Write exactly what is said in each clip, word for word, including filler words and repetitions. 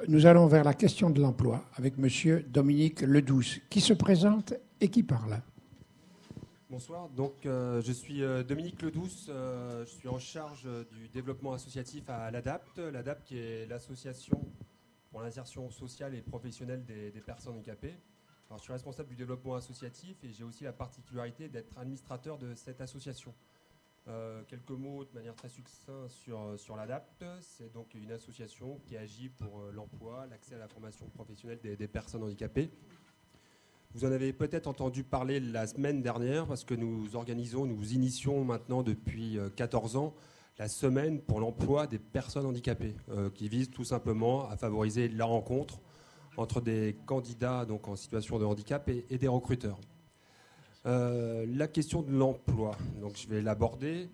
nous allons vers la question de l'emploi avec Monsieur Dominique Ledouce, qui se présente et qui parle. Bonsoir, donc euh, je suis euh, Dominique Ledouce, euh, je suis en charge euh, du développement associatif à l'ADAPT, l'ADAPT qui est l'association pour l'insertion sociale et professionnelle des, des personnes handicapées. Alors, je suis responsable du développement associatif et j'ai aussi la particularité d'être administrateur de cette association. Euh, quelques mots de manière très succincte sur, sur l'ADAPT. C'est donc une association qui agit pour euh, l'emploi, l'accès à la formation professionnelle des, des personnes handicapées. Vous en avez peut-être entendu parler la semaine dernière parce que nous organisons, nous initions maintenant depuis quatorze ans la semaine pour l'emploi des personnes handicapées euh, qui vise tout simplement à favoriser la rencontre entre des candidats donc, en situation de handicap et, et des recruteurs. Euh, la question de l'emploi, donc je vais l'aborder.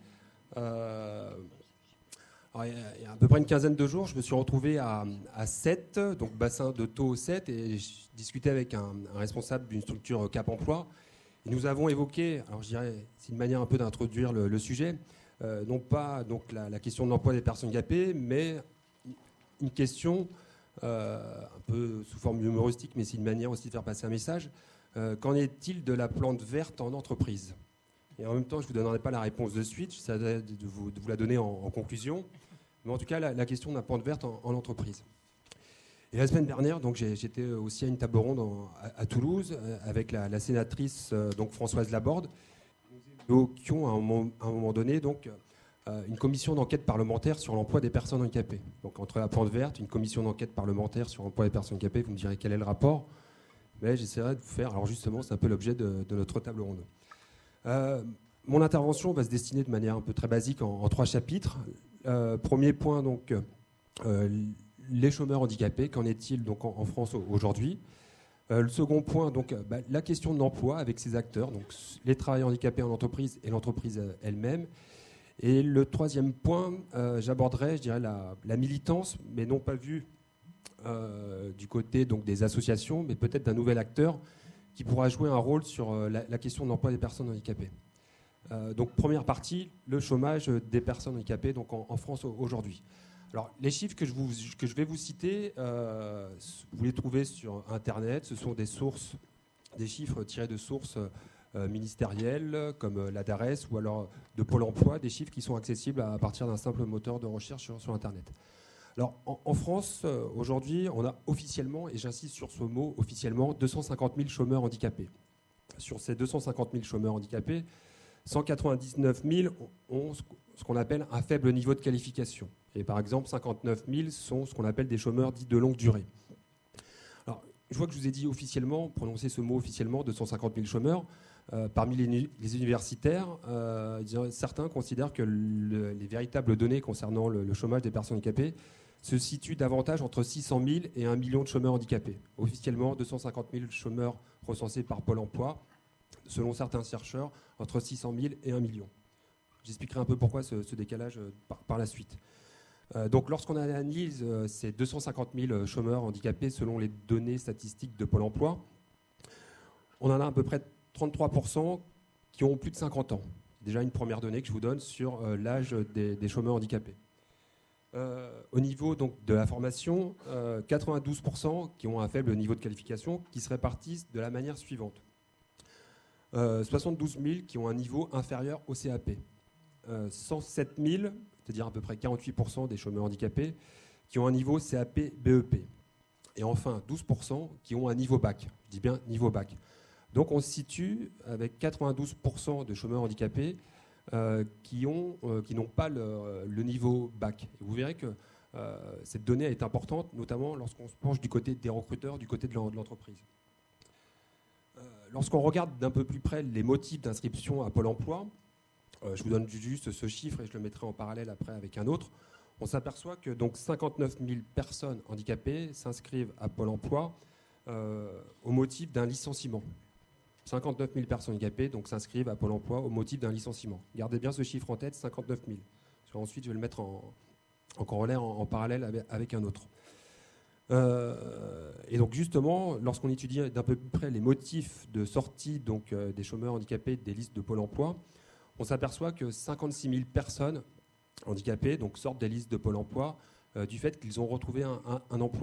Euh, Alors, il y a à peu près une quinzaine de jours, je me suis retrouvé à, à Sète, donc bassin de Thau Sète, et je discutais avec un, un responsable d'une structure Cap Emploi. Et nous avons évoqué, alors je dirais, c'est une manière un peu d'introduire le, le sujet, euh, non pas donc la, la question de l'emploi des personnes handicapées, mais une question euh, un peu sous forme humoristique, mais c'est une manière aussi de faire passer un message. Euh, qu'en est-il de la plante verte en entreprise ? Et en même temps, je ne vous donnerai pas la réponse de suite, j'essaierai de vous, de vous la donner en, en conclusion. Mais en tout cas, la, la question d'un plante verte en, en entreprise. Et la semaine dernière, donc, j'ai, j'étais aussi à une table ronde en, à, à Toulouse euh, avec la, la sénatrice euh, donc, Françoise Laborde. Nous évoquions à un moment, à un moment donné donc, euh, une commission d'enquête parlementaire sur l'emploi des personnes handicapées. Donc entre la plante verte, une commission d'enquête parlementaire sur l'emploi des personnes handicapées, vous me direz quel est le rapport. Mais j'essaierai de vous faire, alors justement, c'est un peu l'objet de, de notre table ronde. Euh, mon intervention va se destiner de manière un peu très basique en, en trois chapitres. Euh, premier point, donc, euh, les chômeurs handicapés, qu'en est-il donc en, en France aujourd'hui ? euh, Le second point, donc, bah, la question de l'emploi avec ses acteurs, donc les travailleurs handicapés en entreprise et l'entreprise elle-même. Et le troisième point, euh, j'aborderai, je dirais, la, la militance, mais non pas vue euh, du côté donc, des associations, mais peut-être d'un nouvel acteur qui pourra jouer un rôle sur euh, la, la question de l'emploi des personnes handicapées. Euh, donc première partie, le chômage des personnes handicapées donc en, en France aujourd'hui. Alors les chiffres que je, vous, que je vais vous citer, euh, vous les trouvez sur Internet. Ce sont des sources, des chiffres tirés de sources euh, ministérielles comme euh, la DARES ou alors de Pôle Emploi, des chiffres qui sont accessibles à, à partir d'un simple moteur de recherche sur, sur Internet. Alors en, en France euh, aujourd'hui, on a officiellement, et j'insiste sur ce mot officiellement, deux cent cinquante mille chômeurs handicapés. Sur ces deux cent cinquante mille chômeurs handicapés, cent quatre-vingt-dix-neuf mille ont ce qu'on appelle un faible niveau de qualification. Et par exemple, cinquante-neuf mille sont ce qu'on appelle des chômeurs dits de longue durée. Alors, je vois que je vous ai dit officiellement, prononcé ce mot officiellement, deux cent cinquante mille chômeurs. Euh, parmi les, les universitaires, euh, certains considèrent que le, les véritables données concernant le, le chômage des personnes handicapées se situent davantage entre six cent mille et un million de chômeurs handicapés. Officiellement, deux cent cinquante mille chômeurs recensés par Pôle Emploi. Selon certains chercheurs, entre six cent mille et un million. J'expliquerai un peu pourquoi ce, ce décalage euh, par, par la suite. Euh, donc, lorsqu'on analyse euh, ces deux cent cinquante mille chômeurs handicapés selon les données statistiques de Pôle Emploi, on en a à peu près trente-trois pour cent qui ont plus de cinquante ans. C'est déjà une première donnée que je vous donne sur euh, l'âge des, des chômeurs handicapés. Euh, au niveau donc, de la formation, euh, quatre-vingt-douze pour cent qui ont un faible niveau de qualification qui se répartissent de la manière suivante. Euh, soixante-douze mille qui ont un niveau inférieur au C A P. Euh, cent sept mille, c'est-à-dire à peu près quarante-huit pour cent des chômeurs handicapés, qui ont un niveau C A P B E P. Et enfin, douze pour cent qui ont un niveau bac. Je dis bien niveau bac. Donc on se situe avec quatre-vingt-douze pour cent de chômeurs handicapés euh, qui, ont, euh, qui n'ont pas le, le niveau bac. Et vous verrez que euh, cette donnée est importante, notamment lorsqu'on se penche du côté des recruteurs, du côté de l'entreprise. Lorsqu'on regarde d'un peu plus près les motifs d'inscription à Pôle Emploi, euh, je vous donne juste ce chiffre et je le mettrai en parallèle après avec un autre, on s'aperçoit que donc cinquante-neuf mille personnes handicapées s'inscrivent à Pôle Emploi euh, au motif d'un licenciement. cinquante-neuf mille personnes handicapées donc, s'inscrivent à Pôle Emploi au motif d'un licenciement. Gardez bien ce chiffre en tête, cinquante-neuf mille. Parce qu'ensuite, je vais le mettre en, en corollaire, en, en parallèle avec, avec un autre. Euh, et donc justement, lorsqu'on étudie d'un peu plus près les motifs de sortie donc, euh, des chômeurs handicapés des listes de Pôle Emploi, on s'aperçoit que cinquante-six mille personnes handicapées donc, sortent des listes de Pôle Emploi euh, du fait qu'ils ont retrouvé un, un, un emploi.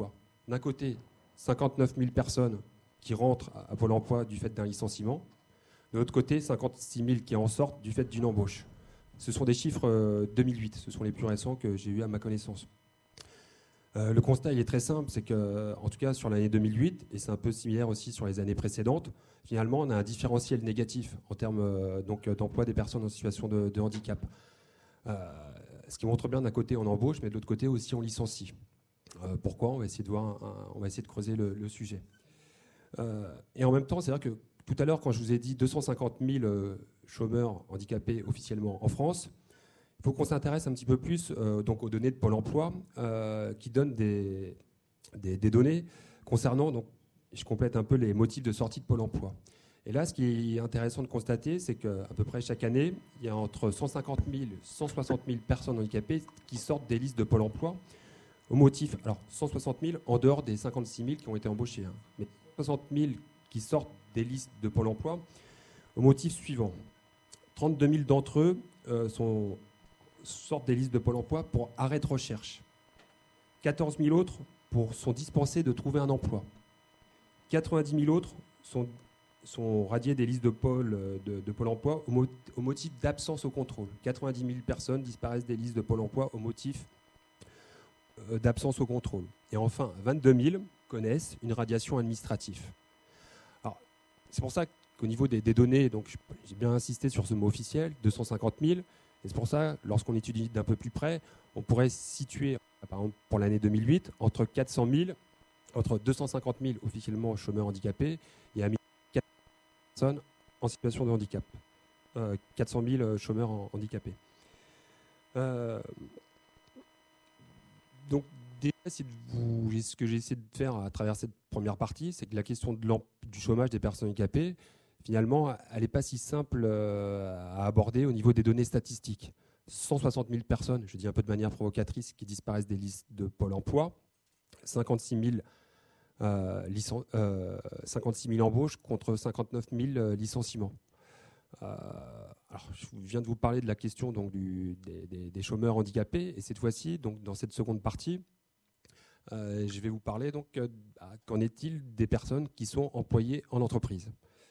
d'un côté, cinquante-neuf mille personnes qui rentrent à Pôle emploi du fait d'un licenciement. De l'autre côté, cinquante-six mille qui en sortent du fait d'une embauche. Ce sont des chiffres euh, deux mille huit, ce sont les plus récents que j'ai eu à ma connaissance. Euh, le constat il est très simple, c'est que, en tout cas sur l'année deux mille huit, et c'est un peu similaire aussi sur les années précédentes, finalement on a un différentiel négatif en termes euh, donc, d'emploi des personnes en situation de, de handicap. Euh, ce qui montre bien d'un côté on embauche, mais de l'autre côté aussi on licencie. Euh, pourquoi ? On va essayer de voir, un, un, on va essayer de creuser le, le sujet. Euh, et en même temps, c'est vrai que tout à l'heure, quand je vous ai dit deux cent cinquante mille euh, chômeurs handicapés officiellement en France, il faut qu'on s'intéresse un petit peu plus euh, donc aux données de Pôle emploi euh, qui donnent des, des, des données concernant, donc, je complète un peu les motifs de sortie de Pôle emploi. Et là, ce qui est intéressant de constater, c'est qu'à peu près chaque année, il y a entre cent cinquante mille et cent soixante mille personnes handicapées qui sortent des listes de Pôle emploi au motif, alors cent soixante mille en dehors des cinquante-six mille qui ont été embauchés, hein, mais cent soixante mille qui sortent des listes de Pôle emploi au motif suivant. trente-deux mille d'entre eux euh, sont, sortent des listes de Pôle emploi pour arrêt de recherche. quatorze mille autres pour, sont dispensés de trouver un emploi. quatre-vingt-dix mille autres sont, sont radiés des listes de Pôle, de, de Pôle emploi au, mo, au motif d'absence au contrôle. quatre-vingt-dix mille personnes disparaissent des listes de Pôle emploi au motif euh, d'absence au contrôle. Et enfin, vingt-deux mille connaissent une radiation administrative. Alors, c'est pour ça qu'au niveau des, des données, donc j'ai bien insisté sur ce mot officiel, deux cent cinquante mille, et c'est pour ça, lorsqu'on étudie d'un peu plus près, on pourrait situer, par exemple pour l'année deux mille huit, entre quatre cent mille, entre deux cent cinquante mille officiellement chômeurs handicapés et à quatre cents personnes en situation de handicap. Euh, quatre cent mille chômeurs handicapés. Euh, donc, déjà, si vous, ce que j'ai essayé de faire à travers cette première partie, c'est que la question de du chômage des personnes handicapées, finalement, elle n'est pas si simple à aborder au niveau des données statistiques. cent soixante mille personnes, je dis un peu de manière provocatrice, qui disparaissent des listes de Pôle emploi, cinquante-six mille, euh, licen- euh, cinquante-six mille embauches contre cinquante-neuf mille euh, licenciements. Euh, alors, je viens de vous parler de la question donc, du, des, des, des chômeurs handicapés, et cette fois-ci, donc, dans cette seconde partie, euh, je vais vous parler donc euh, qu'en est-il des personnes qui sont employées en entreprise.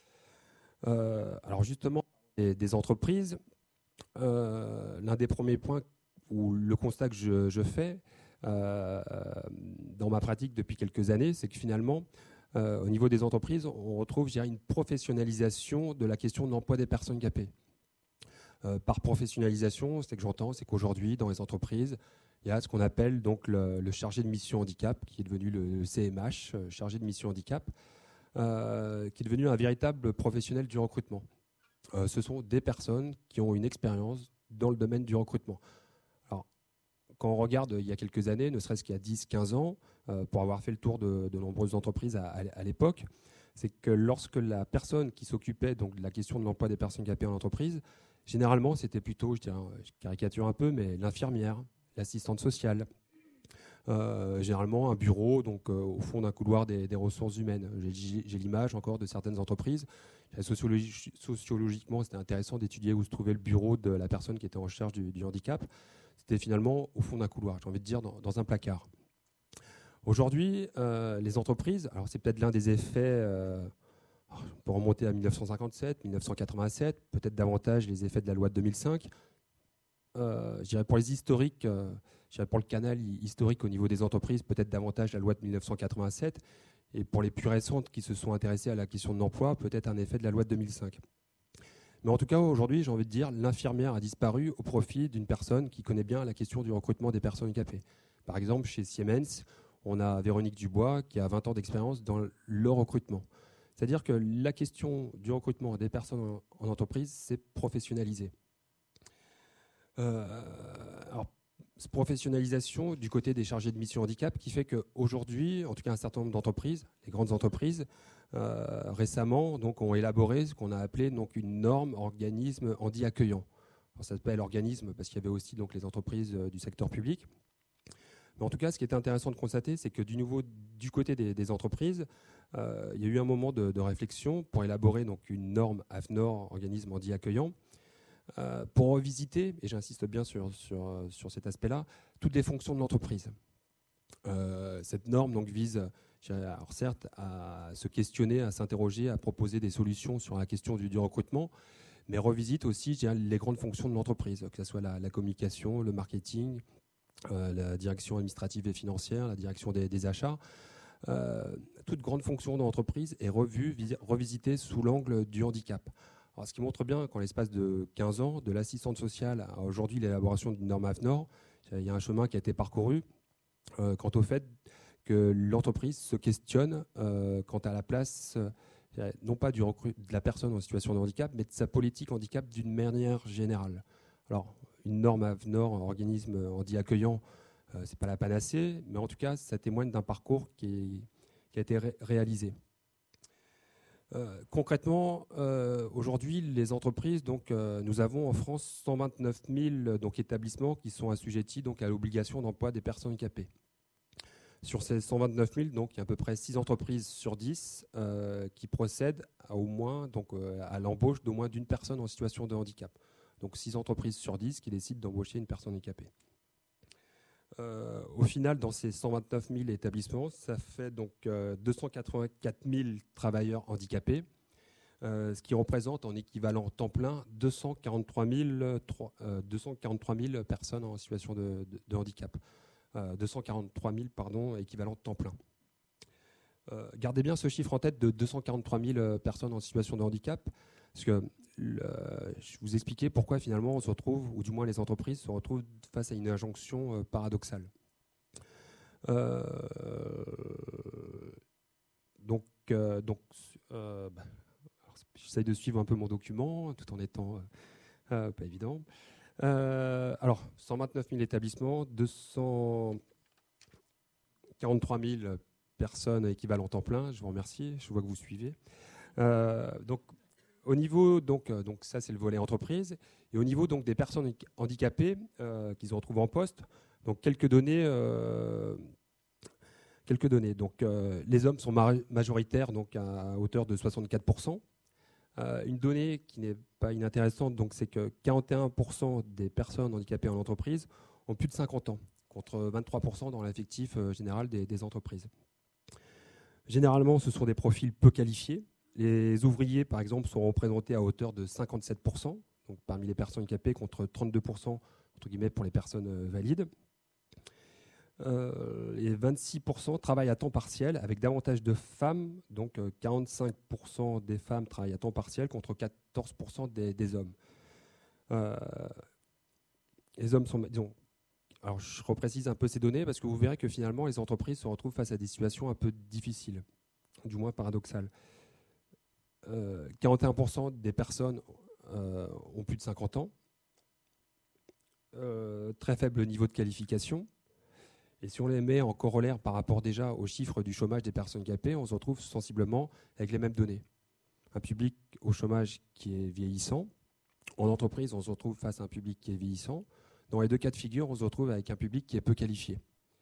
Euh, alors justement, des, des entreprises, euh, l'un des premiers points ou le constat que je, je fais euh, dans ma pratique depuis quelques années, c'est que finalement, euh, au niveau des entreprises, on retrouve, je dirais, une professionnalisation de la question de l'emploi des personnes handicapées. Euh, par professionnalisation, c'est que j'entends, c'est qu'aujourd'hui, dans les entreprises, il y a ce qu'on appelle donc le, le chargé de mission handicap, qui est devenu le, le C M H, euh, chargé de mission handicap, euh, qui est devenu un véritable professionnel du recrutement. Euh, ce sont des personnes qui ont une expérience dans le domaine du recrutement. Alors, quand on regarde il y a quelques années, ne serait-ce qu'il y a dix quinze ans, euh, pour avoir fait le tour de, de nombreuses entreprises à, à, à l'époque, c'est que lorsque la personne qui s'occupait donc de la question de l'emploi des personnes handicapées en entreprise, généralement, c'était plutôt, je dirais, je caricature un peu, mais l'infirmière, l'assistante sociale, euh, généralement un bureau donc, euh, au fond d'un couloir des, des ressources humaines. J'ai, j'ai l'image encore de certaines entreprises. Sociologi- sociologiquement, c'était intéressant d'étudier où se trouvait le bureau de la personne qui était en charge du, du handicap. C'était finalement au fond d'un couloir, j'ai envie de dire, dans, dans un placard. Aujourd'hui, euh, les entreprises, alors c'est peut-être l'un des effets... Euh, on peut remonter à mille neuf cent cinquante-sept, mille neuf cent quatre-vingt-sept, peut-être davantage les effets de la loi de deux mille cinq. Euh, je dirais pour les historiques, euh, je dirais pour le canal historique au niveau des entreprises, peut-être davantage la loi de mille neuf cent quatre-vingt-sept. Et pour les plus récentes qui se sont intéressées à la question de l'emploi, peut-être un effet de la loi de deux mille cinq. Mais en tout cas, aujourd'hui, j'ai envie de dire, l'infirmière a disparu au profit d'une personne qui connaît bien la question du recrutement des personnes handicapées. Par exemple, chez Siemens, on a Véronique Dubois qui a vingt ans d'expérience dans le recrutement. C'est-à-dire que la question du recrutement des personnes en entreprise, c'est professionnalisé. Euh, alors, cette professionnalisation du côté des chargés de mission handicap qui fait qu'aujourd'hui, en tout cas un certain nombre d'entreprises, les grandes entreprises, euh, récemment donc, ont élaboré ce qu'on a appelé donc, une norme organisme handi accueillant. Alors, ça s'appelle organisme parce qu'il y avait aussi donc, les entreprises euh, du secteur public. Mais en tout cas, ce qui était intéressant de constater, c'est que du, nouveau, du côté des, des entreprises, euh, il y a eu un moment de, de réflexion pour élaborer donc, une norme A F N O R, organisme handi accueillant, euh, pour revisiter, et j'insiste bien sur, sur, sur cet aspect-là, toutes les fonctions de l'entreprise. Euh, cette norme donc, vise, alors certes, à se questionner, à s'interroger, à proposer des solutions sur la question du, du recrutement, mais revisite aussi je dirais, les grandes fonctions de l'entreprise, que ce soit la, la communication, le marketing, euh, la direction administrative et financière, la direction des, des achats. Euh, toute grande fonction de l'entreprise est revue, vis, revisitée sous l'angle du handicap. Alors, ce qui montre bien qu'en l'espace de quinze ans, de l'assistante sociale à aujourd'hui l'élaboration d'une norme AFNOR, il y a un chemin qui a été parcouru euh, quant au fait que l'entreprise se questionne euh, quant à la place, euh, non pas du recru- de la personne en situation de handicap, mais de sa politique handicap d'une manière générale. Alors, une norme AFNOR, un organisme handi accueillant, euh, ce n'est pas la panacée, mais en tout cas, ça témoigne d'un parcours qui, est, qui a été ré- réalisé. Euh, concrètement, euh, aujourd'hui, les entreprises, donc, euh, nous avons en France cent vingt-neuf mille donc, établissements qui sont assujettis donc, à l'obligation d'emploi des personnes handicapées. Sur ces cent vingt-neuf mille, donc, il y a à peu près six entreprises sur dix euh, qui procèdent à, au moins, donc, euh, à l'embauche d'au moins d'une personne en situation de handicap. Donc six entreprises sur dix qui décident d'embaucher une personne handicapée. Euh, au final, dans ces cent vingt-neuf mille établissements, ça fait donc euh, deux cent quatre-vingt-quatre mille travailleurs handicapés, euh, ce qui représente en équivalent temps plein deux cent quarante-trois mille personnes en situation de, de, de handicap. Euh, deux cent quarante-trois mille pardon, équivalent temps plein. Euh, gardez bien ce chiffre en tête de deux cent quarante-trois mille personnes en situation de handicap, parce que le, je vous expliquais pourquoi finalement on se retrouve, ou du moins les entreprises se retrouvent face à une injonction euh, paradoxale. Euh, donc, euh, donc euh, bah, j'essaye de suivre un peu mon document tout en étant euh, euh, pas évident. Euh, alors, cent vingt-neuf mille établissements, deux cent quarante-trois mille personnes équivalent temps plein. Je vous remercie, je vois que vous suivez. Euh, donc, au niveau, donc, euh, donc ça c'est le volet entreprise, et au niveau donc des personnes handicapées euh, qui se retrouvent en poste, donc quelques données. Euh, quelques données. Donc, euh, les hommes sont ma- majoritaires, donc à hauteur de soixante-quatre pour cent. Euh, une donnée qui n'est pas inintéressante, donc c'est que quarante et un pour cent des personnes handicapées en entreprise ont plus de cinquante ans, contre vingt-trois pour cent dans l'effectif euh, général des, des entreprises. Généralement, ce sont des profils peu qualifiés. Les ouvriers, par exemple, sont représentés à hauteur de cinquante-sept pour cent, donc parmi les personnes handicapées, contre trente-deux pour cent entre guillemets, pour les personnes euh, valides. Euh, et vingt-six pour cent travaillent à temps partiel, avec davantage de femmes, donc euh, quarante-cinq pour cent des femmes travaillent à temps partiel contre quatorze pour cent des, des hommes. Euh, les hommes sont, disons, alors je reprécise un peu ces données parce que vous verrez que finalement les entreprises se retrouvent face à des situations un peu difficiles, du moins paradoxales. Euh, quarante et un pour cent des personnes euh, ont plus de cinquante ans, euh, très faible niveau de qualification. Et si on les met en corollaire par rapport déjà aux chiffres du chômage des personnes handicapées, on se retrouve sensiblement avec les mêmes données. Un public au chômage qui est vieillissant. En entreprise, on se retrouve face à un public qui est vieillissant. Dans les deux cas de figure, on se retrouve avec un public qui est peu qualifié.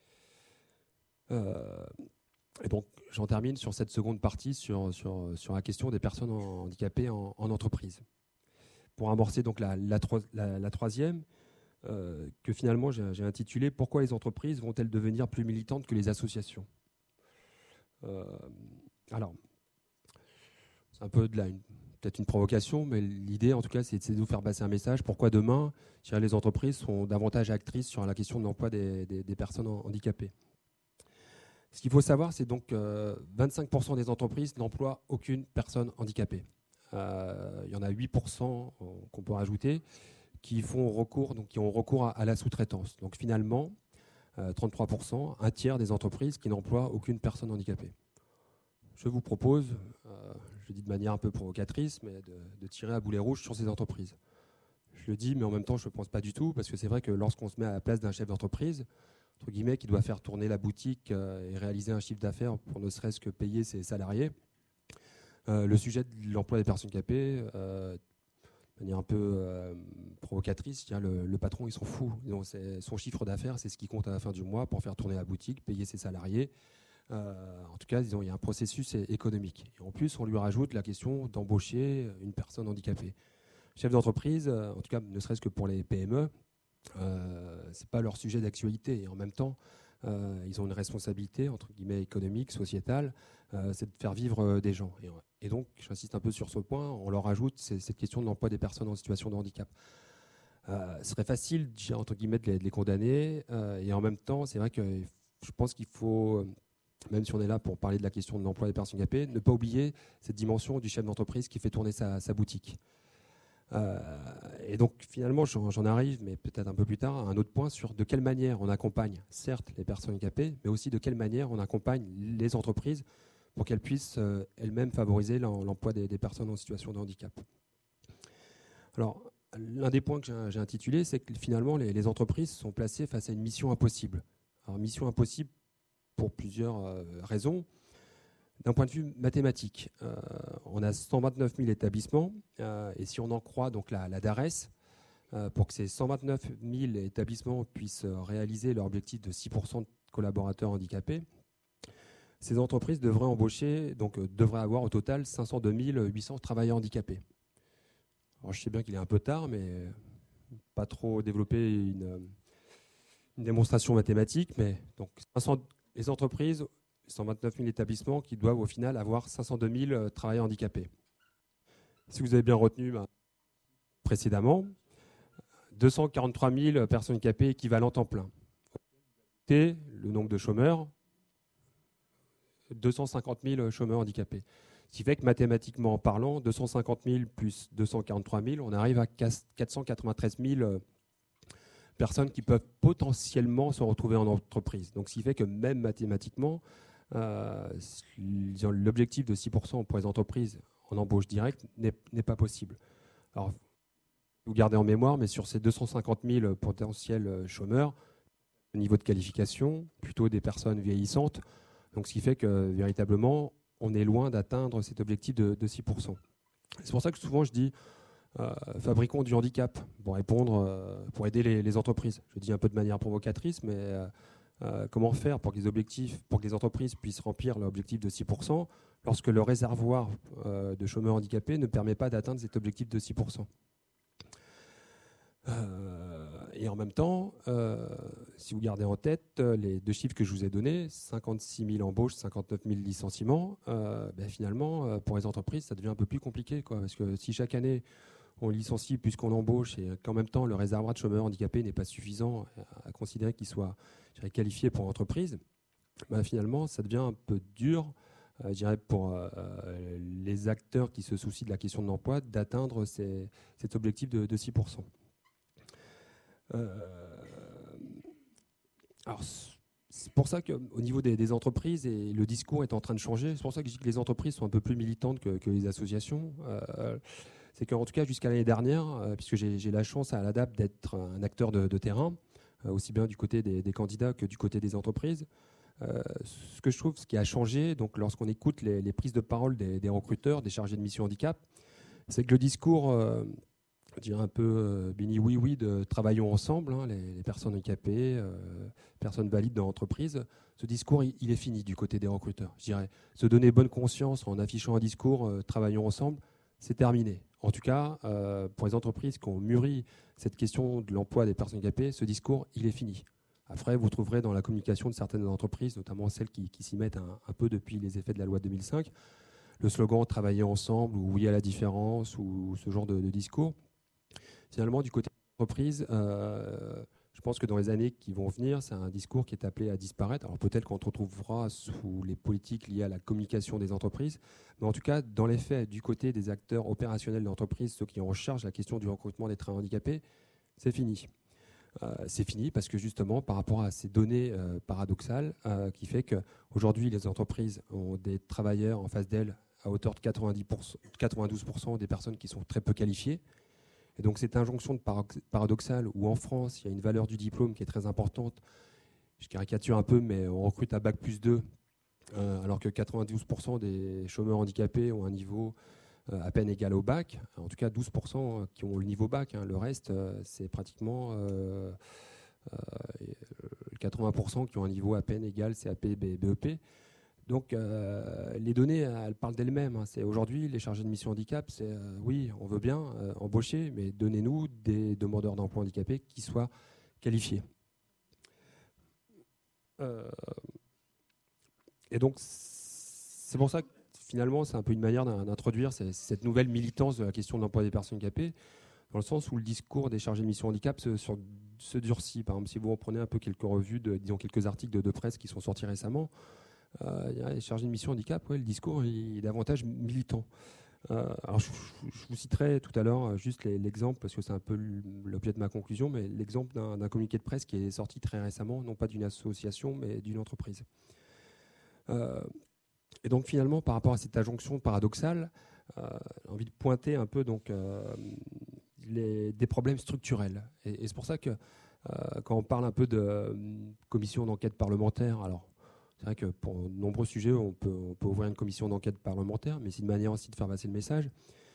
Euh, et donc, j'en termine sur cette seconde partie sur, sur, sur la question des personnes handicapées en, en entreprise. Pour amorcer donc la, la, la, la troisième, Euh, que finalement j'ai, j'ai intitulé « Pourquoi les entreprises vont-elles devenir plus militantes que les associations ?» euh, Alors, c'est un peu de la, une, peut-être une provocation, mais l'idée en tout cas c'est, c'est de vous faire passer un message. Pourquoi demain, je dirais, les entreprises seront davantage actrices sur la question de l'emploi des, des, des personnes handicapées. Ce qu'il faut savoir, c'est donc que euh, vingt-cinq pour cent des entreprises n'emploient aucune personne handicapée. Euh, il y en a huit pour cent qu'on peut rajouter qui font recours, donc qui ont recours à, à la sous-traitance. Donc finalement, euh, trente-trois pour cent, un tiers des entreprises qui n'emploient aucune personne handicapée. Je vous propose, euh, je le dis de manière un peu provocatrice, mais de, de tirer à boulet rouge sur ces entreprises. Je le dis, mais en même temps, je ne pense pas du tout, parce que c'est vrai que lorsqu'on se met à la place d'un chef d'entreprise, entre guillemets, qui doit faire tourner la boutique euh, et réaliser un chiffre d'affaires pour ne serait-ce que payer ses salariés, euh, le sujet de l'emploi des personnes handicapées, euh, de manière un peu euh, provocatrice, le, le patron il s'en fout. Donc, c'est, son chiffre d'affaires, c'est ce qui compte à la fin du mois pour faire tourner la boutique, payer ses salariés. Euh, en tout cas, disons, il y a un processus économique. Et en plus, on lui rajoute la question d'embaucher une personne handicapée. Chef d'entreprise, euh, en tout cas, ne serait-ce que pour les P M E, euh, c'est pas leur sujet d'actualité. Et en même temps, euh, ils ont une responsabilité, entre guillemets, économique, sociétale, euh, c'est de faire vivre euh, des gens. Et, et donc, j'insiste un peu sur ce point, on leur ajoute cette question de l'emploi des personnes en situation de handicap. Euh, ce serait facile, entre guillemets, de les, de les condamner, euh, et en même temps, c'est vrai que je pense qu'il faut, même si on est là pour parler de la question de l'emploi des personnes handicapées, ne pas oublier cette dimension du chef d'entreprise qui fait tourner sa, sa boutique. Euh, et donc finalement, j'en, j'en arrive, mais peut-être un peu plus tard, à un autre point sur de quelle manière on accompagne, certes, les personnes handicapées, mais aussi de quelle manière on accompagne les entreprises pour qu'elles puissent euh, elles-mêmes favoriser l'emploi des, des personnes en situation de handicap. Alors, l'un des points que j'ai, j'ai intitulé, c'est que finalement, les, les entreprises sont placées face à une mission impossible. Alors, mission impossible pour plusieurs euh, raisons. D'un point de vue mathématique, euh, on a cent vingt-neuf mille établissements, euh, et si on en croit donc la, la DARES, euh, pour que ces cent vingt-neuf mille établissements puissent réaliser leur objectif de six pour cent de collaborateurs handicapés, ces entreprises devraient embaucher, donc euh, devraient avoir au total cinq cent deux mille huit cents travailleurs handicapés. Alors, je sais bien qu'il est un peu tard, mais pas trop développer une, une démonstration mathématique, mais donc cinq cents, les entreprises, cent vingt-neuf mille établissements qui doivent au final avoir cinq cent deux mille travailleurs handicapés. Si vous avez bien retenu bah, précédemment, deux cent quarante-trois mille personnes handicapées équivalentes en plein. Et le nombre de chômeurs, deux cent cinquante mille chômeurs handicapés. Ce qui fait que mathématiquement parlant, deux cent cinquante mille plus deux cent quarante-trois mille, on arrive à quatre cent quatre-vingt-treize mille personnes qui peuvent potentiellement se retrouver en entreprise. Donc, ce qui fait que même mathématiquement, euh, l'objectif de six pour cent pour les entreprises en embauche directe n'est, n'est pas possible. Alors, vous gardez en mémoire, mais sur ces deux cent cinquante mille potentiels chômeurs, le niveau de qualification, plutôt des personnes vieillissantes, donc ce qui fait que véritablement, on est loin d'atteindre cet objectif de, de six pour cent. C'est pour ça que souvent je dis euh, fabriquons du handicap pour répondre, euh, pour aider les, les entreprises. Je dis un peu de manière provocatrice, mais euh, euh, comment faire pour que les objectifs, pour que les entreprises puissent remplir l'objectif de six pour cent lorsque le réservoir euh, de chômeurs handicapés ne permet pas d'atteindre cet objectif de six pour cent. Euh, et en même temps, euh, si vous gardez en tête les deux chiffres que je vous ai donnés, cinquante-six mille embauches, cinquante-neuf mille licenciements, euh, ben finalement, euh, pour les entreprises, ça devient un peu plus compliqué, quoi, parce que si chaque année, on licencie plus qu'on embauche et qu'en même temps, le réservoir de chômeurs handicapés n'est pas suffisant à, à considérer qu'il soit qualifié pour l'entreprise, ben finalement, ça devient un peu dur, euh, je dirais, pour euh, les acteurs qui se soucient de la question de l'emploi, d'atteindre ces, cet objectif de, de six pour cent. Euh, alors, c'est pour ça qu'au niveau des, des entreprises, et le discours est en train de changer, c'est pour ça que je dis que les entreprises sont un peu plus militantes que, que les associations. Euh, c'est qu'en tout cas, jusqu'à l'année dernière, euh, puisque j'ai, j'ai la chance à l'A D A P d'être un acteur de, de terrain, euh, aussi bien du côté des, des candidats que du côté des entreprises, euh, ce que je trouve, ce qui a changé, donc lorsqu'on écoute les, les prises de parole des, des recruteurs, des chargés de mission handicap, c'est que le discours... Euh, je dirais un peu euh, béni oui-oui de travaillons ensemble, hein, les, les personnes handicapées, euh, personnes valides dans l'entreprise. Ce discours, il, il est fini du côté des recruteurs. Je dirais, se donner bonne conscience en affichant un discours, euh, travaillons ensemble, c'est terminé. En tout cas, euh, pour les entreprises qui ont mûri cette question de l'emploi des personnes handicapées, ce discours, il est fini. Après, vous trouverez dans la communication de certaines entreprises, notamment celles qui, qui s'y mettent un, un peu depuis les effets de la loi deux mille cinq, le slogan « travailler ensemble » ou « oui à la différence » ou ce genre de, de discours. Finalement, du côté de l'entreprise, euh, je pense que dans les années qui vont venir, c'est un discours qui est appelé à disparaître. Alors peut-être qu'on se retrouvera sous les politiques liées à la communication des entreprises, mais en tout cas, dans les faits, du côté des acteurs opérationnels d'entreprise, ceux qui ont en charge la question du recrutement des travailleurs handicapés, c'est fini. Euh, c'est fini parce que justement, par rapport à ces données euh, paradoxales, euh, qui fait qu'aujourd'hui, les entreprises ont des travailleurs en face d'elles à hauteur de quatre-vingt-dix pour cent, quatre-vingt-douze pour cent des personnes qui sont très peu qualifiées. Et donc cette injonction de paradoxale où en France, il y a une valeur du diplôme qui est très importante. Je caricature un peu, mais on recrute à bac plus deux, euh, alors que quatre-vingt-douze pour cent des chômeurs handicapés ont un niveau euh, à peine égal au bac. En tout cas, douze pour cent qui ont le niveau bac. Hein. Le reste, euh, c'est pratiquement euh, euh, quatre-vingts pour cent qui ont un niveau à peine égal C A P, B E P. Donc euh, les données, elles parlent d'elles-mêmes. Hein. C'est aujourd'hui, les chargés de mission handicap, c'est euh, oui, on veut bien euh, embaucher, mais donnez-nous des demandeurs d'emploi handicapés qui soient qualifiés. Euh, et donc, c'est pour ça que finalement, c'est un peu une manière d'introduire cette nouvelle militance de la question de l'emploi des personnes handicapées, dans le sens où le discours des chargés de mission handicap se, sur, se durcit. Par exemple, si vous reprenez un peu quelques revues, de, disons quelques articles de, de presse qui sont sortis récemment, euh, il y a les chargés de mission handicap, ouais, le discours il est davantage militant. Euh, alors je, je, je vous citerai tout à l'heure juste l'exemple, parce que c'est un peu l'objet de ma conclusion, mais l'exemple d'un communiqué de presse qui est sorti très récemment, non pas d'une association, mais d'une entreprise. Euh, et donc finalement, par rapport à cette injonction paradoxale, euh, j'ai envie de pointer un peu donc, euh, les, des problèmes structurels. Et, et c'est pour ça que euh, quand on parle un peu de euh, commission d'enquête parlementaire, alors c'est vrai que pour de nombreux sujets, on peut, on peut ouvrir une commission d'enquête parlementaire, mais c'est une manière aussi de faire passer le message.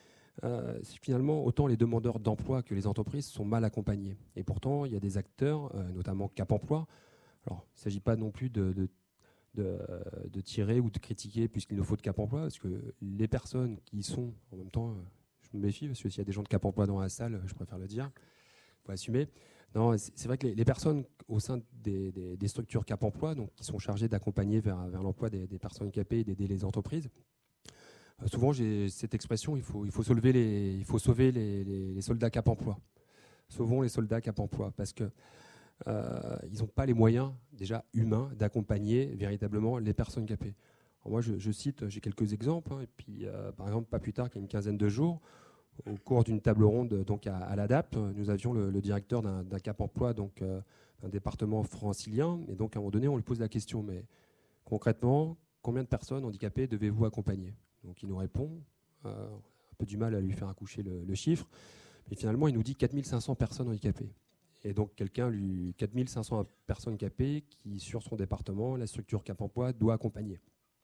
Euh, finalement, autant les demandeurs d'emploi que les entreprises sont mal accompagnés. Et pourtant, il y a des acteurs, euh, notamment Cap Emploi. Alors, il ne s'agit pas non plus de, de, de, de tirer ou de critiquer puisqu'il nous faut de Cap Emploi, parce que les personnes qui y sont, en même temps, je me méfie, parce que s'il y a des gens de Cap Emploi dans la salle, je préfère le dire, il faut assumer. Non, c'est vrai que les, les personnes au sein des, des, des structures Cap Emploi, donc, qui sont chargées d'accompagner vers, vers l'emploi des, des personnes handicapées et d'aider les entreprises, euh, souvent j'ai cette expression, il faut, il faut, sauver, les, il faut sauver les, les, les soldats Cap Emploi. Sauvons les soldats Cap Emploi, parce qu'ils euh, n'ont pas les moyens, déjà humains, d'accompagner véritablement les personnes handicapées. Alors moi, je, je cite, j'ai quelques exemples, hein, et puis euh, par exemple, pas plus tard qu'il y a une quinzaine de jours, au cours d'une table ronde donc à, à l'A D A P, nous avions le, le directeur d'un Cap Emploi, donc euh, d'un département francilien, et donc à un moment donné, on lui pose la question, mais concrètement, combien de personnes handicapées devez-vous accompagner? Donc il nous répond, euh, un peu du mal à lui faire accoucher le, le chiffre, mais finalement il nous dit quatre mille cinq cents personnes handicapées. Et donc quelqu'un lui, quatre mille cinq cents personnes handicapées qui, sur son département, la structure Cap Emploi doit accompagner.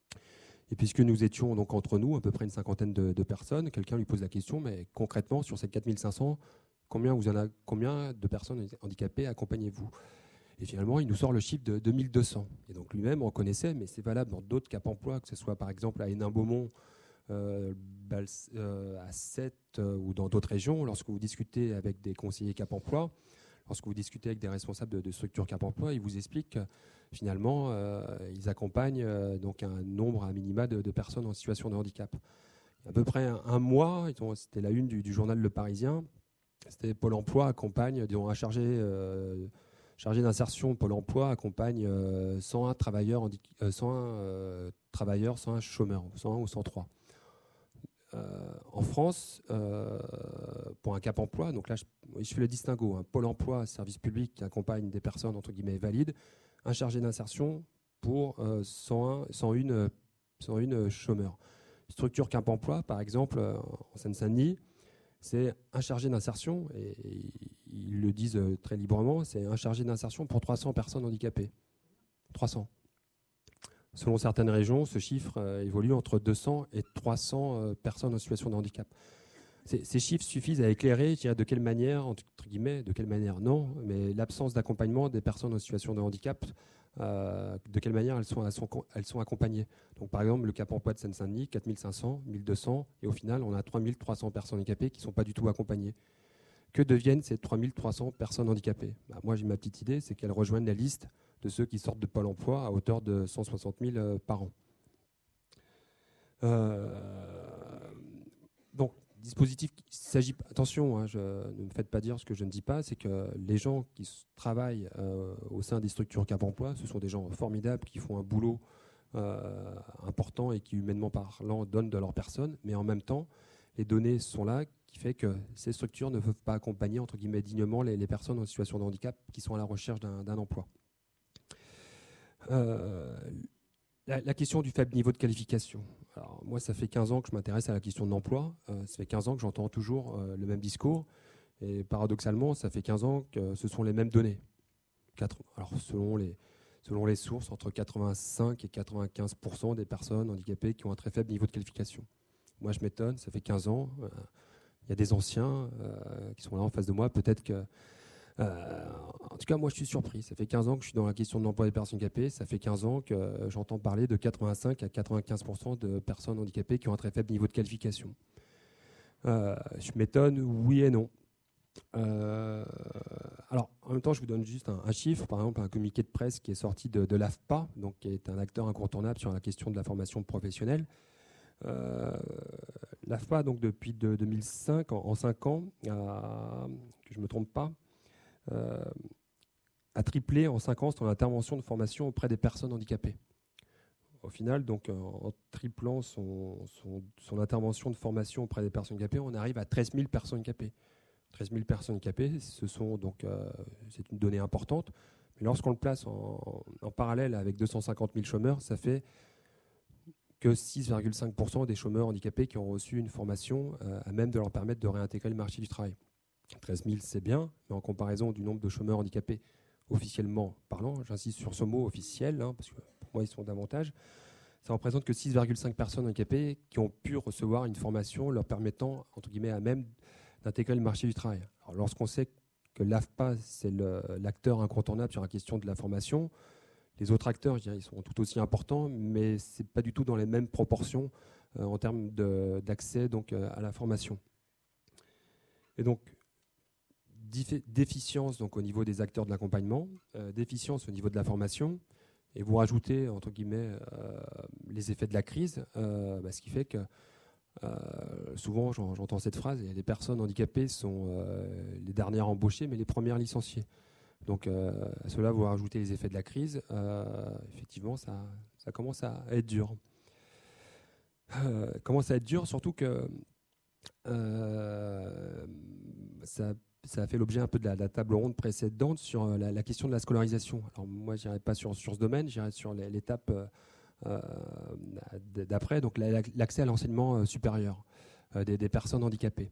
Et puisque nous étions donc entre nous, à peu près une cinquantaine de, de personnes, quelqu'un lui pose la question, mais concrètement, sur ces quatre mille cinq cents, combien, vous en a, combien de personnes handicapées accompagnez-vous? Et finalement, il nous sort le chiffre de deux mille deux cents. Et donc lui-même reconnaissait, mais c'est valable dans d'autres Cap Emploi, que ce soit par exemple à Hénin-Beaumont, euh, euh, à Sète euh, ou dans d'autres régions, lorsque vous discutez avec des conseillers Cap Emploi, lorsque vous discutez avec des responsables de, de structures Cap Emploi, ils vous expliquent que finalement, euh, ils accompagnent euh, donc un nombre à minima de, de personnes en situation de handicap. Il y a à peu près un, un mois, c'était la une du, du journal Le Parisien, c'était Pôle Emploi accompagne, disons, un chargé, euh, chargé d'insertion Pôle Emploi accompagne euh, cent un travailleurs, euh, cent un euh, travailleurs, cent un chômeurs, cent un ou cent trois. Euh, en France, euh, pour un Cap Emploi, donc là je, je fais le distinguo, hein, Pôle Emploi, service public qui accompagne des personnes entre guillemets valides, un chargé d'insertion pour euh, cent un, cent un, cent un chômeurs. Structure Cap Emploi, par exemple, euh, en Seine-Saint-Denis, c'est un chargé d'insertion, et, et ils le disent très librement, c'est un chargé d'insertion pour trois cents personnes handicapées. trois cents. Selon certaines régions, ce chiffre euh, évolue entre deux cents et trois cents euh, personnes en situation de handicap. Ces, ces chiffres suffisent à éclairer, je dirais, de quelle manière, entre guillemets, de quelle manière, non, mais l'absence d'accompagnement des personnes en situation de handicap, euh, de quelle manière elles sont, elles, sont, elles sont accompagnées. Donc, par exemple, le Cap Emploi de Seine-Saint-Denis, quatre mille cinq cents, mille deux cents, et au final, on a trois mille trois cents personnes handicapées qui ne sont pas du tout accompagnées. Que deviennent ces trois mille trois cents personnes handicapées? Bah, moi, j'ai ma petite idée, c'est qu'elles rejoignent la liste de ceux qui sortent de Pôle Emploi à hauteur de cent soixante mille euh, par an. Euh, donc, dispositif, il s'agit, attention, hein, je, ne me faites pas dire ce que je ne dis pas, c'est que les gens qui travaillent euh, au sein des structures Cap Emploi, ce sont des gens formidables qui font un boulot euh, important et qui, humainement parlant, donnent de leur personne, mais en même temps, les données sont là, qui fait que ces structures ne peuvent pas accompagner, entre guillemets, dignement les, les personnes en situation de handicap qui sont à la recherche d'un emploi. Euh, la, la question du faible niveau de qualification. Alors, moi, ça fait quinze ans que je m'intéresse à la question de l'emploi. Euh, ça fait quinze ans que j'entends toujours euh, le même discours. Et paradoxalement, ça fait quinze ans que ce sont les mêmes données. Quatre, alors, selon les, selon les sources, entre quatre-vingt-cinq et quatre-vingt-quinze pour cent des personnes handicapées qui ont un très faible niveau de qualification. Moi, je m'étonne, ça fait quinze ans. Il euh, y a des anciens euh, qui sont là en face de moi. Peut-être que... Euh, en tout cas, moi, je suis surpris. Ça fait quinze ans que je suis dans la question de l'emploi des personnes handicapées. Ça fait quinze ans que euh, j'entends parler de quatre-vingt-cinq à quatre-vingt-quinze pour cent de personnes handicapées qui ont un très faible niveau de qualification. Euh, je m'étonne, oui et non. Euh, alors, en même temps, je vous donne juste un, un chiffre, par exemple, un communiqué de presse qui est sorti de, de l'A F P A, donc, qui est un acteur incontournable sur la question de la formation professionnelle. Euh, L'A F P A, donc, depuis de, deux mille cinq, en, en cinq ans, a, que je ne me trompe pas, euh, a triplé en cinq ans son intervention de formation auprès des personnes handicapées. Au final, donc, en triplant son, son, son intervention de formation auprès des personnes handicapées, on arrive à treize mille personnes handicapées. treize mille personnes handicapées, ce sont donc, euh, c'est une donnée importante. Mais lorsqu'on le place en, en parallèle avec deux cent cinquante mille chômeurs, ça fait que six virgule cinq pour cent des chômeurs handicapés qui ont reçu une formation euh, à même de leur permettre de réintégrer le marché du travail. treize mille, c'est bien, mais en comparaison du nombre de chômeurs handicapés officiellement parlant, j'insiste sur ce mot officiel, hein, parce que pour moi ils sont davantage, ça représente que six virgule cinq personnes handicapées qui ont pu recevoir une formation leur permettant, entre guillemets, à même d'intégrer le marché du travail. Alors, lorsqu'on sait que l'A F P A, c'est le, l'acteur incontournable sur la question de la formation, les autres acteurs, je dirais, ils sont tout aussi importants, mais ce n'est pas du tout dans les mêmes proportions euh, en termes de, d'accès donc, euh, à la formation. Et donc, déficience donc, au niveau des acteurs de l'accompagnement, euh, déficience au niveau de la formation, et vous rajoutez, entre guillemets, euh, les effets de la crise, euh, bah, ce qui fait que euh, souvent j'entends cette phrase, les personnes handicapées sont euh, les dernières embauchées, mais les premières licenciées. Donc euh, à cela, vous rajoutez les effets de la crise, euh, effectivement, ça, ça commence à être dur. Euh, commence à être dur, surtout que euh, ça Ça a fait l'objet un peu de la, de la table ronde précédente sur la, la question de la scolarisation. Alors moi, je n'irai pas sur, sur ce domaine, j'irai sur l'étape euh, d'après, donc l'accès à l'enseignement supérieur euh, des, des personnes handicapées.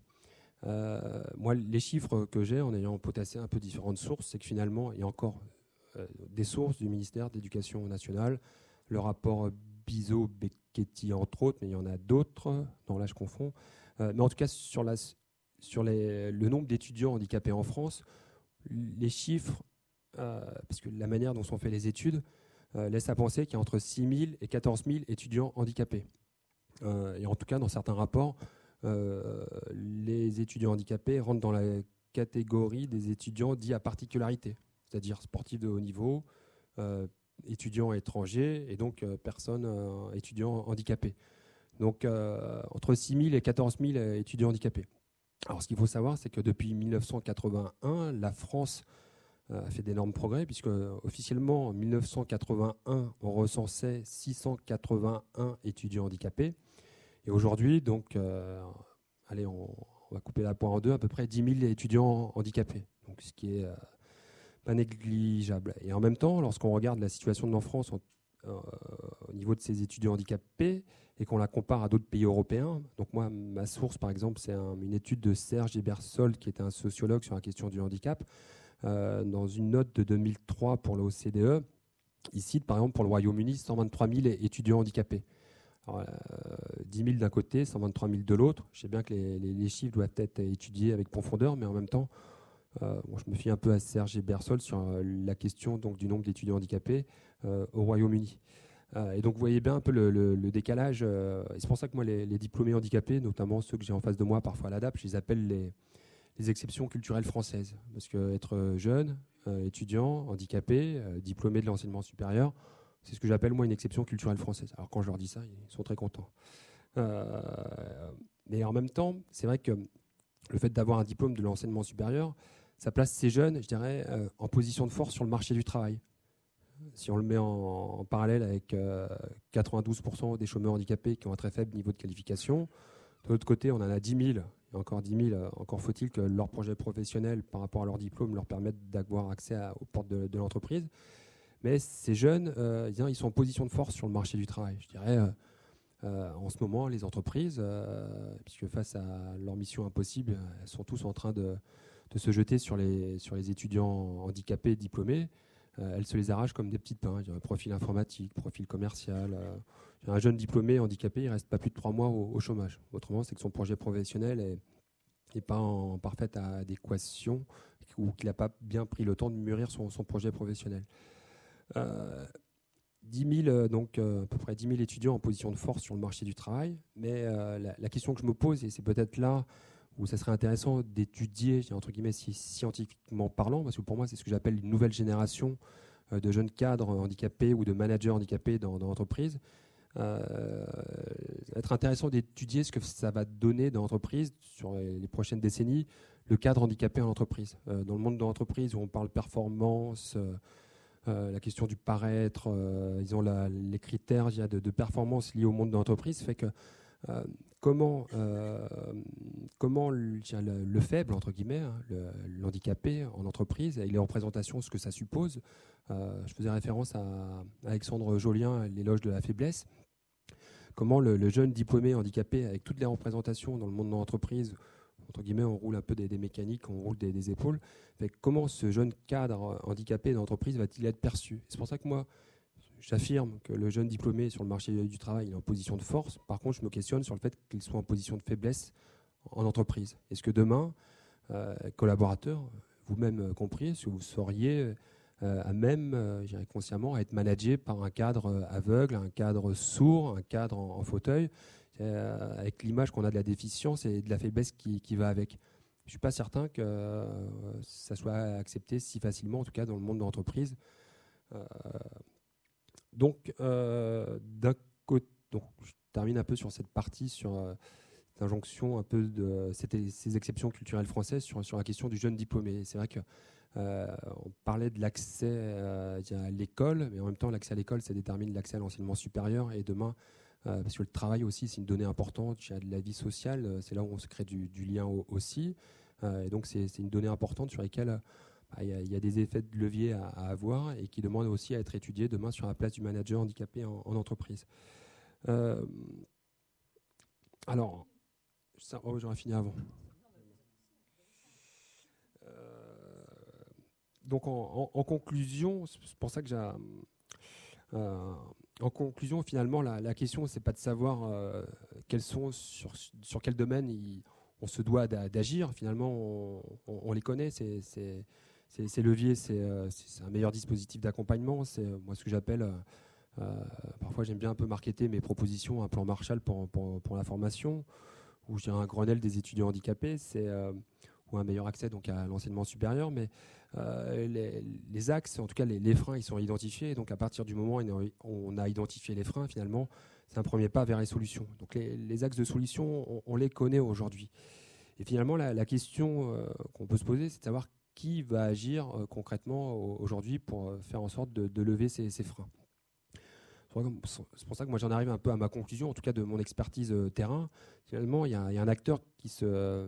Euh, moi, les chiffres que j'ai, en ayant potassé un peu différentes sources, c'est que finalement, il y a encore euh, des sources du ministère de l'Éducation nationale, le rapport Bizot-Becchetti entre autres, mais il y en a d'autres, non là je confonds, euh, mais en tout cas sur la... Sur les, le nombre d'étudiants handicapés en France, les chiffres, euh, parce que la manière dont sont faites les études, euh, laisse à penser qu'il y a entre six mille et quatorze mille étudiants handicapés. Euh, et en tout cas, dans certains rapports, euh, les étudiants handicapés rentrent dans la catégorie des étudiants dits à particularité, c'est-à-dire sportifs de haut niveau, euh, étudiants étrangers et donc euh, personnes euh, étudiants handicapés. Donc euh, entre six mille et quatorze mille étudiants handicapés. Alors, ce qu'il faut savoir, c'est que depuis mille neuf cent quatre-vingt-un, la France a fait d'énormes progrès, puisque officiellement, en mille neuf cent quatre-vingt-un, on recensait six cent quatre-vingt-un étudiants handicapés. Et aujourd'hui, donc, euh, allez, on, on va couper la poire en deux, à peu près dix mille étudiants handicapés, donc ce qui est euh, pas négligeable. Et en même temps, lorsqu'on regarde la situation de France en Euh, au niveau de ces étudiants handicapés et qu'on la compare à d'autres pays européens. Donc moi, ma source, par exemple, c'est un, une étude de Serge Ebersol, qui est un sociologue sur la question du handicap, euh, dans une note de deux mille trois pour l'O C D E. Il cite, par exemple, pour le Royaume-Uni, cent vingt-trois mille étudiants handicapés. Alors, euh, dix mille d'un côté, cent vingt-trois mille de l'autre. Je sais bien que les, les, les chiffres doivent être étudiés avec profondeur, mais en même temps, Euh, bon, je me fie un peu à Serge Ebersol sur euh, la question donc, du nombre d'étudiants handicapés euh, au Royaume-Uni. Euh, et donc vous voyez bien un peu le, le, le décalage. Euh, et c'est pour ça que moi, les, les diplômés handicapés, notamment ceux que j'ai en face de moi parfois à l'A D A P, je les appelle les, les exceptions culturelles françaises. Parce qu'être jeune, euh, étudiant, handicapé, euh, diplômé de l'enseignement supérieur, c'est ce que j'appelle moi une exception culturelle française. Alors quand je leur dis ça, ils sont très contents. Euh, mais en même temps, c'est vrai que le fait d'avoir un diplôme de l'enseignement supérieur, ça place ces jeunes, je dirais, euh, en position de force sur le marché du travail. Si on le met en, en parallèle avec euh, quatre-vingt-douze pour cent des chômeurs handicapés qui ont un très faible niveau de qualification, de l'autre côté, on en a dix mille. Et encore dix mille, encore faut-il que leur projet professionnel par rapport à leur diplôme leur permette d'avoir accès à, aux portes de, de l'entreprise. Mais ces jeunes, euh, ils sont en position de force sur le marché du travail. Je dirais, euh, euh, en ce moment, les entreprises, euh, puisque face à leur mission impossible, elles sont tous en train de de se jeter sur les, sur les étudiants handicapés diplômés, euh, elles se les arrachent comme des petites pains. Il y a un profil informatique, profil commercial. Euh, un jeune diplômé handicapé, il ne reste pas plus de trois mois au, au chômage. Autrement, c'est que son projet professionnel est, n'est pas en parfaite adéquation ou qu'il n'a pas bien pris le temps de mûrir son, son projet professionnel. Euh, dix mille, donc euh, à peu près dix mille étudiants en position de force sur le marché du travail. Mais euh, la, la question que je me pose, et c'est peut-être là où ça serait intéressant d'étudier, entre guillemets, scientifiquement parlant, parce que pour moi, c'est ce que j'appelle une nouvelle génération euh, de jeunes cadres handicapés ou de managers handicapés dans, dans l'entreprise. Euh, ça va être intéressant d'étudier ce que ça va donner dans l'entreprise sur les, les prochaines décennies, le cadre handicapé en entreprise. Euh, dans le monde de l'entreprise où on parle performance, euh, euh, la question du paraître, euh, ils ont la, les critères il y a de, de performance liés au monde de l'entreprise, fait que euh, comment, euh, comment le, le, le faible, entre guillemets, hein, le, l'handicapé en entreprise et les représentations, ce que ça suppose. Euh, je faisais référence à, à Alexandre Jolien, l'éloge de la faiblesse. Comment le, le jeune diplômé handicapé, avec toutes les représentations dans le monde de l'entreprise, entre guillemets, on roule un peu des, des mécaniques, on roule des, des épaules. Fait, comment ce jeune cadre handicapé d'entreprise va-t-il être perçu? C'est pour ça que moi, j'affirme que le jeune diplômé sur le marché du travail il est en position de force. Par contre, je me questionne sur le fait qu'il soit en position de faiblesse en entreprise. Est-ce que demain, euh, collaborateurs, vous-même compris, est-ce que vous seriez euh, à même, euh, je dirais consciemment, à être managé par un cadre aveugle, un cadre sourd, un cadre en, en fauteuil, euh, avec l'image qu'on a de la déficience et de la faiblesse qui, qui va avec. Je ne suis pas certain que euh, ça soit accepté si facilement, en tout cas dans le monde de l'entreprise. Euh, donc, euh, d'un côté, donc, je termine un peu sur cette partie, sur euh, cette injonction, un peu de c'était ces exceptions culturelles françaises sur, sur la question du jeune diplômé. C'est vrai que Euh, on parlait de l'accès euh, à l'école, mais en même temps, l'accès à l'école, ça détermine l'accès à l'enseignement supérieur. Et demain, euh, parce que le travail aussi, c'est une donnée importante de la vie sociale, c'est là où on se crée du, du lien au, aussi. Euh, et donc, c'est, c'est une donnée importante sur laquelle il bah, y, y a des effets de levier à, à avoir et qui demandent aussi à être étudiés demain sur la place du manager handicapé en, en entreprise. Euh, alors, ça, oh, j'aurais fini avant. Donc en, en, en conclusion, c'est pour ça que j'ai, euh, en conclusion, finalement, la, la question, c'est pas de savoir euh, quels sont sur, sur quel domaine il, on se doit d'agir. Finalement, on, on, on les connaît. C'est, c'est, c'est, ces leviers, c'est, c'est un meilleur dispositif d'accompagnement. C'est moi ce que j'appelle. Euh, parfois, j'aime bien un peu marketer mes propositions, un plan Marshall pour, pour, pour la formation, ou je dirais un Grenelle des étudiants handicapés. C'est euh, ou un meilleur accès donc à l'enseignement supérieur, mais euh, les, les axes, en tout cas les, les freins, ils sont identifiés. Donc à partir du moment où on a identifié les freins, finalement, c'est un premier pas vers les solutions. Donc les, les axes de solution, on, on les connaît aujourd'hui. Et finalement, la, la question euh, qu'on peut se poser, c'est de savoir qui va agir euh, concrètement aujourd'hui pour euh, faire en sorte de, de lever ces, ces freins. C'est pour ça que moi j'en arrive un peu à ma conclusion, en tout cas de mon expertise euh, terrain. Finalement, il y, y a un acteur qui se... Euh,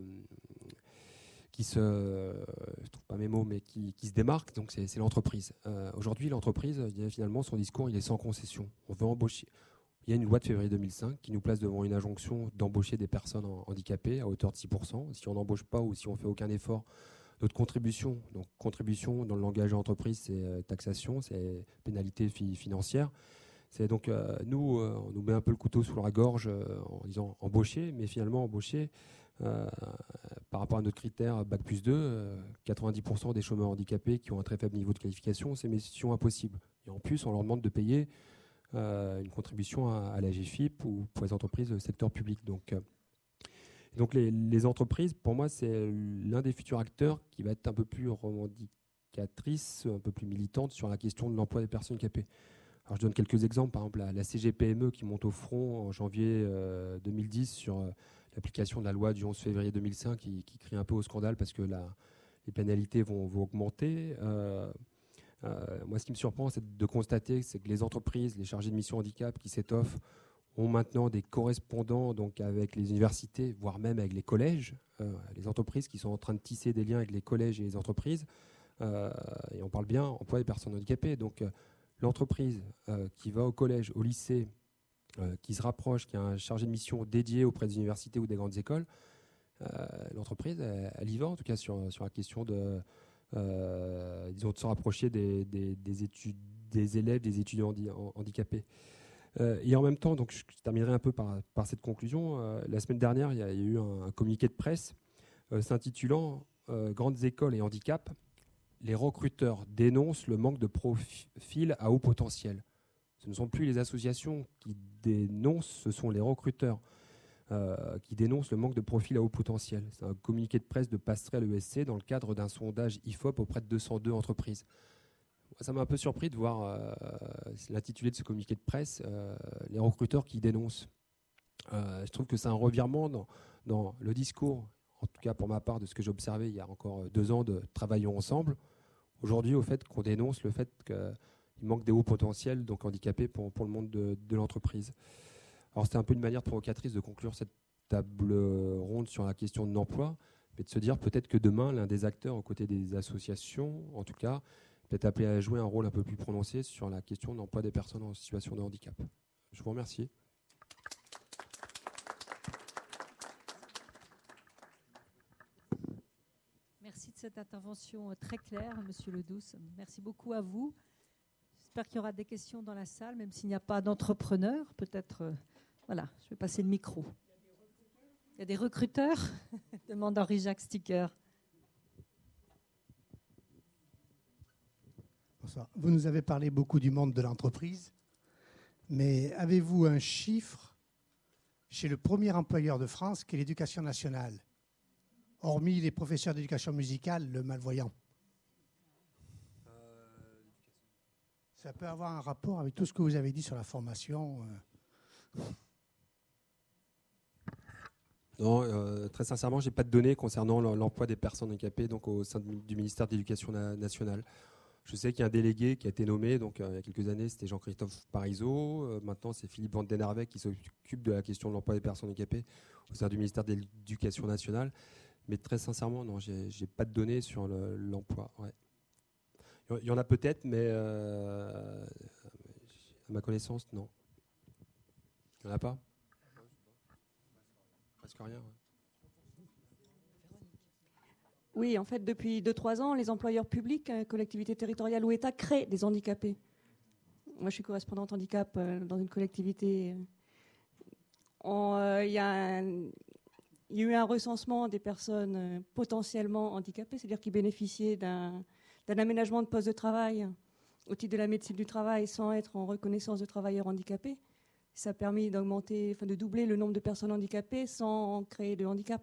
qui se, je trouve pas mes mots, mais qui, qui se démarque, donc c'est, c'est l'entreprise. Euh, aujourd'hui, l'entreprise, finalement, son discours, il est sans concession. On veut embaucher. Il y a une loi de février deux mille cinq qui nous place devant une injonction d'embaucher des personnes handicapées à hauteur de six pour cent. Si on n'embauche pas ou si on fait aucun effort, notre contribution, donc contribution dans le langage de l'entreprise, c'est taxation, c'est pénalité fi- financière. C'est donc euh, nous, euh, on nous met un peu le couteau sous la gorge euh, en disant embaucher, mais finalement embaucher. Euh, par rapport à notre critère bac plus deux, euh, quatre-vingt-dix pour cent des chômeurs handicapés qui ont un très faible niveau de qualification, c'est mission impossible. Et en plus, on leur demande de payer euh, une contribution à, à la G F I P ou pour les entreprises du secteur public. Donc, euh, donc les, les entreprises, pour moi, c'est l'un des futurs acteurs qui va être un peu plus revendicatrice, un peu plus militante sur la question de l'emploi des personnes handicapées. Alors, je donne quelques exemples. Par exemple, la, la C G P M E qui monte au front en janvier euh, deux mille dix sur euh, l'application de la loi du onze février deux mille cinq qui, qui crie un peu au scandale parce que la, les pénalités vont, vont augmenter. Euh, euh, moi, ce qui me surprend, c'est de constater c'est que les entreprises, les chargés de mission handicap qui s'étoffent, ont maintenant des correspondants donc avec les universités, voire même avec les collèges. Euh, les entreprises qui sont en train de tisser des liens avec les collèges et les entreprises. Euh, et on parle bien emploi des personnes handicapées. Donc, euh, l'entreprise euh, qui va au collège, au lycée, euh, qui se rapproche, qui a un chargé de mission dédié auprès des universités ou des grandes écoles, euh, l'entreprise, elle, elle y va, en tout cas sur, sur la question de, euh, disons, de se rapprocher des, des, des, études, des élèves, des étudiants handi- handicapés. Euh, et en même temps, donc, je terminerai un peu par, par cette conclusion. Euh, la semaine dernière, il y a, il y a eu un, un communiqué de presse euh, s'intitulant euh, « Grandes écoles et handicap ». Les recruteurs dénoncent le manque de profils à haut potentiel. Ce ne sont plus les associations qui dénoncent, ce sont les recruteurs. euh, qui dénonce le manque de profils à haut potentiel. C'est un communiqué de presse de Passerelle E S C dans le cadre d'un sondage I F O P auprès de deux cent deux entreprises. Ça m'a un peu surpris de voir euh, l'intitulé de ce communiqué de presse, euh, les recruteurs qui dénoncent. Euh, je trouve que c'est un revirement dans, dans le discours, en tout cas pour ma part, de ce que j'ai observé il y a encore deux ans de Travaillons ensemble. Aujourd'hui, au fait qu'on dénonce le fait qu'il manque des hauts potentiels, donc handicapés, pour, pour le monde de, de l'entreprise. Alors c'était un peu une manière provocatrice de conclure cette table ronde sur la question de l'emploi, mais de se dire peut-être que demain, l'un des acteurs aux côtés des associations, en tout cas, peut être appelé à jouer un rôle un peu plus prononcé sur la question de l'emploi des personnes en situation de handicap. Je vous remercie. Merci de cette intervention très claire, Monsieur Ledouce. Merci beaucoup à vous. J'espère qu'il y aura des questions dans la salle, même s'il n'y a pas d'entrepreneurs. Peut-être, euh, voilà, je vais passer le micro. Il y a des recruteurs demande Henri-Jacques Sticker. Bonsoir. Vous nous avez parlé beaucoup du monde de l'entreprise, mais avez-vous un chiffre chez le premier employeur de France, qui est l'Éducation nationale, hormis les professeurs d'éducation musicale, le malvoyant? Ça peut avoir un rapport avec tout ce que vous avez dit sur la formation. Non, euh, très sincèrement, je n'ai pas de données concernant l'emploi des personnes handicapées donc au sein du ministère de l'Éducation nationale. Je sais qu'il y a un délégué qui a été nommé donc, euh, il y a quelques années, c'était Jean-Christophe Parizeau. Euh, maintenant, c'est Philippe Van den Harweg qui s'occupe de la question de l'emploi des personnes handicapées au sein du ministère de l'Éducation nationale. Mais très sincèrement, non, je n'ai pas de données sur l'emploi. Le, ouais. Il y en a peut-être, mais euh, à ma connaissance, non. Il n'y en a pas? Presque rien. Ouais. Oui, en fait, depuis deux trois ans, les employeurs publics, collectivités territoriales ou État, créent des handicapés. Moi, je suis correspondante handicap dans une collectivité. Il euh, y, y a eu un recensement des personnes potentiellement handicapées, c'est-à-dire qui bénéficiaient d'un d'un aménagement de poste de travail au titre de la médecine du travail sans être en reconnaissance de travailleurs handicapés. Ça a permis d'augmenter, enfin de doubler le nombre de personnes handicapées sans créer de handicap.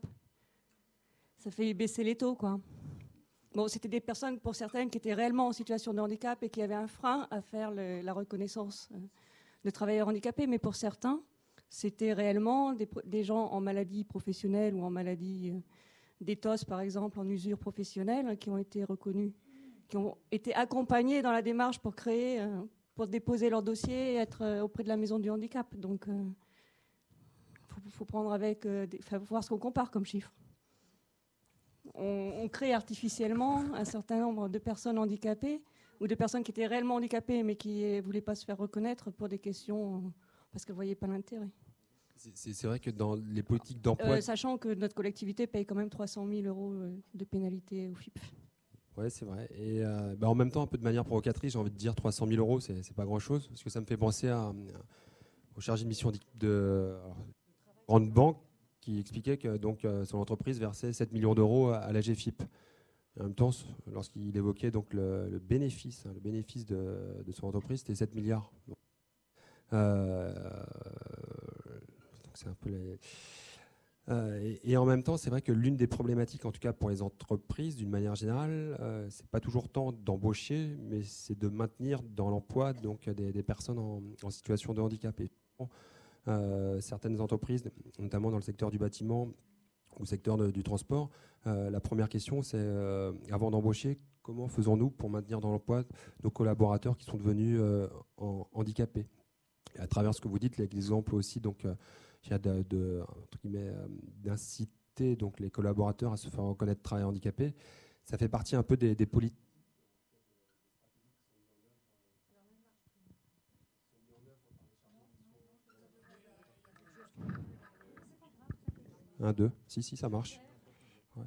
Ça fait baisser les taux, quoi. Bon, c'était des personnes, pour certaines, qui étaient réellement en situation de handicap et qui avaient un frein à faire le, la reconnaissance de travailleurs handicapés, mais pour certains, c'était réellement des, des gens en maladie professionnelle ou en maladie euh, d'éthos, par exemple, en usure professionnelle, qui ont été reconnus, qui ont été accompagnés dans la démarche pour créer, euh, pour déposer leur dossier et être euh, auprès de la maison du handicap. Donc, il euh, faut, faut prendre avec, euh, des, faut voir ce qu'on compare comme chiffre. On, on crée artificiellement un certain nombre de personnes handicapées ou de personnes qui étaient réellement handicapées mais qui ne voulaient pas se faire reconnaître pour des questions parce qu'elles ne voyaient pas l'intérêt. C'est vrai que dans les politiques d'emploi... Euh, sachant que notre collectivité paye quand même trois cent mille euros de pénalité au F I P. Oui, c'est vrai. Et euh, bah en même temps, un peu de manière provocatrice, j'ai envie de dire trois cent mille euros, c'est c'est pas grand-chose, parce que ça me fait penser à, à, au chargé de mission de, de grande banque qui expliquait que donc, euh, son entreprise versait sept millions d'euros à, à la G F I P. Et en même temps, lorsqu'il évoquait donc, le, le bénéfice, hein, le bénéfice de, de son entreprise, c'était sept milliards. Donc, euh, donc c'est un peu les... Euh, et, et en même temps, c'est vrai que l'une des problématiques, en tout cas pour les entreprises, d'une manière générale, euh, c'est pas toujours tant d'embaucher, mais c'est de maintenir dans l'emploi donc des, des personnes en, en situation de handicap. Et, euh, certaines entreprises, notamment dans le secteur du bâtiment ou le secteur de, du transport, euh, la première question, c'est euh, avant d'embaucher, comment faisons-nous pour maintenir dans l'emploi nos collaborateurs qui sont devenus euh, en, handicapés? Et à travers ce que vous dites, l'exemple aussi, donc euh, de, de, entre guillemets, euh, d'inciter donc les collaborateurs à se faire reconnaître travailleurs handicapés, ça fait partie un peu des, des politiques. Un, deux, si, si, ça marche. Ouais.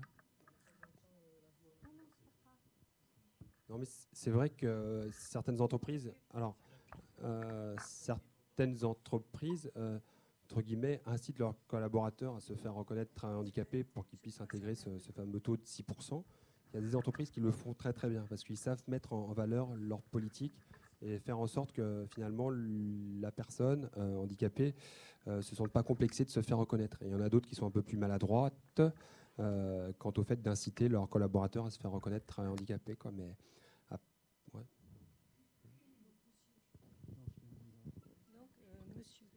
Non, mais c'est vrai que certaines entreprises, alors, euh, certaines entreprises, euh, entre guillemets, incitent leurs collaborateurs à se faire reconnaître travailleurs handicapés pour qu'ils puissent intégrer ce, ce fameux taux de six pour cent. Il y a des entreprises qui le font très très bien parce qu'ils savent mettre en, en valeur leur politique et faire en sorte que finalement la personne euh, handicapée ne euh, se sente pas complexée de se faire reconnaître. Et il y en a d'autres qui sont un peu plus maladroites euh, quant au fait d'inciter leurs collaborateurs à se faire reconnaître travailleurs handicapés. Quoi, mais, ah, ouais. Donc, euh, monsieur.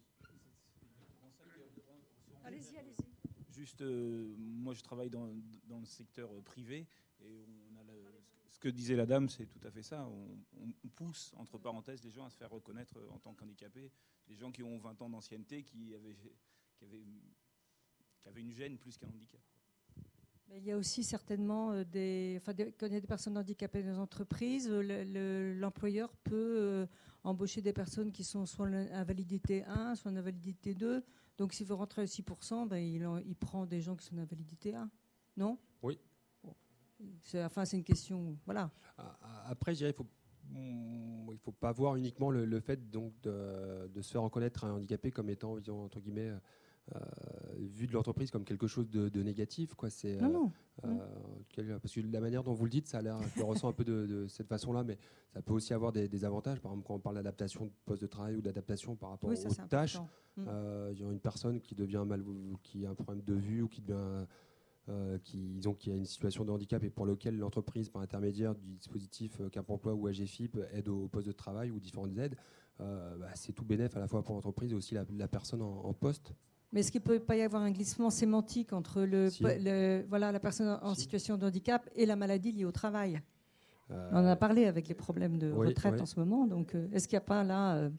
Allez-y, allez-y. Juste, euh, moi je travaille dans, dans le secteur privé et on a la, ce que disait la dame, c'est tout à fait ça. On, on pousse, entre parenthèses, les gens à se faire reconnaître en tant qu'handicapés. Des gens qui ont vingt ans d'ancienneté, qui avaient, qui, avaient, qui avaient une gêne plus qu'un handicap. Mais il y a aussi certainement des, enfin, des, quand il y a des personnes handicapées dans les entreprises, le, le, l'employeur peut euh, embaucher des personnes qui sont soit en invalidité un, soit en invalidité deux. Donc s'il veut rentrer à six pour cent, ben, il, en, il prend des gens qui sont en invalidité un. Non ? Oui. Bon. C'est, enfin, c'est une question. Voilà. Après, je dirais qu'il faut. Il ne faut pas voir uniquement le, le fait donc de, de se faire reconnaître un handicapé comme étant, disons, entre guillemets, euh, vu de l'entreprise comme quelque chose de, de négatif. Quoi. C'est, non, non. Euh, euh, parce que la manière dont vous le dites, ça a l'air, je le ressens un peu de, de cette façon-là, mais ça peut aussi avoir des, des avantages. Par exemple, quand on parle d'adaptation de poste de travail ou d'adaptation par rapport oui, ça, aux tâches, mmh. euh, il y a une personne qui devient mal, qui a un problème de vue ou qui devient Euh, qui, disons, qui a une situation de handicap et pour lequel l'entreprise, par intermédiaire du dispositif euh, Cap Emploi ou A G F I P, aide au poste de travail ou différentes aides, euh, bah, c'est tout bénef à la fois pour l'entreprise et aussi la, la personne en, en poste. Mais est-ce qu'il ne peut pas y avoir un glissement sémantique entre le, si. le, voilà, la personne en si. situation de handicap et la maladie liée au travail euh, On en a parlé avec les problèmes de oui, retraite oui. en ce moment, donc euh, est-ce qu'il n'y a pas là... Euh...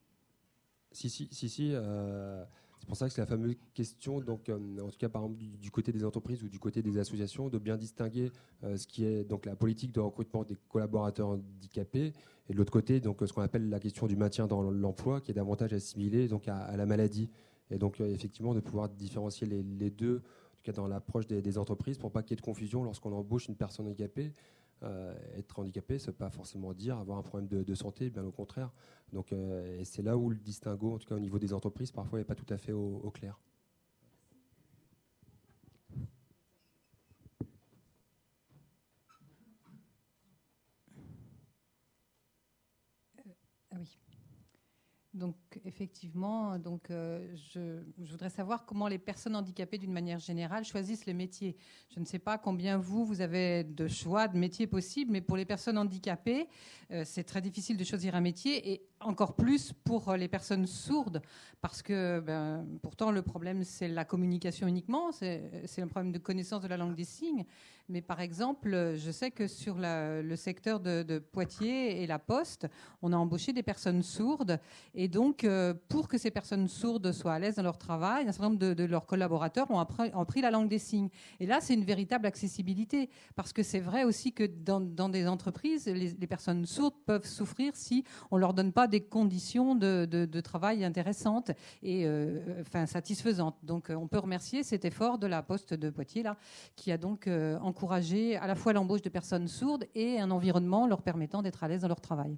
Si, si, si, si euh, c'est pour ça que c'est la fameuse question, donc, euh, en tout cas par exemple du, du côté des entreprises ou du côté des associations, de bien distinguer euh, ce qui est donc la politique de recrutement des collaborateurs handicapés et de l'autre côté donc ce qu'on appelle la question du maintien dans l'emploi, qui est davantage assimilée donc à, à la maladie. Et donc euh, effectivement de pouvoir différencier les, les deux, en tout cas dans l'approche des, des entreprises, pour pas qu'il y ait de confusion lorsqu'on embauche une personne handicapée. Euh, être handicapé, ça ne veut pas forcément dire avoir un problème de, de santé, bien au contraire. Donc, euh, et c'est là où le distinguo, en tout cas au niveau des entreprises, parfois n'est pas tout à fait au, au clair. Euh, ah oui. Donc effectivement, donc, euh, je, je voudrais savoir comment les personnes handicapées d'une manière générale choisissent le métier. Je ne sais pas combien vous, vous avez de choix de métiers possibles, mais pour les personnes handicapées, euh, c'est très difficile de choisir un métier et encore plus pour les personnes sourdes parce que ben, pourtant le problème c'est la communication uniquement, c'est, c'est un problème de connaissance de la langue des signes. Mais par exemple, je sais que sur la, le secteur de, de Poitiers et la Poste, on a embauché des personnes sourdes. Et donc, euh, pour que ces personnes sourdes soient à l'aise dans leur travail, un certain nombre de, de leurs collaborateurs ont, appris, ont pris la langue des signes. Et là, c'est une véritable accessibilité. Parce que c'est vrai aussi que dans, dans des entreprises, les, les personnes sourdes peuvent souffrir si on ne leur donne pas des conditions de, de, de travail intéressantes et euh, enfin, satisfaisantes. Donc, on peut remercier cet effort de la Poste de Poitiers, là, qui a donc euh, encourager à la fois l'embauche de personnes sourdes et un environnement leur permettant d'être à l'aise dans leur travail.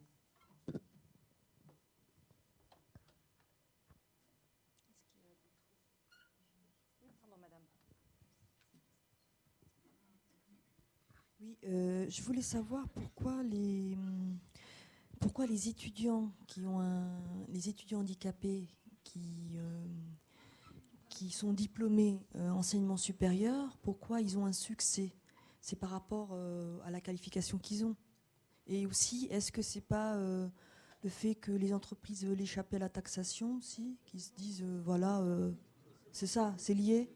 Oui, euh, je voulais savoir pourquoi les, pourquoi les étudiants qui ont un, les étudiants handicapés qui euh, qui sont diplômés euh, enseignement supérieur, pourquoi ils ont un succès? C'est par rapport euh, à la qualification qu'ils ont. Et aussi, est-ce que c'est pas euh, le fait que les entreprises veulent échapper à la taxation aussi, qu'ils se disent, euh, voilà, euh, c'est ça, c'est lié?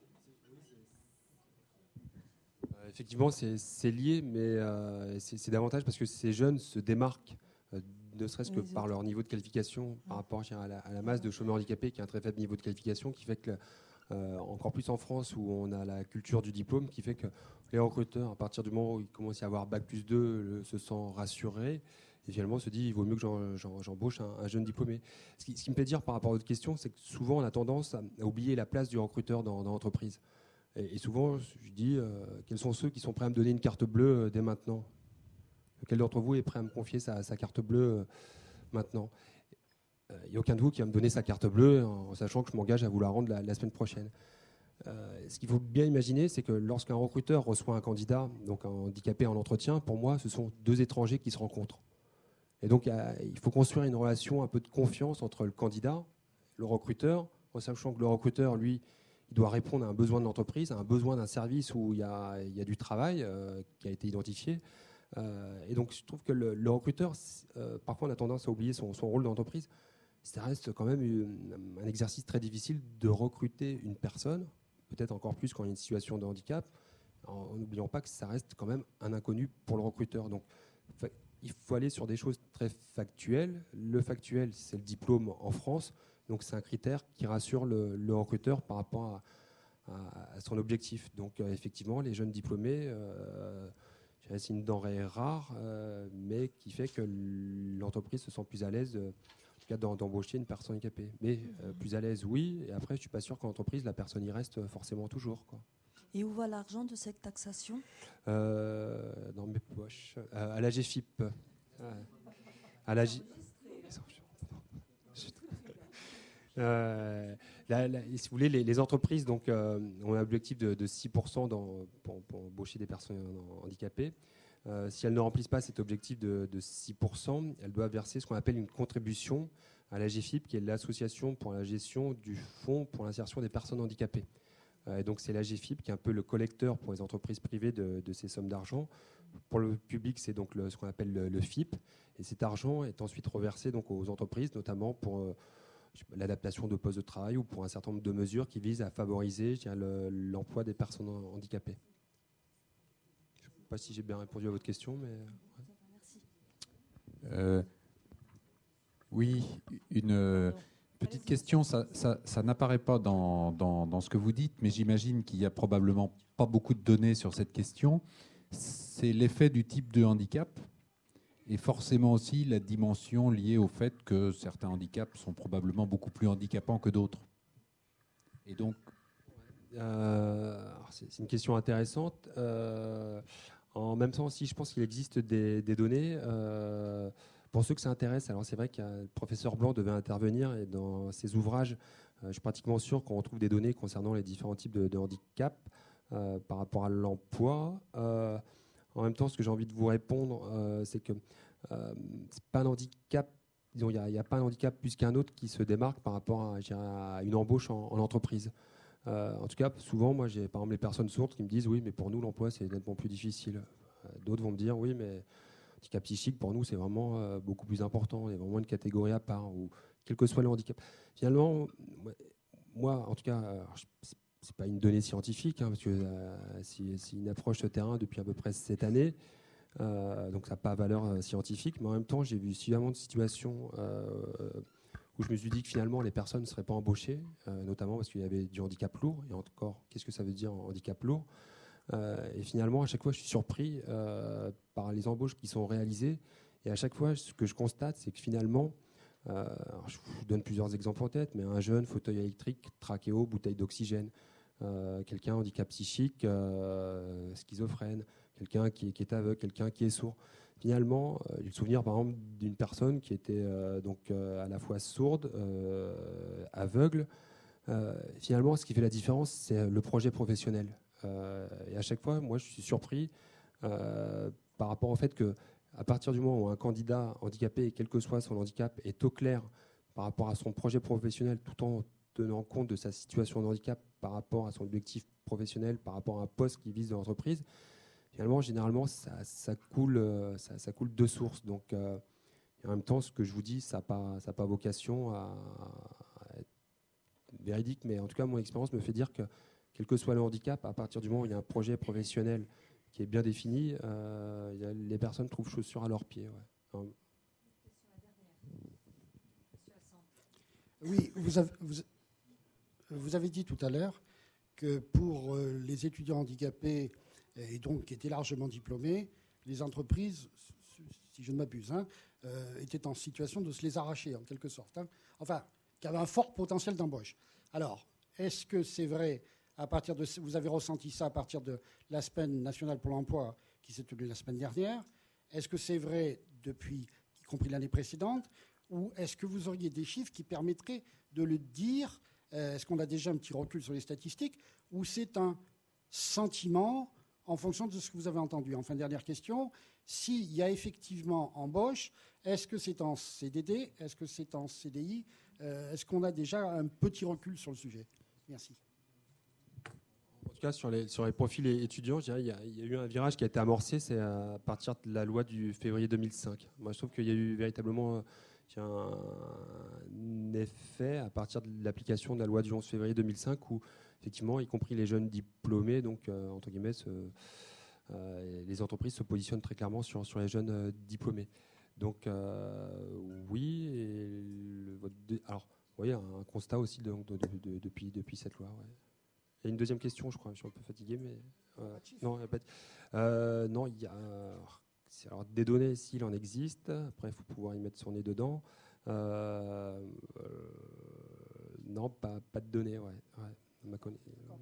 euh, Effectivement, c'est, c'est lié, mais euh, c'est, c'est davantage parce que ces jeunes se démarquent, euh, ne serait-ce que par leur niveau de qualification, par rapport à la, à la masse de chômeurs handicapés qui a un très faible niveau de qualification, qui fait que Euh, encore plus en France où on a la culture du diplôme qui fait que les recruteurs, à partir du moment où ils commencent à avoir bac plus deux, le, se sentent rassurés et finalement se dit il vaut mieux que j'en, j'en, j'embauche un, un jeune diplômé. Ce qui, ce qui me fait dire par rapport à votre question, c'est que souvent on a tendance à, à oublier la place du recruteur dans, dans l'entreprise. Et, et souvent je dis euh, quels sont ceux qui sont prêts à me donner une carte bleue euh, dès maintenant? Quel d'entre vous est prêt à me confier sa, sa carte bleue euh, maintenant? Il n'y a aucun de vous qui va me donner sa carte bleue en sachant que je m'engage à vous la rendre la, la semaine prochaine. Euh, ce qu'il faut bien imaginer, c'est que lorsqu'un recruteur reçoit un candidat, donc un handicapé en entretien, pour moi, ce sont deux étrangers qui se rencontrent. Et donc, il faut construire une relation un peu de confiance entre le candidat, le recruteur, en sachant que le recruteur, lui, il doit répondre à un besoin de l'entreprise, à un besoin d'un service où il y a, il y a du travail euh, qui a été identifié. Euh, et donc, je trouve que le, le recruteur, euh, parfois, on a tendance à oublier son, son rôle d'entreprise. Ça reste quand même une, un exercice très difficile de recruter une personne, peut-être encore plus quand il y a une situation de handicap, en n'oubliant pas que ça reste quand même un inconnu pour le recruteur. Donc, il faut aller sur des choses très factuelles. Le factuel, c'est le diplôme en France. Donc, c'est un critère qui rassure le, le recruteur par rapport à, à, à son objectif. Donc, euh, effectivement, les jeunes diplômés, euh, c'est une denrée rare, euh, mais qui fait que l'entreprise se sent plus à l'aise, euh, en tout cas, d'embaucher une personne handicapée. Mais euh, plus à l'aise, oui. Et après, je ne suis pas sûr qu'en entreprise, la personne y reste forcément toujours, quoi. Et où va l'argent de cette taxation ? euh, Dans mes poches. Euh, à la G F I P. Euh, à la G... Euh, là, là, si vous voulez, les, les entreprises donc, euh, ont un objectif de, de six pour cent dans, pour, pour embaucher des personnes handicapées. Euh, si elles ne remplissent pas cet objectif de, de six pour cent, elles doivent verser ce qu'on appelle une contribution à la G F I P, qui est l'association pour la gestion du fonds pour l'insertion des personnes handicapées. Euh, et donc c'est la G F I P qui est un peu le collecteur pour les entreprises privées de, de ces sommes d'argent. Pour le public, c'est donc le, ce qu'on appelle le, le F I P. Et cet argent est ensuite reversé donc, aux entreprises, notamment pour euh, l'adaptation de postes de travail ou pour un certain nombre de mesures qui visent à favoriser le, l'emploi des personnes handicapées. Je ne sais pas si j'ai bien répondu à votre question, mais... Ouais. Merci. Euh, oui, une euh, petite question. Ça, ça, ça n'apparaît pas dans, dans, dans ce que vous dites, mais j'imagine qu'il n'y a probablement pas beaucoup de données sur cette question. C'est l'effet du type de handicap et forcément aussi la dimension liée au fait que certains handicaps sont probablement beaucoup plus handicapants que d'autres. Et donc, euh, c'est, c'est une question intéressante. Euh, en même temps aussi, je pense qu'il existe des, des données. Euh, pour ceux que ça intéresse, alors c'est vrai que le professeur Blanc devait intervenir et dans ses ouvrages, euh, je suis pratiquement sûr qu'on retrouve des données concernant les différents types de, de handicap euh, par rapport à l'emploi. Euh, En même temps, ce que j'ai envie de vous répondre, euh, c'est que euh, c'est pas un handicap, disons, il n'y a, a pas un handicap plus qu'un autre qui se démarque par rapport à, je dirais, à une embauche en, en entreprise. Euh, en tout cas, souvent, moi, j'ai par exemple les personnes sourdes qui me disent oui, mais pour nous, l'emploi, c'est nettement plus difficile. Euh, d'autres vont me dire oui, mais handicap psychique, pour nous, c'est vraiment euh, beaucoup plus important. Il y a vraiment une catégorie à part, ou quel que soit le handicap. Finalement, moi, en tout cas, alors, je, c'est pas une donnée scientifique, hein, parce que euh, c'est, c'est une approche de terrain depuis à peu près cette année, euh, donc ça n'a pas valeur euh, scientifique, mais en même temps, j'ai vu suffisamment de situations euh, où je me suis dit que finalement, les personnes ne seraient pas embauchées, euh, notamment parce qu'il y avait du handicap lourd, et encore, qu'est-ce que ça veut dire handicap lourd euh, et finalement, à chaque fois, je suis surpris euh, par les embauches qui sont réalisées, et à chaque fois, ce que je constate, c'est que finalement, euh, alors je vous donne plusieurs exemples en tête, mais un jeune, fauteuil électrique, trachéo, bouteille d'oxygène, Euh, quelqu'un handicap psychique, euh, schizophrène, quelqu'un qui, qui est aveugle, quelqu'un qui est sourd. Finalement, euh, j'ai le souvenir par exemple d'une personne qui était euh, donc euh, à la fois sourde, euh, aveugle. Euh, finalement, ce qui fait la différence, c'est le projet professionnel. Euh, et à chaque fois, moi, je suis surpris euh, par rapport au fait que, à partir du moment où un candidat handicapé, quel que soit son handicap, est au clair par rapport à son projet professionnel, tout en tenant compte de sa situation de handicap par rapport à son objectif professionnel, par rapport à un poste qu'il vise dans l'entreprise, finalement, généralement, ça, ça, coule, ça, ça coule de source. Donc, euh, en même temps, ce que je vous dis, ça n'a pas, ça n'a pas vocation à, à être véridique, mais en tout cas, mon expérience me fait dire que, quel que soit le handicap, à partir du moment où il y a un projet professionnel qui est bien défini, euh, il y a, les personnes trouvent chaussures à leurs pieds. Ouais. Enfin, oui, vous avez, vous, vous avez dit tout à l'heure que pour euh, les étudiants handicapés et donc qui étaient largement diplômés, les entreprises, si je ne m'abuse, hein, euh, étaient en situation de se les arracher en quelque sorte. Hein. Enfin, qui avaient un fort potentiel d'embauche. Alors, est-ce que c'est vrai à partir de, vous avez ressenti ça à partir de la semaine nationale pour l'emploi qui s'est tenue la semaine dernière? Est-ce que c'est vrai depuis, y compris l'année précédente? Ou est-ce que vous auriez des chiffres qui permettraient de le dire? Est-ce qu'on a déjà un petit recul sur les statistiques? Ou c'est un sentiment en fonction de ce que vous avez entendu. Enfin, dernière question, s'il y a effectivement embauche, est-ce que c'est en C D D? Est-ce que c'est en C D I? euh, Est-ce qu'on a déjà un petit recul sur le sujet? Merci. En tout cas, sur les, sur les profils étudiants, je dirais il y, a, il y a eu un virage qui a été amorcé, c'est à partir de la loi du février deux mille cinq. Moi, je trouve qu'il y a eu véritablement un effet à partir de l'application de la loi du onze février deux mille cinq où, effectivement, y compris les jeunes diplômés, donc, euh, entre guillemets, ce, euh, les entreprises se positionnent très clairement sur, sur les jeunes euh, diplômés. Donc, euh, oui, et le, votre, alors, vous voyez, un constat aussi de, de, de, de, depuis, depuis cette loi. Ouais. Il y a une deuxième question, je crois, je suis un peu fatigué, mais euh, non, il y a pas de, euh, non, il y a alors des données s'il en existe. Après, il faut pouvoir y mettre son nez dedans. Euh, euh, non, pas, pas de données, ouais. ouais ma conna...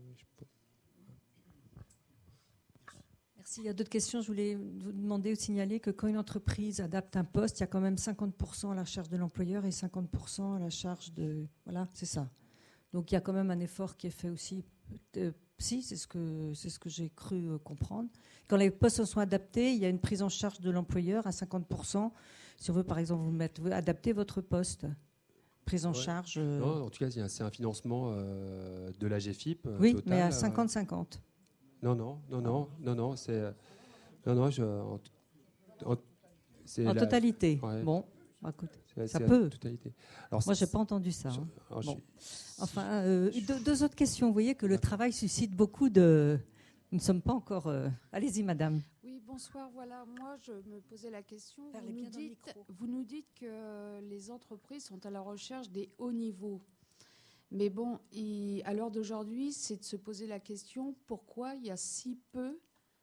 Merci. Il y a d'autres questions. Je voulais vous demander ou signaler que quand une entreprise adapte un poste, il y a quand même cinquante pour cent à la charge de l'employeur et cinquante pour cent à la charge de... Voilà, c'est ça. Donc il y a quand même un effort qui est fait aussi. Euh, si, c'est ce que, c'est ce que j'ai cru euh, comprendre. Quand les postes sont adaptés, il y a une prise en charge de l'employeur à cinquante pour cent. Si on veut, par exemple, vous mettre, vous adapter votre poste. Prise en ouais. charge. Euh... Non, en tout cas, c'est un financement euh, de la G F I P. Oui, total, mais à cinquante cinquante. Non, non, non, non, non, non, c'est. Non, non, je. En, en, c'est en la, totalité. Ouais. Bon, écoute, c'est, ça c'est peut. Totalité. Alors, moi, j'ai pas entendu ça. Hein. Alors, bon. suis... Enfin, euh, deux, deux autres questions. Vous voyez que le travail suscite beaucoup de. Nous ne sommes pas encore. Euh... Allez-y, madame. Oui, bonsoir. Voilà, moi, je me posais la question. Vous nous, dites, vous nous dites que les entreprises sont à la recherche des hauts niveaux. Mais bon, il, à l'heure d'aujourd'hui, c'est de se poser la question pourquoi il y a si peu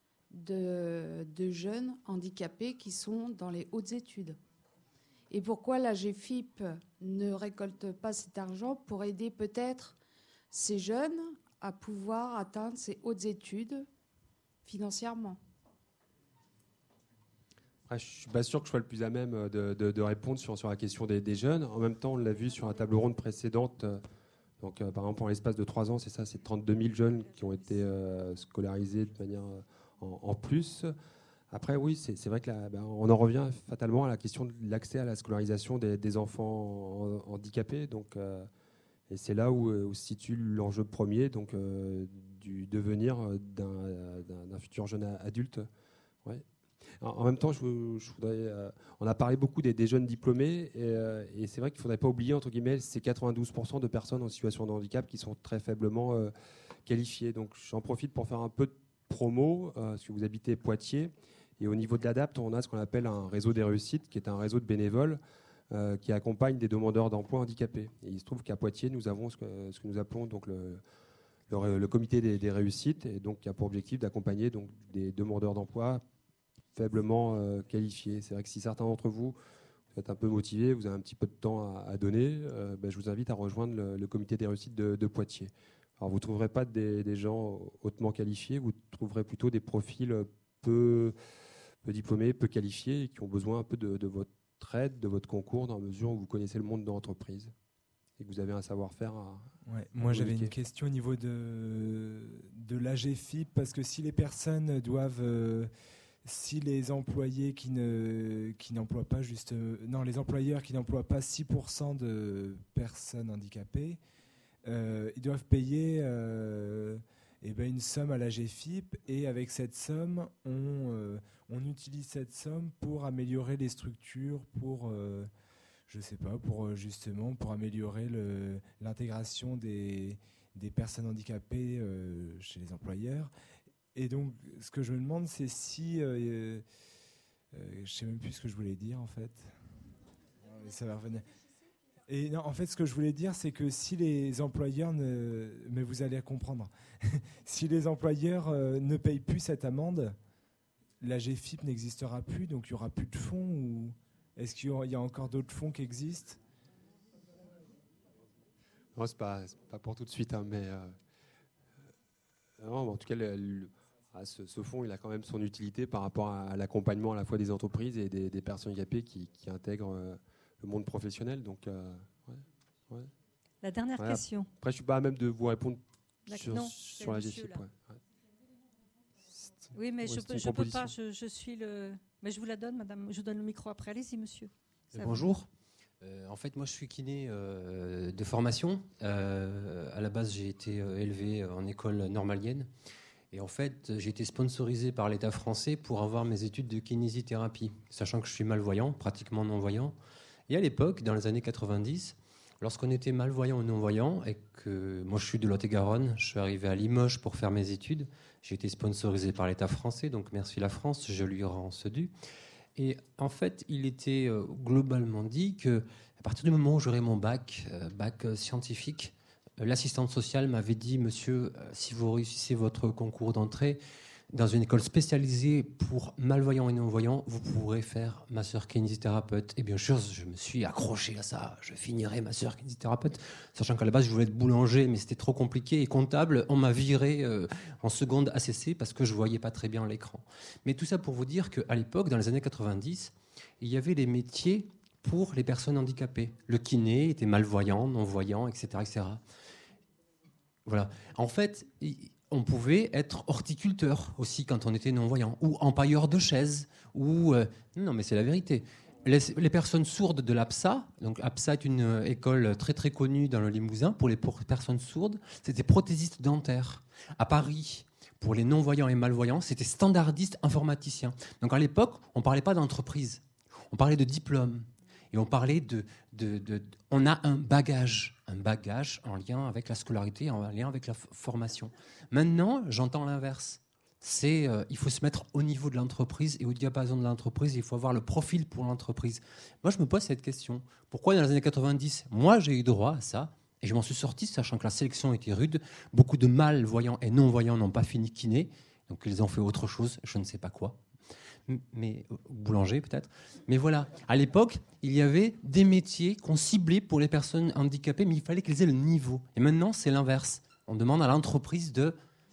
de, de jeunes handicapés qui sont dans les hautes études. Et pourquoi la G F I P ne récolte pas cet argent pour aider peut-être ces jeunes à pouvoir atteindre ces hautes études financièrement. Après, je ne suis pas sûr que je sois le plus à même de, de, de répondre sur, sur la question des, des jeunes. En même temps, on l'a vu sur la table ronde précédente. Donc, euh, par exemple, en l'espace de trois ans, c'est ça, c'est trente-deux mille jeunes qui ont été euh, scolarisés de manière euh, en, en plus. Après, oui, c'est, c'est vrai que la, ben, on en revient fatalement à la question de l'accès à la scolarisation des, des enfants en, handicapés. Donc, euh, et c'est là où, où se situe l'enjeu premier, donc euh, du devenir d'un, d'un, d'un futur jeune adulte. Ouais. En même temps, je, je voudrais, euh, on a parlé beaucoup des, des jeunes diplômés, et, euh, et c'est vrai qu'il ne faudrait pas oublier, entre guillemets, ces quatre-vingt-douze pour cent de personnes en situation de handicap qui sont très faiblement euh, qualifiées. Donc j'en profite pour faire un peu de promo, euh, si vous habitez Poitiers. Et au niveau de l'ADAPT, on a ce qu'on appelle un réseau des réussites, qui est un réseau de bénévoles euh, qui accompagne des demandeurs d'emploi handicapés. Et il se trouve qu'à Poitiers, nous avons ce que, ce que nous appelons donc le, le, le comité des, des réussites, et donc qui a pour objectif d'accompagner donc des demandeurs d'emploi faiblement euh, qualifiés. C'est vrai que si certains d'entre vous, vous êtes un peu motivés, vous avez un petit peu de temps à, à donner, euh, ben, je vous invite à rejoindre le, le comité des réussites de, de Poitiers. Alors vous ne trouverez pas des, des gens hautement qualifiés, vous trouverez plutôt des profils peu, peu diplômés, peu qualifiés, et qui ont besoin un peu de, de votre aide, de votre concours, dans la mesure où vous connaissez le monde de l'entreprise et que vous avez un savoir-faire à... Ouais, moi, j'avais une question au niveau de, de l'A G F I P, parce que si les personnes doivent... Euh, si les employés qui ne qui n'emploient pas juste euh, non les employeurs qui n'emploient pas six pour cent de personnes handicapées, euh, ils doivent payer euh, eh ben une somme à la G F I P, et avec cette somme on euh, on utilise cette somme pour améliorer les structures, pour euh, je sais pas pour justement pour améliorer le, l'intégration des des personnes handicapées euh, chez les employeurs. Et donc, ce que je me demande, c'est si... Euh, euh, je ne sais même plus ce que je voulais dire, en fait. Ça va revenir. Et non, en fait, ce que je voulais dire, c'est que si les employeurs... ne, mais vous allez comprendre. Si les employeurs euh, ne payent plus cette amende, la G F I P n'existera plus, donc il n'y aura plus de fonds, ou est-ce qu'il y a encore d'autres fonds qui existent? Non, ce n'est pas, pas pour tout de suite, hein, mais... Euh, non, en tout cas... Le, le, Ah, ce, ce fonds, il a quand même son utilité par rapport à, à l'accompagnement à la fois des entreprises et des, des personnes handicapées qui, qui intègrent euh, le monde professionnel. Donc, euh, ouais, ouais. La dernière voilà. question. Après, je ne suis pas à même de vous répondre sur, non, sur la G F I P. Ouais. Ouais. Oui, mais je ne peux, peux pas, je, je suis le... Mais je vous la donne, madame, je vous donne le micro après. Allez-y, monsieur. Bonjour. Euh, en fait, moi, je suis kiné euh, de formation. Euh, à la base, j'ai été euh, élevé en école normalienne. Et en fait, j'ai été sponsorisé par l'État français pour avoir mes études de kinésithérapie, sachant que je suis malvoyant, pratiquement non-voyant. Et à l'époque, dans les années quatre-vingt-dix, lorsqu'on était malvoyant ou non-voyant, et que moi, je suis de Lot-et-Garonne, je suis arrivé à Limoges pour faire mes études, j'ai été sponsorisé par l'État français, donc merci la France, je lui rends ce dû. Et en fait, il était euh, globalement dit que à partir du moment où j'aurais mon bac, euh, bac euh, scientifique, euh, l'assistante sociale m'avait dit, monsieur, euh, si vous réussissez votre concours d'entrée dans une école spécialisée pour malvoyants et non-voyants, vous pourrez faire masseur kinésithérapeute. Et bien sûr, je me suis accroché à ça. Je finirai masseur kinésithérapeute, sachant qu'à la base, je voulais être boulanger, mais c'était trop compliqué. Et comptable, on m'a viré euh, en seconde A C C parce que je voyais pas très bien l'écran. Mais tout ça pour vous dire qu'à l'époque, dans les années quatre-vingt-dix, il y avait des métiers pour les personnes handicapées. Le kiné était malvoyant, non-voyant, et cetera, et cetera. Voilà. En fait... Il, on pouvait être horticulteur aussi quand on était non-voyant, ou empailleur de chaises, ou... Euh, non, mais c'est la vérité. Les, les personnes sourdes de l'A P S A, donc l'A P S A est une école très très connue dans le Limousin, pour les pour personnes sourdes, c'était prothésiste dentaire. À Paris, pour les non-voyants et malvoyants, c'était standardiste informaticien. Donc à l'époque, on ne parlait pas d'entreprise, on parlait de diplôme. Et on parlait de, de, de, de... On a un bagage, un bagage en lien avec la scolarité, en lien avec la f- formation. Maintenant, j'entends l'inverse. C'est, euh, il faut se mettre au niveau de l'entreprise et au diapason de l'entreprise. Il faut avoir le profil pour l'entreprise. Moi, je me pose cette question. Pourquoi dans les années quatre-vingt-dix, moi, j'ai eu droit à ça et je m'en suis sorti, sachant que la sélection était rude. Beaucoup de malvoyants et non-voyants n'ont pas fini kiné. Donc, ils ont fait autre chose, je ne sais pas quoi. Mais boulanger peut-être. Mais voilà, à l'époque, il y avait des métiers qu'on ciblait pour les personnes handicapées, mais il fallait qu'ils aient le niveau. Et maintenant, c'est l'inverse. On demande à l'entreprise de,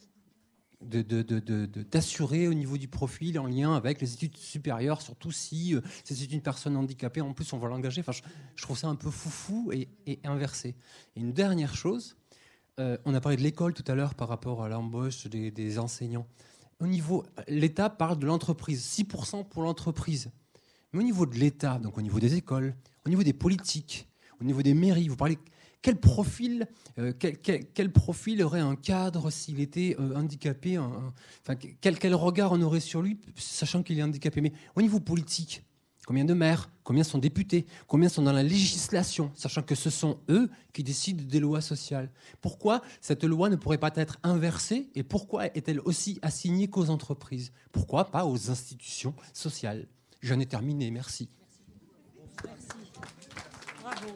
de, de, de, de, de, d'assurer au niveau du profil en lien avec les études supérieures, surtout si euh, c'est une personne handicapée. En plus, on va l'engager. Enfin, je, je trouve ça un peu foufou et, et inversé. Et une dernière chose, euh, on a parlé de l'école tout à l'heure par rapport à l'embauche des, des enseignants. Au niveau, l'État parle de l'entreprise, six pour cent pour l'entreprise. Mais au niveau de l'État, donc au niveau des écoles, au niveau des politiques, au niveau des mairies, vous parlez quel profil, euh, quel, quel, quel profil aurait un cadre s'il était euh, handicapé, un, un, enfin, quel, quel regard on aurait sur lui, sachant qu'il est handicapé. Mais au niveau politique, combien de maires, combien sont députés, combien sont dans la législation, sachant que ce sont eux qui décident des lois sociales. Pourquoi cette loi ne pourrait pas être inversée et pourquoi est-elle aussi assignée qu'aux entreprises? Pourquoi pas aux institutions sociales? J'en ai terminé, merci. Merci. Bravo.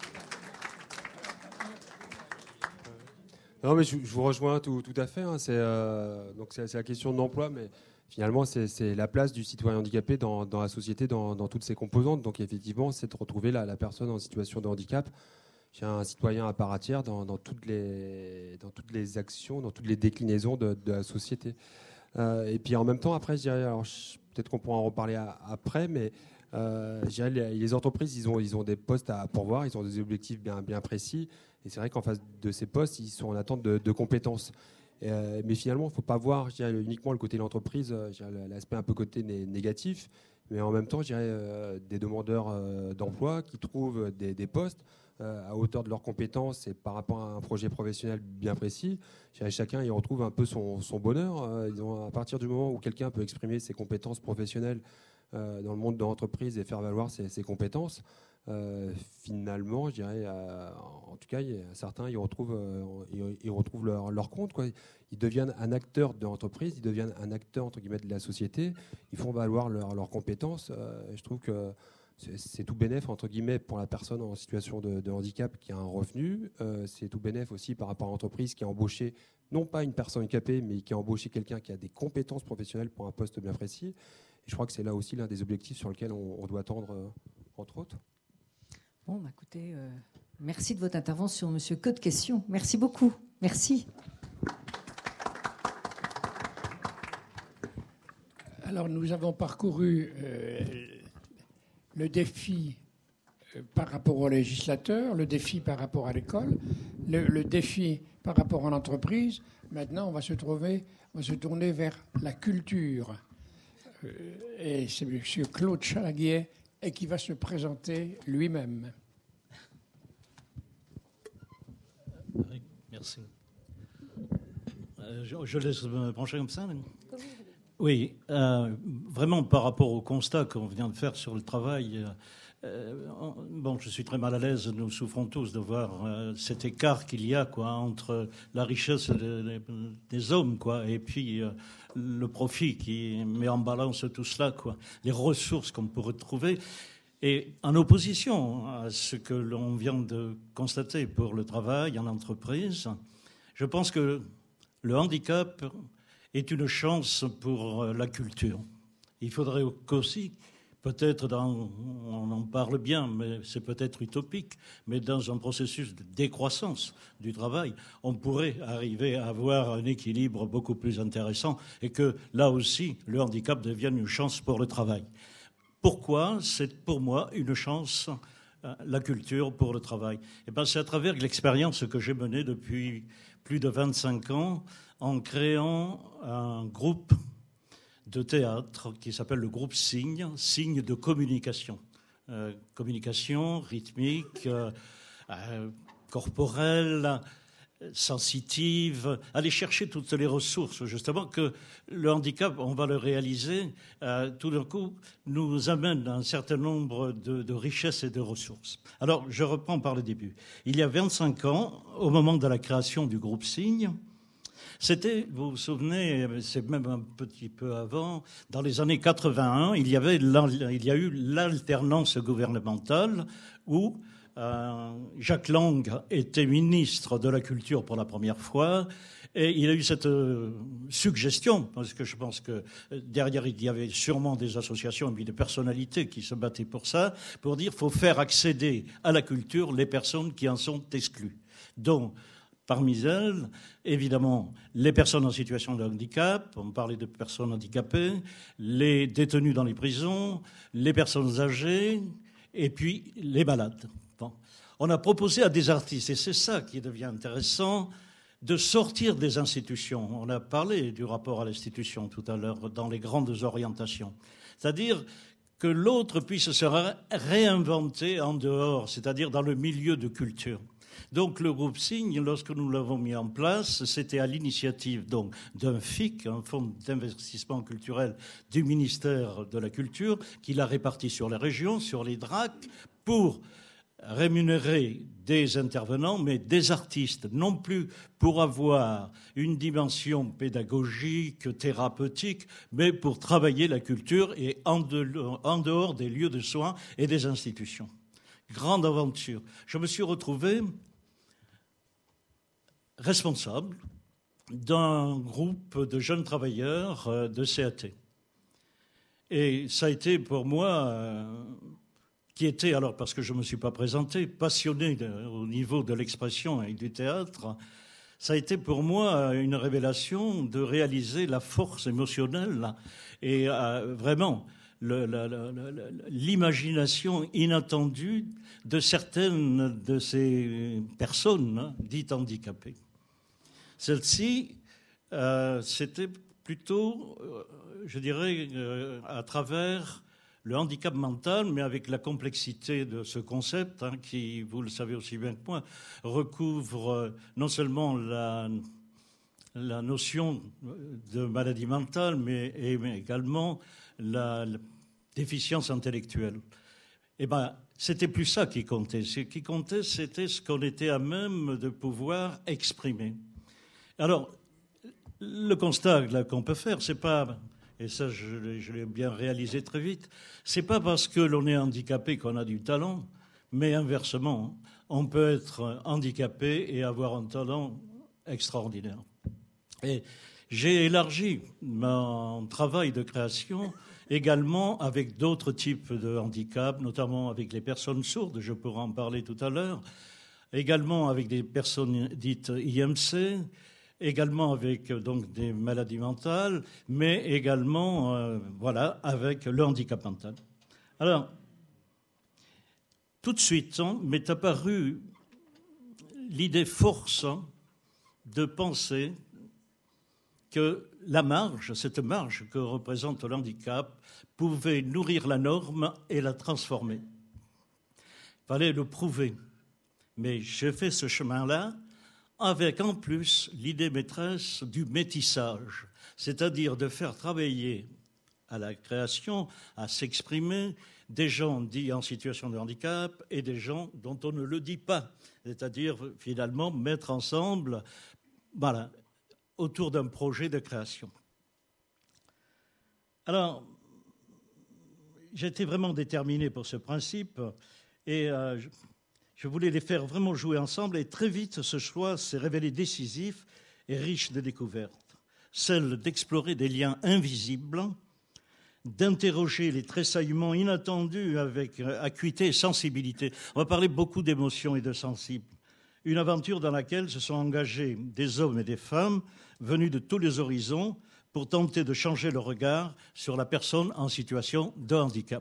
Non, mais je, je vous rejoins tout, tout à fait. Hein. C'est, euh, donc c'est, c'est la question de l'emploi, mais finalement, c'est, c'est la place du citoyen handicapé dans, dans la société, dans, dans toutes ses composantes. Donc, effectivement, c'est de retrouver la, la personne en situation de handicap, un citoyen à part entière dans, dans, toutes les, dans toutes les actions, dans toutes les déclinaisons de, de la société. Euh, et puis, en même temps, après, je dirais, alors, je, peut-être qu'on pourra en reparler à, après, mais euh, je dirais, les, les entreprises, ils ont, ils ont des postes à pourvoir, ils ont des objectifs bien, bien précis. Et c'est vrai qu'en face de ces postes, ils sont en attente de, de compétences. Euh, mais finalement, il ne faut pas voir, je dirais, uniquement le côté de l'entreprise, je dirais, l'aspect un peu côté né- négatif, mais en même temps, je dirais, euh, des demandeurs euh, d'emploi qui trouvent des, des postes euh, à hauteur de leurs compétences et par rapport à un projet professionnel bien précis. Je dirais, chacun y retrouve un peu son, son bonheur. Euh, disons, à partir du moment où quelqu'un peut exprimer ses compétences professionnelles euh, dans le monde de l'entreprise et faire valoir ses, ses compétences, Euh, finalement, je dirais, euh, en tout cas, y a, certains y retrouvent, euh, y, y retrouvent leur, leur compte, quoi. Ils deviennent un acteur de l'entreprise, ils deviennent un acteur entre guillemets de la société. Ils font valoir leurs leur compétences. Euh, je trouve que c'est, c'est tout bénef entre guillemets pour la personne en situation de, de handicap qui a un revenu. Euh, c'est tout bénef aussi par rapport à l'entreprise qui a embauché non pas une personne handicapée, mais qui a embauché quelqu'un qui a des compétences professionnelles pour un poste bien précis. Et je crois que c'est là aussi l'un des objectifs sur lesquels on, on doit tendre, euh, entre autres. Bon, bah, écoutez, euh, merci de votre intervention, monsieur. Que de questions. Merci beaucoup. Merci. Alors, nous avons parcouru euh, le défi par rapport au législateur, le défi par rapport à l'école, le, le défi par rapport à l'entreprise. Maintenant, on va se trouver, on va se tourner vers la culture. Et c'est M. Claude Chalaguier et qui va se présenter lui-même. Oui, merci. Euh, je, je laisse me pencher comme ça. Oui, euh, vraiment par rapport au constat qu'on vient de faire sur le travail, euh, bon, je suis très mal à l'aise, nous souffrons tous de voir euh, cet écart qu'il y a quoi, entre la richesse des, des hommes quoi, et puis euh, le profit qui met en balance tout cela, quoi, les ressources qu'on pourrait trouver. Et en opposition à ce que l'on vient de constater pour le travail en entreprise, je pense que le handicap est une chance pour la culture. Il faudrait qu'aussi, peut-être, dans, on en parle bien, mais c'est peut-être utopique, mais dans un processus de décroissance du travail, on pourrait arriver à avoir un équilibre beaucoup plus intéressant et que, là aussi, le handicap devienne une chance pour le travail. Pourquoi c'est pour moi une chance, la culture pour le travail? Eh bien, c'est à travers l'expérience que j'ai menée depuis plus de vingt-cinq ans en créant un groupe de théâtre qui s'appelle le groupe Signe, Signe de communication. Euh, communication rythmique, euh, euh, corporelle, sensitive, aller chercher toutes les ressources, justement, que le handicap, on va le réaliser, euh, tout d'un coup, nous amène un certain nombre de, de richesses et de ressources. Alors, je reprends par le début. Il y a vingt-cinq ans, au moment de la création du groupe Signe, c'était, vous vous souvenez, c'est même un petit peu avant, dans les années quatre-vingt-un, il y avait, il y a eu l'alternance gouvernementale où Euh, Jacques Lang était ministre de la Culture pour la première fois et il a eu cette euh, suggestion, parce que je pense que derrière il y avait sûrement des associations et puis des personnalités qui se battaient pour ça, pour dire qu'il faut faire accéder à la culture les personnes qui en sont exclues. Donc, parmi elles, évidemment, les personnes en situation de handicap, on parlait de personnes handicapées, les détenus dans les prisons, les personnes âgées et puis les malades. Bon. On a proposé à des artistes, et c'est ça qui devient intéressant, de sortir des institutions. On a parlé du rapport à l'institution tout à l'heure dans les grandes orientations. C'est-à-dire que l'autre puisse se réinventer en dehors, c'est-à-dire dans le milieu de culture. Donc le groupe Signe, lorsque nous l'avons mis en place, c'était à l'initiative donc d'un F I C, un fonds d'investissement culturel du ministère de la Culture, qui l'a réparti sur les régions, sur les D R A C, pour rémunérer des intervenants, mais des artistes, non plus pour avoir une dimension pédagogique, thérapeutique, mais pour travailler la culture et en, de, en dehors des lieux de soins et des institutions. Grande aventure. Je me suis retrouvé responsable d'un groupe de jeunes travailleurs de C A T. Et ça a été pour moi... Euh, qui était, alors parce que je ne me suis pas présenté, passionné de, au niveau de l'expression et du théâtre, ça a été pour moi une révélation de réaliser la force émotionnelle et euh, vraiment le, la, la, la, l'imagination inattendue de certaines de ces personnes hein, dites handicapées. Celle-ci, euh, c'était plutôt, euh, je dirais, euh, à travers... le handicap mental, mais avec la complexité de ce concept, hein, qui, vous le savez aussi bien que moi, recouvre non seulement la, la notion de maladie mentale, mais, et, mais également la, la déficience intellectuelle. Eh bien, c'était plus ça qui comptait. Ce qui comptait, c'était ce qu'on était à même de pouvoir exprimer. Alors, le constat là, qu'on peut faire, c'est pas... et ça, je, je l'ai bien réalisé très vite, c'est pas parce que l'on est handicapé qu'on a du talent, mais inversement, on peut être handicapé et avoir un talent extraordinaire. Et j'ai élargi mon travail de création également avec d'autres types de handicaps, notamment avec les personnes sourdes, je pourrai en parler tout à l'heure, également avec des personnes dites I M C, également avec donc des maladies mentales, mais également euh, voilà avec le handicap mental. Alors, tout de suite hein, m'est apparue l'idée force hein, de penser que la marge, cette marge que représente le handicap, pouvait nourrir la norme et la transformer. Il fallait le prouver. Mais j'ai fait ce chemin-là avec en plus l'idée maîtresse du métissage, c'est-à-dire de faire travailler à la création, à s'exprimer, des gens dits en situation de handicap et des gens dont on ne le dit pas, c'est-à-dire finalement mettre ensemble, voilà, autour d'un projet de création. Alors, j'étais vraiment déterminé pour ce principe et euh, je, je voulais les faire vraiment jouer ensemble et très vite ce choix s'est révélé décisif et riche de découvertes, celle d'explorer des liens invisibles, d'interroger les tressaillements inattendus avec acuité et sensibilité. On va parler beaucoup d'émotions et de sensibles. Une aventure dans laquelle se sont engagés des hommes et des femmes venus de tous les horizons pour tenter de changer le regard sur la personne en situation de handicap.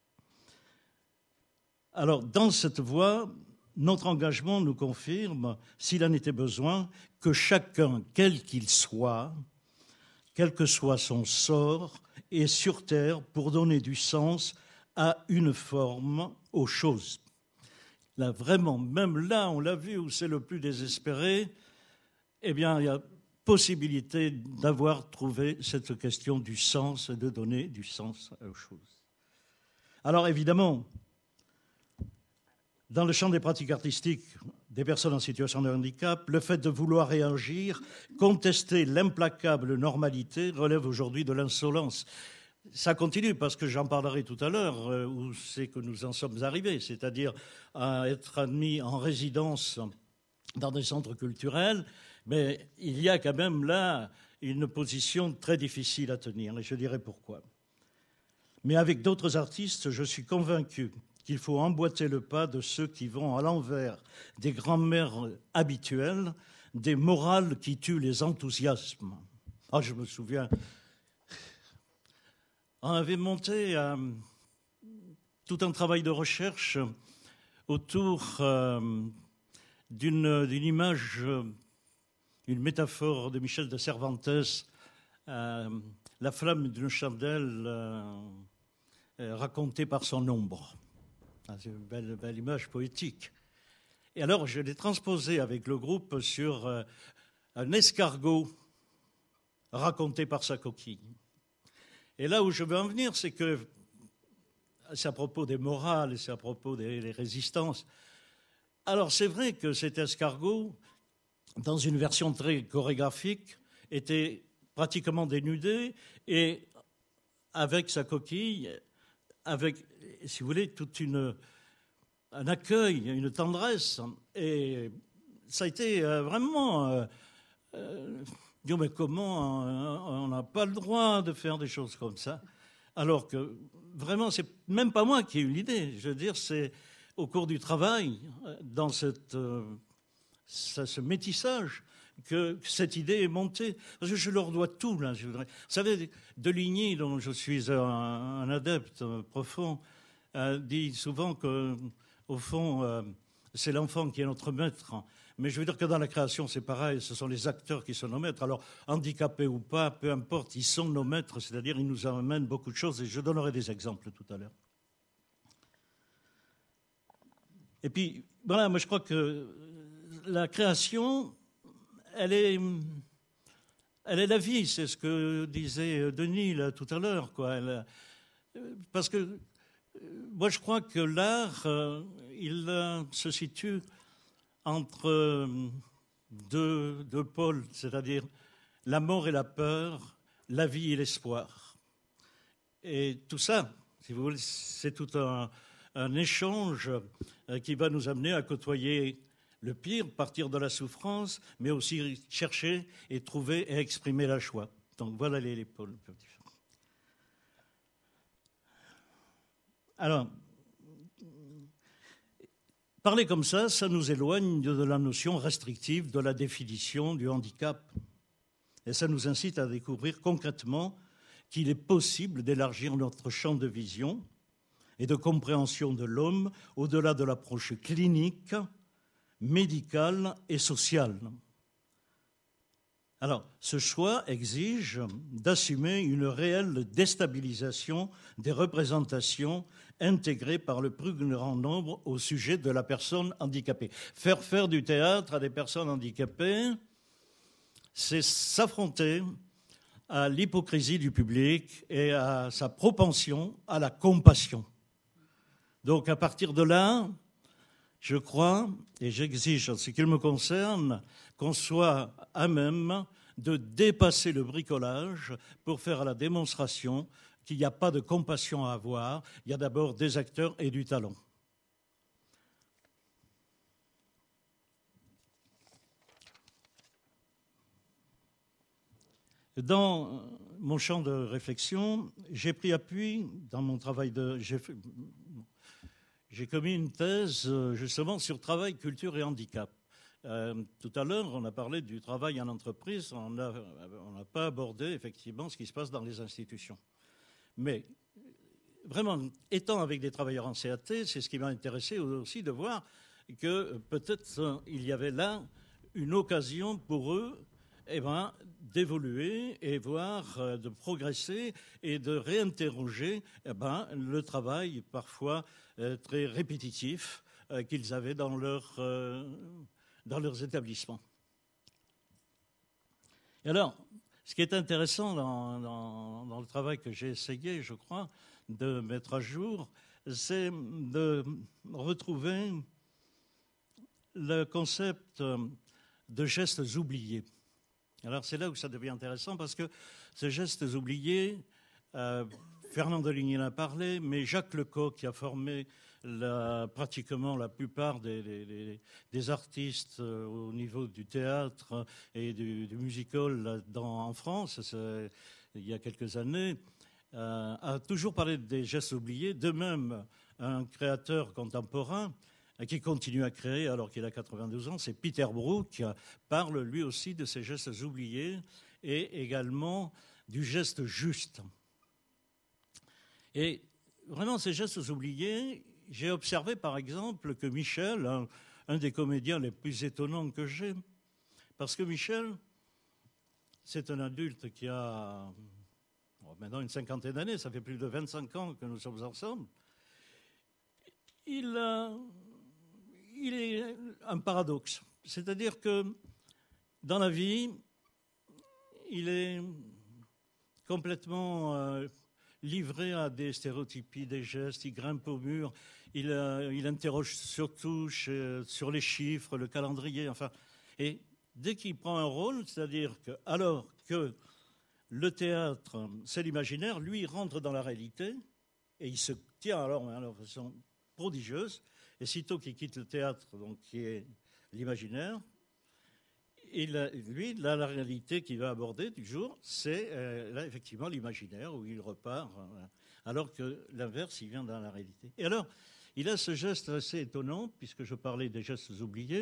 Alors, dans cette voie, notre engagement nous confirme, s'il en était besoin, que chacun, quel qu'il soit, quel que soit son sort, est sur Terre pour donner du sens à une forme, aux choses. Là, vraiment, même là, on l'a vu, où c'est le plus désespéré, eh bien, il y a possibilité d'avoir trouvé cette question du sens et de donner du sens aux choses. Alors, évidemment, dans le champ des pratiques artistiques des personnes en situation de handicap, le fait de vouloir réagir, contester l'implacable normalité relève aujourd'hui de l'insolence. Ça continue parce que j'en parlerai tout à l'heure, euh, où c'est que nous en sommes arrivés, c'est-à-dire à être admis en résidence dans des centres culturels, mais il y a quand même là une position très difficile à tenir, et je dirai pourquoi. Mais avec d'autres artistes, je suis convaincu qu'il faut emboîter le pas de ceux qui vont à l'envers des grands-mères habituelles, des morales qui tuent les enthousiasmes. Ah, je me souviens, on avait monté euh, tout un travail de recherche autour euh, d'une, d'une image, euh, une métaphore de Michel de Cervantes, euh, la flamme d'une chandelle euh, euh, racontée par son ombre. C'est une belle, belle image poétique. Et alors, je l'ai transposé avec le groupe sur euh, un escargot raconté par sa coquille. Et là où je veux en venir, c'est que c'est à propos des morales, c'est à propos des, des résistances. Alors, c'est vrai que cet escargot, dans une version très chorégraphique, était pratiquement dénudé et avec sa coquille, avec, si vous voulez, toute une, un accueil, une tendresse. Et ça a été vraiment... Euh, euh, dire, mais comment on n'a pas le droit de faire des choses comme ça? Alors que, vraiment, c'est même pas moi qui ai eu l'idée. Je veux dire, c'est au cours du travail, dans cette, euh, ce métissage, que cette idée est montée. Parce que je leur dois tout, là. Je voudrais... Vous savez, Deligny, dont je suis un, un adepte profond, euh, dit souvent que, au fond, euh, c'est l'enfant qui est notre maître. Mais je veux dire que dans la création, c'est pareil, ce sont les acteurs qui sont nos maîtres. Alors, handicapés ou pas, peu importe, ils sont nos maîtres, c'est-à-dire ils nous amènent beaucoup de choses, et je donnerai des exemples tout à l'heure. Et puis, voilà, moi je crois que la création, elle est, elle est la vie, c'est ce que disait Denis là, tout à l'heure, quoi. Elle, parce que moi je crois que l'art, il se situe entre deux, deux pôles, c'est-à-dire la mort et la peur, la vie et l'espoir. Et tout ça, si vous voulez, c'est tout un, un échange qui va nous amener à côtoyer le pire, partir de la souffrance, mais aussi chercher et trouver et exprimer la joie. Donc voilà les, les pôles. Alors, parler comme ça, ça nous éloigne de la notion restrictive de la définition du handicap. Et ça nous incite à découvrir concrètement qu'il est possible d'élargir notre champ de vision et de compréhension de l'homme au-delà de l'approche clinique, médicale et sociale. Alors, ce choix exige d'assumer une réelle déstabilisation des représentations intégrées par le plus grand nombre au sujet de la personne handicapée. Faire faire du théâtre à des personnes handicapées, c'est s'affronter à l'hypocrisie du public et à sa propension à la compassion. Donc, à partir de là, je crois, et j'exige en ce qui me concerne, qu'on soit à même de dépasser le bricolage pour faire la démonstration qu'il n'y a pas de compassion à avoir. Il y a d'abord des acteurs et du talent. Dans mon champ de réflexion, j'ai pris appui dans mon travail de... J'ai fait, J'ai commis une thèse justement sur travail, culture et handicap. Euh, tout à l'heure, on a parlé du travail en entreprise, on n'a on n'a pas abordé effectivement ce qui se passe dans les institutions. Mais vraiment, étant avec des travailleurs en C A T, c'est ce qui m'a intéressé aussi de voir que peut-être il y avait là une occasion pour eux eh ben, d'évoluer et voir, de progresser et de réinterroger eh ben, le travail parfois euh, très répétitif euh, qu'ils avaient dans, leur, euh, dans leurs établissements. Et alors, ce qui est intéressant dans, dans, dans le travail que j'ai essayé, je crois, de mettre à jour, c'est de retrouver le concept de gestes oubliés. Alors c'est là où ça devient intéressant parce que ces gestes oubliés, euh, Fernand Deligny en a parlé, mais Jacques Lecoq, qui a formé la, pratiquement la plupart des, des, des artistes euh, au niveau du théâtre et du, du musical dans, en France, il y a quelques années, euh, a toujours parlé des gestes oubliés. De même, un créateur contemporain qui continue à créer alors qu'il a quatre-vingt-douze ans, c'est Peter Brook, qui parle lui aussi de ces gestes oubliés et également du geste juste. Et vraiment, ces gestes oubliés, j'ai observé par exemple que Michel, un, un des comédiens les plus étonnants que j'ai, parce que Michel, c'est un adulte qui a bon, maintenant une cinquantaine d'années, ça fait plus de vingt-cinq ans que nous sommes ensemble. Il a... Il est un paradoxe. C'est-à-dire que dans la vie, il est complètement euh, livré à des stéréotypies, des gestes, il grimpe au mur, il, euh, il interroge surtout chez, sur les chiffres, le calendrier, enfin. Et dès qu'il prend un rôle, c'est-à-dire que, alors que le théâtre, c'est l'imaginaire, lui, il rentre dans la réalité et il se tient alors, alors de façon prodigieuse. Et sitôt qu'il quitte le théâtre, donc qui est l'imaginaire, il a, lui, là, la réalité qu'il va aborder du jour, c'est euh, là effectivement l'imaginaire où il repart, euh, alors que l'inverse, il vient dans la réalité. Et alors, il a ce geste assez étonnant, puisque je parlais des gestes oubliés,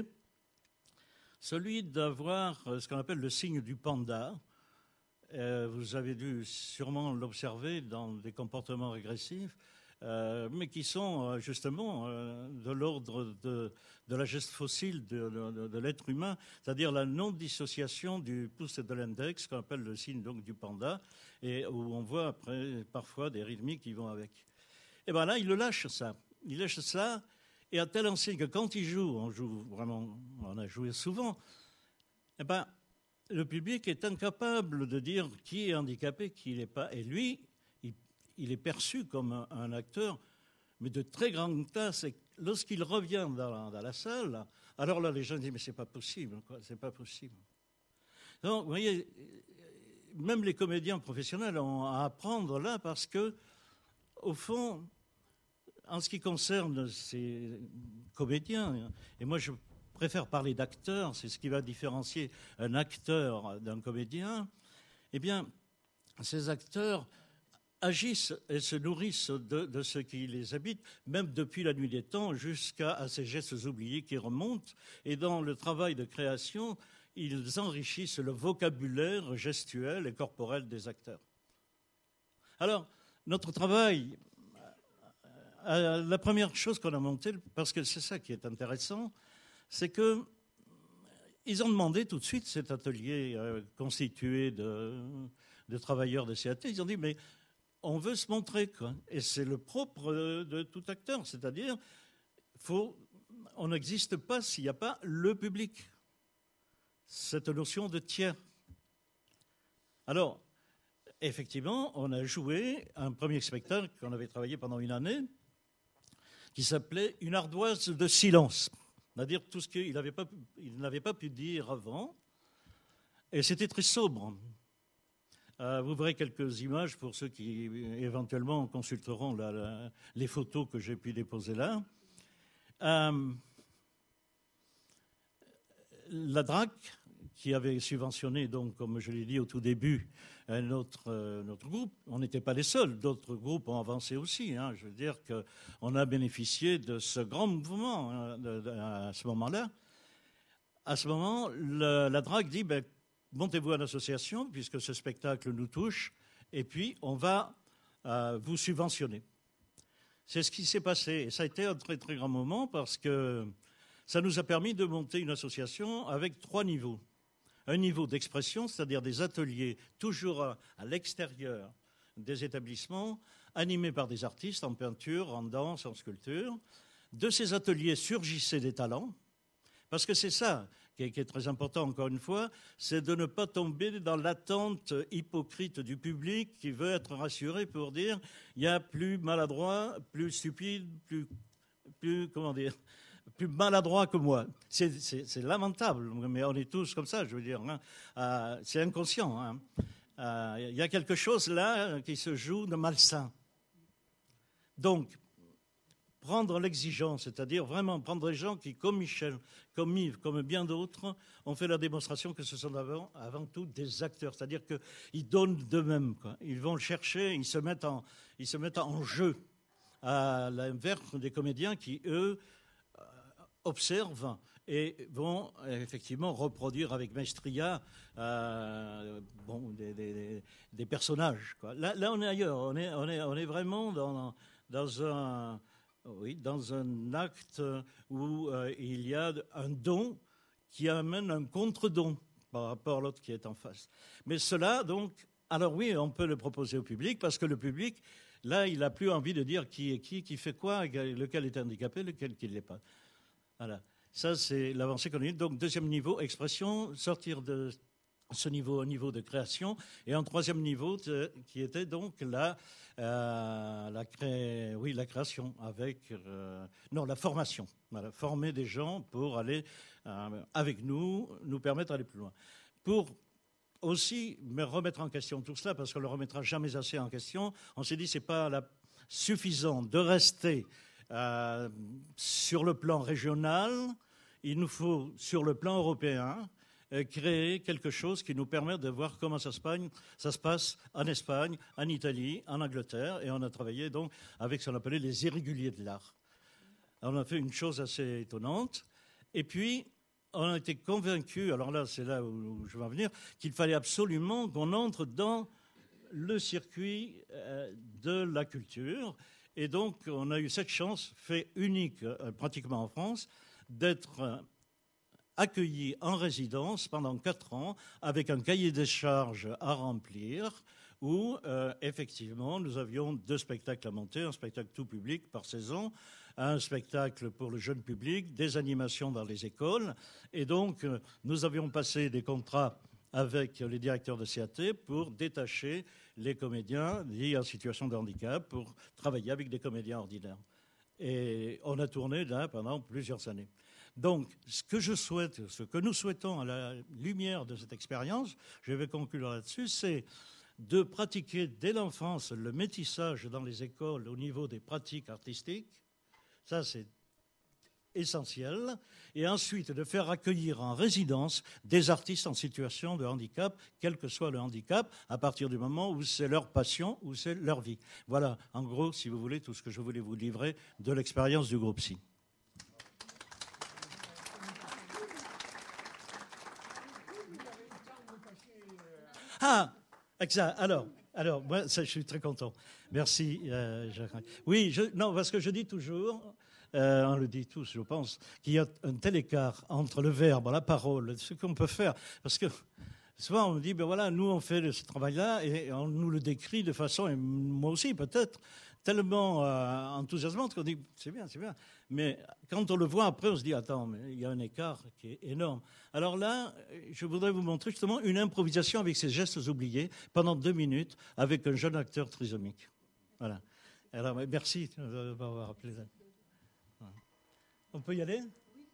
celui d'avoir ce qu'on appelle le signe du panda. Euh, vous avez dû sûrement l'observer dans des comportements régressifs. Euh, mais qui sont euh, justement euh, de l'ordre de, de la geste fossile de, de, de l'être humain, c'est-à-dire la non-dissociation du pouce et de l'index, qu'on appelle le signe donc, du panda, et où on voit après parfois des rythmiques qui vont avec. Et bien là, il le lâche ça. Il lâche ça, et à tel enseigne que quand il joue, on joue vraiment, on a joué souvent, et ben, le public est incapable de dire qui est handicapé, qui n'est pas. Et lui, il est perçu comme un, un acteur, mais de très grande classe. Et lorsqu'il revient dans la, dans la salle, alors là, les gens disent, mais c'est pas possible, quoi, c'est pas possible. Donc, vous voyez, même les comédiens professionnels ont à apprendre là, parce que, au fond, en ce qui concerne ces comédiens, et moi je préfère parler d'acteurs, c'est ce qui va différencier un acteur d'un comédien, eh bien, ces acteurs agissent et se nourrissent de, de ce qui les habite, même depuis la nuit des temps jusqu'à ces gestes oubliés qui remontent. Et dans le travail de création, ils enrichissent le vocabulaire gestuel et corporel des acteurs. Alors, notre travail euh, la première chose qu'on a montée, parce que c'est ça qui est intéressant, c'est que ils ont demandé tout de suite cet atelier euh, constitué de, de travailleurs de C A T. Ils ont dit, mais on veut se montrer, quoi. Et c'est le propre de, de tout acteur. C'est-à-dire, faut, on n'existe pas s'il n'y a pas le public. Cette notion de tiers. Alors, effectivement, on a joué un premier spectacle qu'on avait travaillé pendant une année, qui s'appelait « Une ardoise de silence ». C'est-à-dire tout ce qu'il n'avait pas, il n'avait pas pu dire avant. Et c'était très sobre. Euh, vous verrez quelques images pour ceux qui éventuellement consulteront la, la, les photos que j'ai pu déposer là. Euh, la D R A C, qui avait subventionné, donc, comme je l'ai dit au tout début, notre, euh, notre groupe, on n'était pas les seuls. D'autres groupes ont avancé aussi. Hein. Je veux dire qu'on a bénéficié de ce grand mouvement hein, de, de, à ce moment-là. À ce moment, le, la D R A C dit ben, montez-vous à l'association, puisque ce spectacle nous touche, et puis on va euh, vous subventionner. C'est ce qui s'est passé. Et ça a été un très, très grand moment parce que ça nous a permis de monter une association avec trois niveaux. Un niveau d'expression, c'est-à-dire des ateliers toujours à, à l'extérieur des établissements, animés par des artistes en peinture, en danse, en sculpture. De ces ateliers surgissaient des talents, parce que c'est ça qui est, qui est très important, encore une fois, c'est de ne pas tomber dans l'attente hypocrite du public qui veut être rassuré pour dire il y a plus maladroit, plus stupide, plus, plus comment dire, plus maladroit que moi. C'est, c'est, c'est lamentable, mais on est tous comme ça, je veux dire. Hein. Euh, c'est inconscient. Hein. Euh, il y a quelque chose là qui se joue de malsain. Donc, prendre l'exigence, c'est-à-dire vraiment prendre des gens qui, comme Michel, comme Yves, comme bien d'autres, ont fait la démonstration que ce sont avant, avant tout des acteurs, c'est-à-dire qu'ils donnent d'eux-mêmes, quoi. Ils vont le chercher, ils se mettent en, ils se mettent en jeu, à l'inverse des comédiens qui, eux, observent et vont effectivement reproduire avec maestria euh, bon, des, des, des personnages, quoi. Là, là, on est ailleurs, on est, on est, on est vraiment dans, dans un... Oui, dans un acte où euh, il y a un don qui amène un contre-don par rapport à l'autre qui est en face. Mais cela, donc, alors oui, on peut le proposer au public, parce que le public, là, il n'a plus envie de dire qui est qui, qui fait quoi, lequel est handicapé, lequel qui ne l'est pas. Voilà. Ça, c'est l'avancée qu'on a eue. Donc, deuxième niveau, expression, sortir de ce niveau au niveau de création. Et un troisième niveau de, qui était donc la, euh, la, cré... oui, la création avec... Euh, non, la formation. Voilà, former des gens pour aller euh, avec nous, nous permettre d'aller plus loin. Pour aussi me remettre en question tout cela, parce qu'on ne le remettra jamais assez en question, on s'est dit que ce n'est pas la... suffisant de rester euh, sur le plan régional, il nous faut, sur le plan européen, créer quelque chose qui nous permet de voir comment ça se, passe, ça se passe en Espagne, en Italie, en Angleterre. Et on a travaillé donc avec ce qu'on appelait les irréguliers de l'art. On a fait une chose assez étonnante. Et puis, on a été convaincus, alors là, c'est là où je vais en venir, qu'il fallait absolument qu'on entre dans le circuit de la culture. Et donc, on a eu cette chance, fait unique pratiquement en France, d'être accueillis en résidence pendant quatre ans avec un cahier des charges à remplir où, euh, effectivement, nous avions deux spectacles à monter, un spectacle tout public par saison, un spectacle pour le jeune public, des animations dans les écoles. Et donc, euh, nous avions passé des contrats avec les directeurs de C A T pour détacher les comédiens liés en situation de handicap pour travailler avec des comédiens ordinaires. Et on a tourné là pendant plusieurs années. Donc, ce que je souhaite, ce que nous souhaitons à la lumière de cette expérience, je vais conclure là-dessus, c'est de pratiquer dès l'enfance le métissage dans les écoles au niveau des pratiques artistiques. Ça, c'est essentiel. Et ensuite, de faire accueillir en résidence des artistes en situation de handicap, quel que soit le handicap, à partir du moment où c'est leur passion, où c'est leur vie. Voilà, en gros, si vous voulez, tout ce que je voulais vous livrer de l'expérience du groupe Psy. Ah, exact. Alors, Alors, moi, ça, je suis très content. Merci, euh, Jacques. Oui, je, non, parce que je dis toujours, euh, on le dit tous, je pense, qu'il y a un tel écart entre le verbe, la parole, ce qu'on peut faire. Parce que souvent, on me dit, ben voilà, nous, on fait ce travail-là et on nous le décrit de façon, et moi aussi peut-être, tellement euh, enthousiasmante qu'on dit, c'est bien, c'est bien. Mais quand on le voit après, on se dit, attends, mais il y a un écart qui est énorme. Alors là, je voudrais vous montrer justement une improvisation avec ces gestes oubliés pendant deux minutes avec un jeune acteur trisomique. Voilà. Alors, merci de m'avoir appelé. On peut y aller ?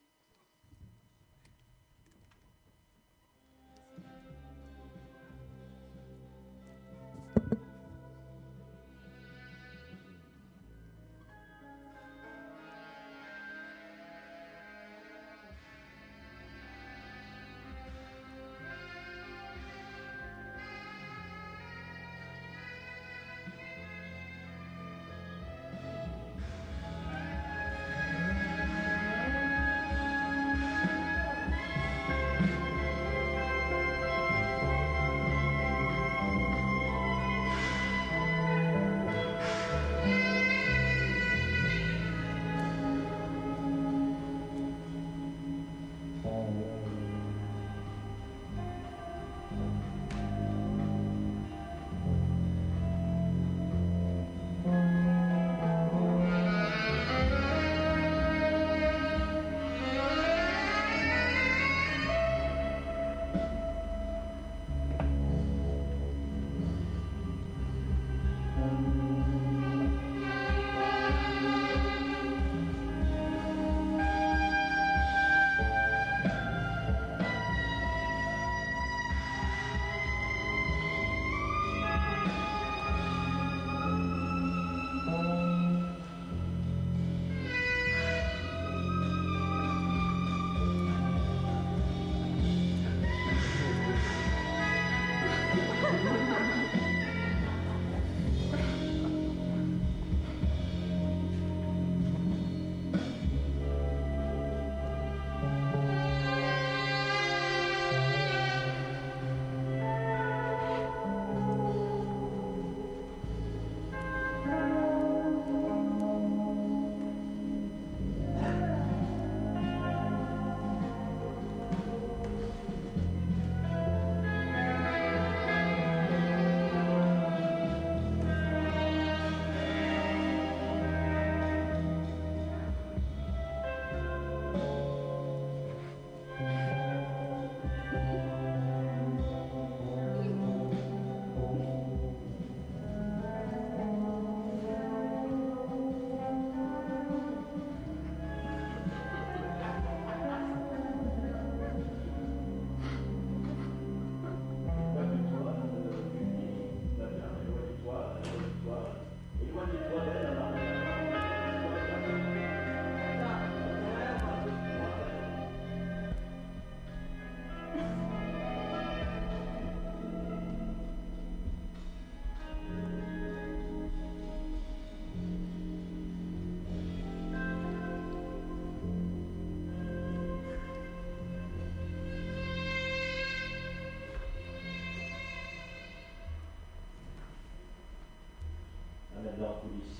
de la police.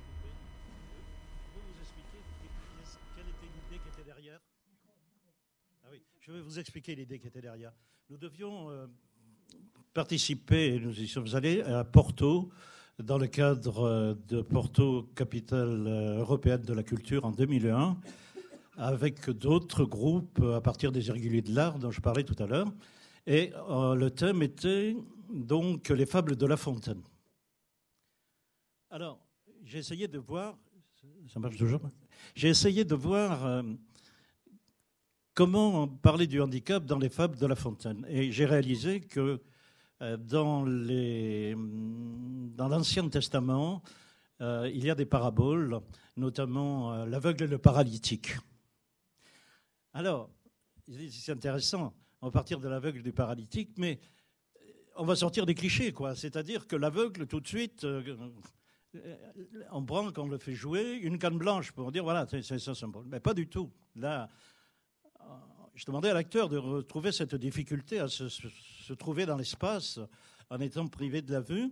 Je peux vous expliquer quelle était l'idée qui était derrière ? Ah oui, je vais vous expliquer l'idée qui était derrière. Nous devions euh, participer, nous y sommes allés, à Porto, dans le cadre de Porto, capitale européenne de la culture, en deux mille un, avec d'autres groupes à partir des irréguliers de l'art dont je parlais tout à l'heure. Et euh, le thème était donc les fables de La Fontaine. Alors, j'ai essayé de voir, ça marche toujours, j'ai essayé de voir euh, comment parler du handicap dans les fables de La Fontaine. Et j'ai réalisé que euh, dans, les, dans l'Ancien Testament, euh, il y a des paraboles, notamment euh, l'aveugle et le paralytique. Alors, c'est intéressant, on va partir de l'aveugle et du paralytique, mais on va sortir des clichés, quoi. C'est-à-dire que l'aveugle, tout de suite, euh, on prend, quand on le fait jouer, une canne blanche pour dire, voilà, c'est ça, c'est un problème. Mais pas du tout. Là, je demandais à l'acteur de retrouver cette difficulté à se, se, se trouver dans l'espace en étant privé de la vue.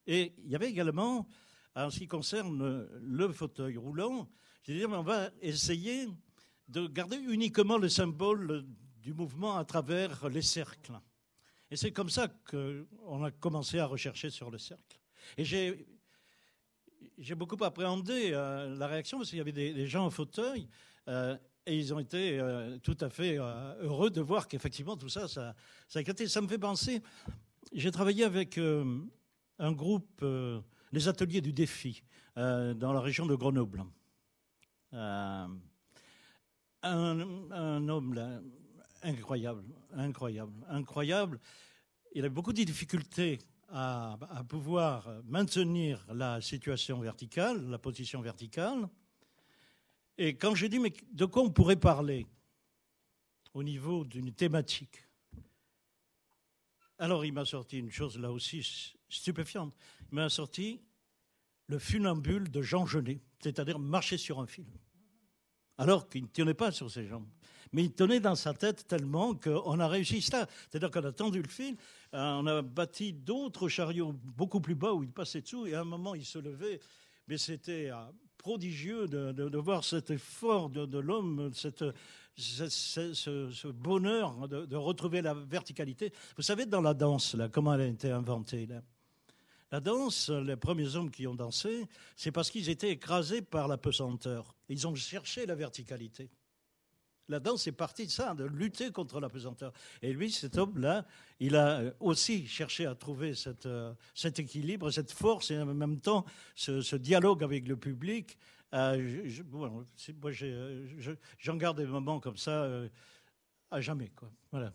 Et il y avait également, en ce qui concerne le fauteuil roulant, je veux dire, on va essayer de garder uniquement le symbole du mouvement à travers les cercles. Et c'est comme ça qu'on a commencé à rechercher sur le cercle. Et j'ai, j'ai beaucoup appréhendé euh, la réaction, parce qu'il y avait des, des gens en fauteuil, euh, et ils ont été euh, tout à fait euh, heureux de voir qu'effectivement tout ça, ça, ça a éclaté. Ça me fait penser, j'ai travaillé avec euh, un groupe, euh, les ateliers du défi, euh, dans la région de Grenoble. Euh, un, un homme là, incroyable, incroyable, incroyable. Il a beaucoup de difficultés à, à pouvoir maintenir la situation verticale, la position verticale. Et quand j'ai dit, mais de quoi on pourrait parler au niveau d'une thématique? Alors il m'a sorti une chose là aussi stupéfiante. Il m'a sorti le funambule de Jean Genet, c'est-à-dire marcher sur un fil. Alors qu'il ne tenait pas sur ses jambes. Mais il tenait dans sa tête tellement qu'on a réussi cela. C'est-à-dire qu'on a tendu le fil, on a bâti d'autres chariots beaucoup plus bas où il passait dessous, et à un moment il se levait. Mais c'était prodigieux de, de, de voir cet effort de, de l'homme, cette, ce, ce, ce bonheur de, de retrouver la verticalité. Vous savez, dans la danse, là, comment elle a été inventée là? La danse, les premiers hommes qui ont dansé, c'est parce qu'ils étaient écrasés par la pesanteur. Ils ont cherché la verticalité. La danse est partie de ça, de lutter contre la pesanteur. Et lui, cet homme-là, il a aussi cherché à trouver cette, euh, cet équilibre, cette force, et en même temps, ce, ce dialogue avec le public. Euh, je, je, bon, moi, j'ai, je, j'en garde des moments comme ça euh, à jamais, quoi. Voilà.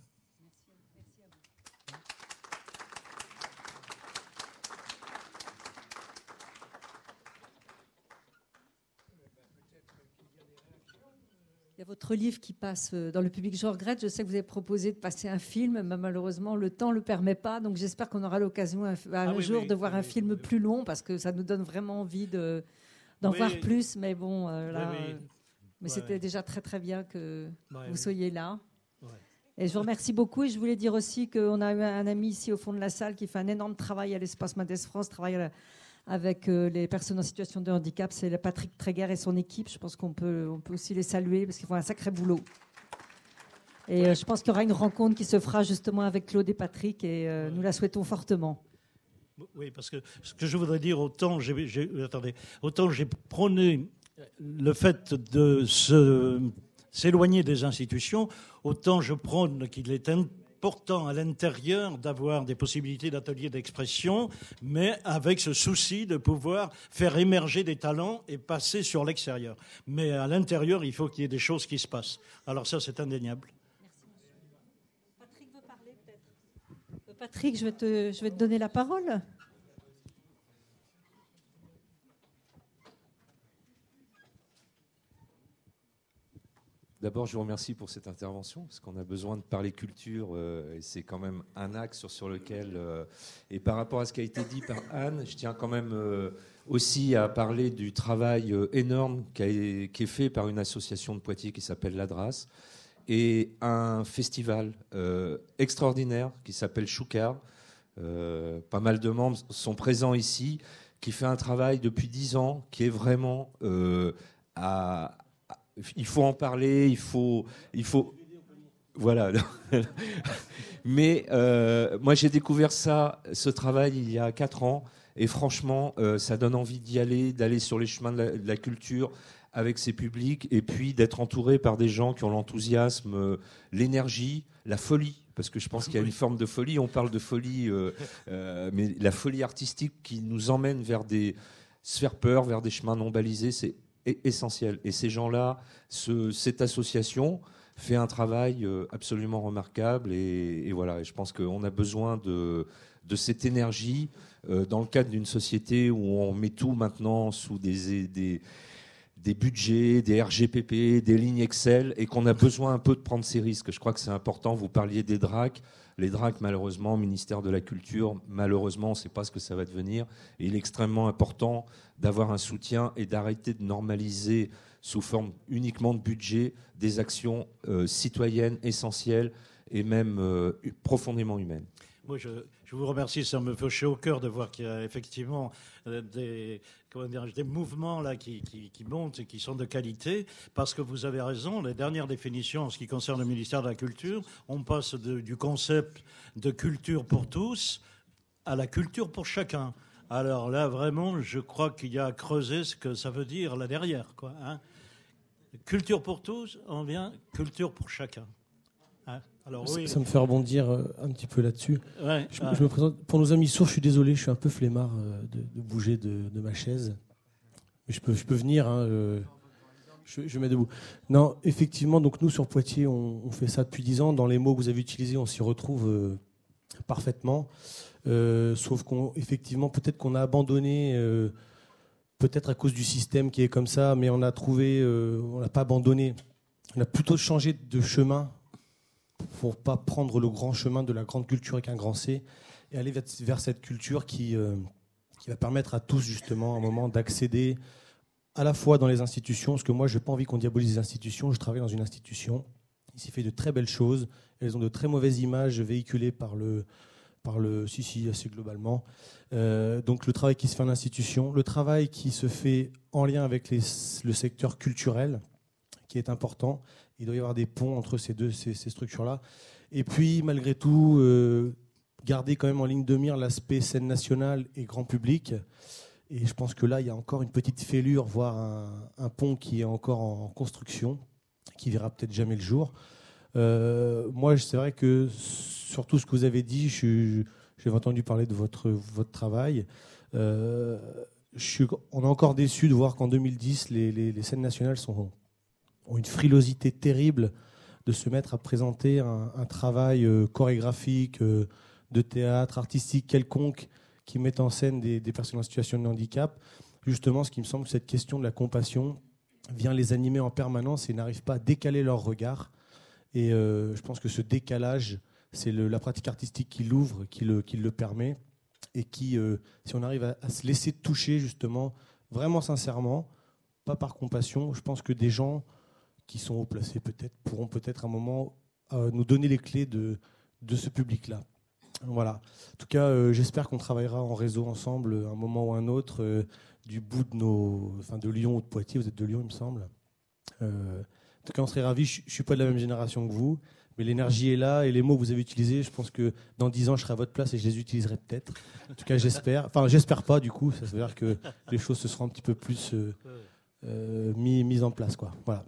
Il y a votre livre qui passe dans le public. Je regrette, je sais que vous avez proposé de passer un film, mais malheureusement, le temps ne le permet pas. Donc j'espère qu'on aura l'occasion un, un ah oui, jour oui, de voir oui, un film oui, plus long, parce que ça nous donne vraiment envie de, d'en oui, voir plus. Mais bon, euh, là, oui, oui. mais ouais, c'était ouais. déjà très très bien que ouais, vous soyez là. Ouais. Et je vous remercie beaucoup. Et je voulais dire aussi qu'on a eu un ami ici au fond de la salle qui fait un énorme travail à l'Espace Mendes France, travaille à la, avec les personnes en situation de handicap. C'est Patrick Tréguer et son équipe. Je pense qu'on peut, on peut aussi les saluer parce qu'ils font un sacré boulot. Et euh, je pense qu'il y aura une rencontre qui se fera justement avec Claude et Patrick, et euh, ouais. nous la souhaitons fortement. Oui, parce que ce que je voudrais dire, autant j'ai, j'ai, attendez, autant j'ai prôné le fait de se, s'éloigner des institutions, autant je prône qu'il est important important à l'intérieur d'avoir des possibilités d'ateliers d'expression, mais avec ce souci de pouvoir faire émerger des talents et passer sur l'extérieur. Mais à l'intérieur, il faut qu'il y ait des choses qui se passent. Alors ça, c'est indéniable. Merci, monsieur. Patrick veut parler, peut-être. Patrick, je vais te, je vais te donner la parole. D'abord, je vous remercie pour cette intervention, parce qu'on a besoin de parler culture, euh, et c'est quand même un axe sur, sur lequel... Euh, et par rapport à ce qui a été dit par Anne, je tiens quand même euh, aussi à parler du travail euh, énorme qui, a, qui est fait par une association de Poitiers qui s'appelle l'A D R A S, et un festival euh, extraordinaire qui s'appelle Choucar. Euh, pas mal de membres sont présents ici, qui fait un travail depuis dix ans, qui est vraiment euh, à... Il faut en parler, il faut, il faut, voilà. Mais euh, moi, j'ai découvert ça, ce travail, il y a quatre ans, et franchement, euh, ça donne envie d'y aller, d'aller sur les chemins de la, de la culture avec ses publics, et puis d'être entouré par des gens qui ont l'enthousiasme, euh, l'énergie, la folie, parce que je pense qu'il y a une forme de folie. On parle de folie, euh, euh, mais la folie artistique qui nous emmène vers des, se faire peur, vers des chemins non balisés, c'est essentiel. Et ces gens-là, ce, cette association fait un travail absolument remarquable, et, et voilà. Et je pense qu'on a besoin de, de cette énergie euh, dans le cadre d'une société où on met tout maintenant sous des, des, des budgets, des R G P P, des lignes Excel, et qu'on a besoin un peu de prendre ces risques. Je crois que c'est important. Vous parliez des D R A C. Les D R A C, malheureusement, ministère de la Culture, malheureusement, on ne sait pas ce que ça va devenir. Et il est extrêmement important d'avoir un soutien et d'arrêter de normaliser sous forme uniquement de budget des actions euh, citoyennes essentielles et même euh, profondément humaines. Moi, je, je vous remercie. Ça me fait chaud au cœur de voir qu'il y a effectivement euh, des, comment dire, des mouvements là qui, qui, qui montent et qui sont de qualité. Parce que vous avez raison, les dernières définitions en ce qui concerne le ministère de la Culture, on passe de, du concept de culture pour tous à la culture pour chacun. Alors là, vraiment, je crois qu'il y a à creuser ce que ça veut dire là derrière, quoi. Hein. Culture pour tous, on vient culture pour chacun. Hein. Alors, oui. Ça me fait rebondir un petit peu là-dessus. Ouais, je, ah. je me présente pour nos amis sourds. Je suis désolé, je suis un peu flemmard de, de bouger de, de ma chaise, mais je peux, je peux venir. Hein, je, je mets debout. Non, effectivement, donc nous sur Poitiers, on, on fait ça depuis dix ans. Dans les mots que vous avez utilisés, on s'y retrouve euh, parfaitement. Euh, sauf qu'effectivement, peut-être qu'on a abandonné. Euh, Peut-être à cause du système qui est comme ça, mais on a trouvé, euh, on n'a pas abandonné. On a plutôt changé de chemin pour pas prendre le grand chemin de la grande culture avec un grand C et aller vers, vers cette culture qui, euh, qui va permettre à tous justement à un moment d'accéder à la fois dans les institutions, parce que moi je n'ai pas envie qu'on diabolise les institutions. Je travaille dans une institution, il s'y fait de très belles choses, elles ont de très mauvaises images véhiculées par le par le si si assez globalement. Euh, donc le travail qui se fait en institution, le travail qui se fait en lien avec les, le secteur culturel, qui est important. Il doit y avoir des ponts entre ces deux ces, ces structures-là. Et puis malgré tout, euh, garder quand même en ligne de mire l'aspect scène nationale et grand public. Et je pense que là, il y a encore une petite fêlure, voire un, un pont qui est encore en construction, qui verra peut-être jamais le jour. Euh, moi, c'est vrai que sur tout ce que vous avez dit, je suis, j'ai entendu parler de votre, votre travail. Euh, je suis, on est encore déçu de voir qu'en deux mille dix, les, les, les scènes nationales sont, ont une frilosité terrible de se mettre à présenter un, un travail euh, chorégraphique, euh, de théâtre, artistique, quelconque, qui met en scène des, des personnes en situation de handicap. Justement, ce qui me semble, cette question de la compassion vient les animer en permanence et n'arrive pas à décaler leur regard. Et euh, je pense que ce décalage, c'est le, la pratique artistique qui l'ouvre, qui le, qui le permet, et qui, euh, si on arrive à, à se laisser toucher, justement, vraiment sincèrement, pas par compassion, je pense que des gens qui sont haut placés, peut-être, pourront peut-être à un moment euh, nous donner les clés de, de ce public-là. Voilà. En tout cas, euh, j'espère qu'on travaillera en réseau ensemble, un moment ou un autre, euh, du bout de nos, enfin, de Lyon ou de Poitiers. Vous êtes de Lyon, il me semble. Euh, En tout cas, on serait ravis. Je ne suis pas de la même génération que vous, mais l'énergie est là et les mots que vous avez utilisés, je pense que dans dix ans, je serai à votre place et je les utiliserai peut-être. En tout cas, j'espère. Enfin, j'espère pas, du coup. Ça veut dire que les choses se seront un petit peu plus euh, euh, mis, mises en place, quoi. Voilà.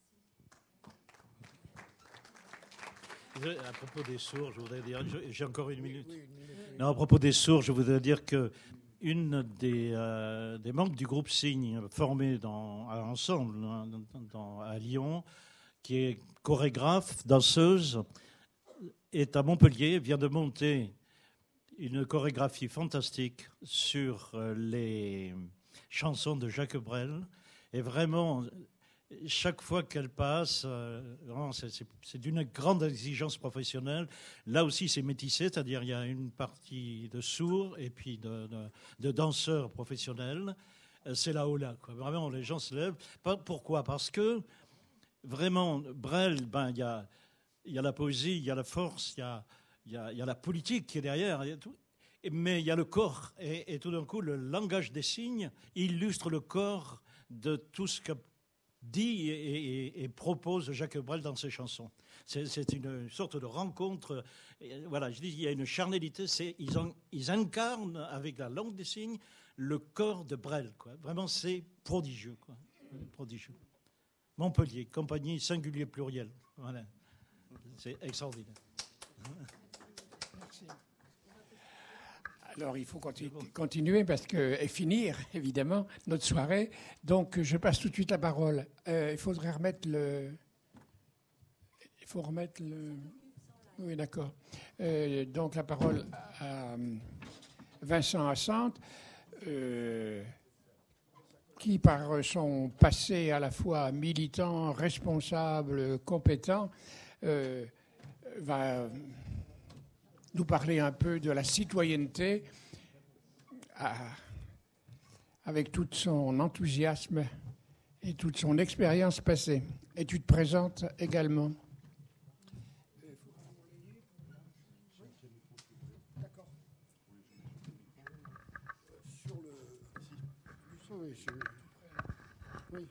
À propos des sourds, je voudrais dire... J'ai encore une minute. Non, à propos des sourds, je voudrais dire que une des, euh, des membres du groupe Signe, formé dans, ensemble dans, dans, à Lyon, qui est chorégraphe, danseuse, est à Montpellier, vient de monter une chorégraphie fantastique sur les chansons de Jacques Brel. Et vraiment, chaque fois qu'elle passe, euh, c'est, c'est, c'est d'une grande exigence professionnelle. Là aussi, c'est métissé, c'est-à-dire il y a une partie de sourds et puis de, de, de danseurs professionnels. C'est là-haut là, quoi. Vraiment, les gens se lèvent. Pourquoi ? Parce que vraiment, Brel, ben, il y a, il y a la poésie, il y a la force, il y a, il y a, il y a la politique qui est derrière. Il y a tout. Mais il y a le corps. Et, et tout d'un coup, le langage des signes illustre le corps de tout ce que dit et, et, et propose Jacques Brel dans ses chansons. C'est, c'est une sorte de rencontre. Et voilà, je dis, il y a une charnalité. C'est, ils, ont, ils incarnent avec la langue des signes le corps de Brel, quoi. Vraiment, c'est prodigieux, quoi. Prodigieux. Montpellier, compagnie singulier pluriel. Voilà. C'est extraordinaire. Merci. Alors, il faut continuer parce que, et finir, évidemment, notre soirée. Donc, je passe tout de suite la parole. Euh, il faudrait remettre le... Il faut remettre le... Oui, d'accord. Euh, donc, la parole à Vincent Assante, euh, qui, par son passé à la fois militant, responsable, compétent, euh, va... nous parler un peu de la citoyenneté à, avec tout son enthousiasme et toute son expérience passée. Et tu te présentes également. oui, oui.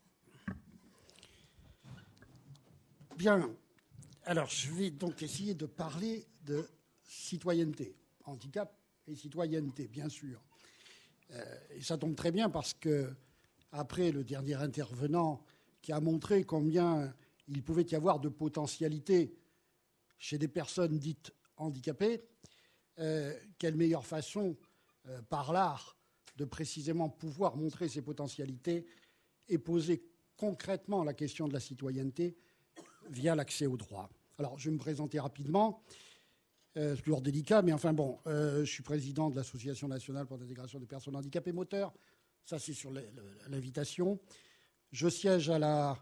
Bien. Alors, je vais donc essayer de parler de citoyenneté. Handicap et citoyenneté, bien sûr. Euh, et ça tombe très bien parce que, après le dernier intervenant qui a montré combien il pouvait y avoir de potentialités chez des personnes dites handicapées, euh, quelle meilleure façon, euh, par l'art, de précisément pouvoir montrer ces potentialités et poser concrètement la question de la citoyenneté via l'accès aux droits. Alors, je vais me présenter rapidement. Euh, c'est toujours délicat, mais enfin bon, euh, je suis président de l'Association nationale pour l'intégration des personnes handicapées moteurs. Ça, c'est sur l'invitation. Je siège à la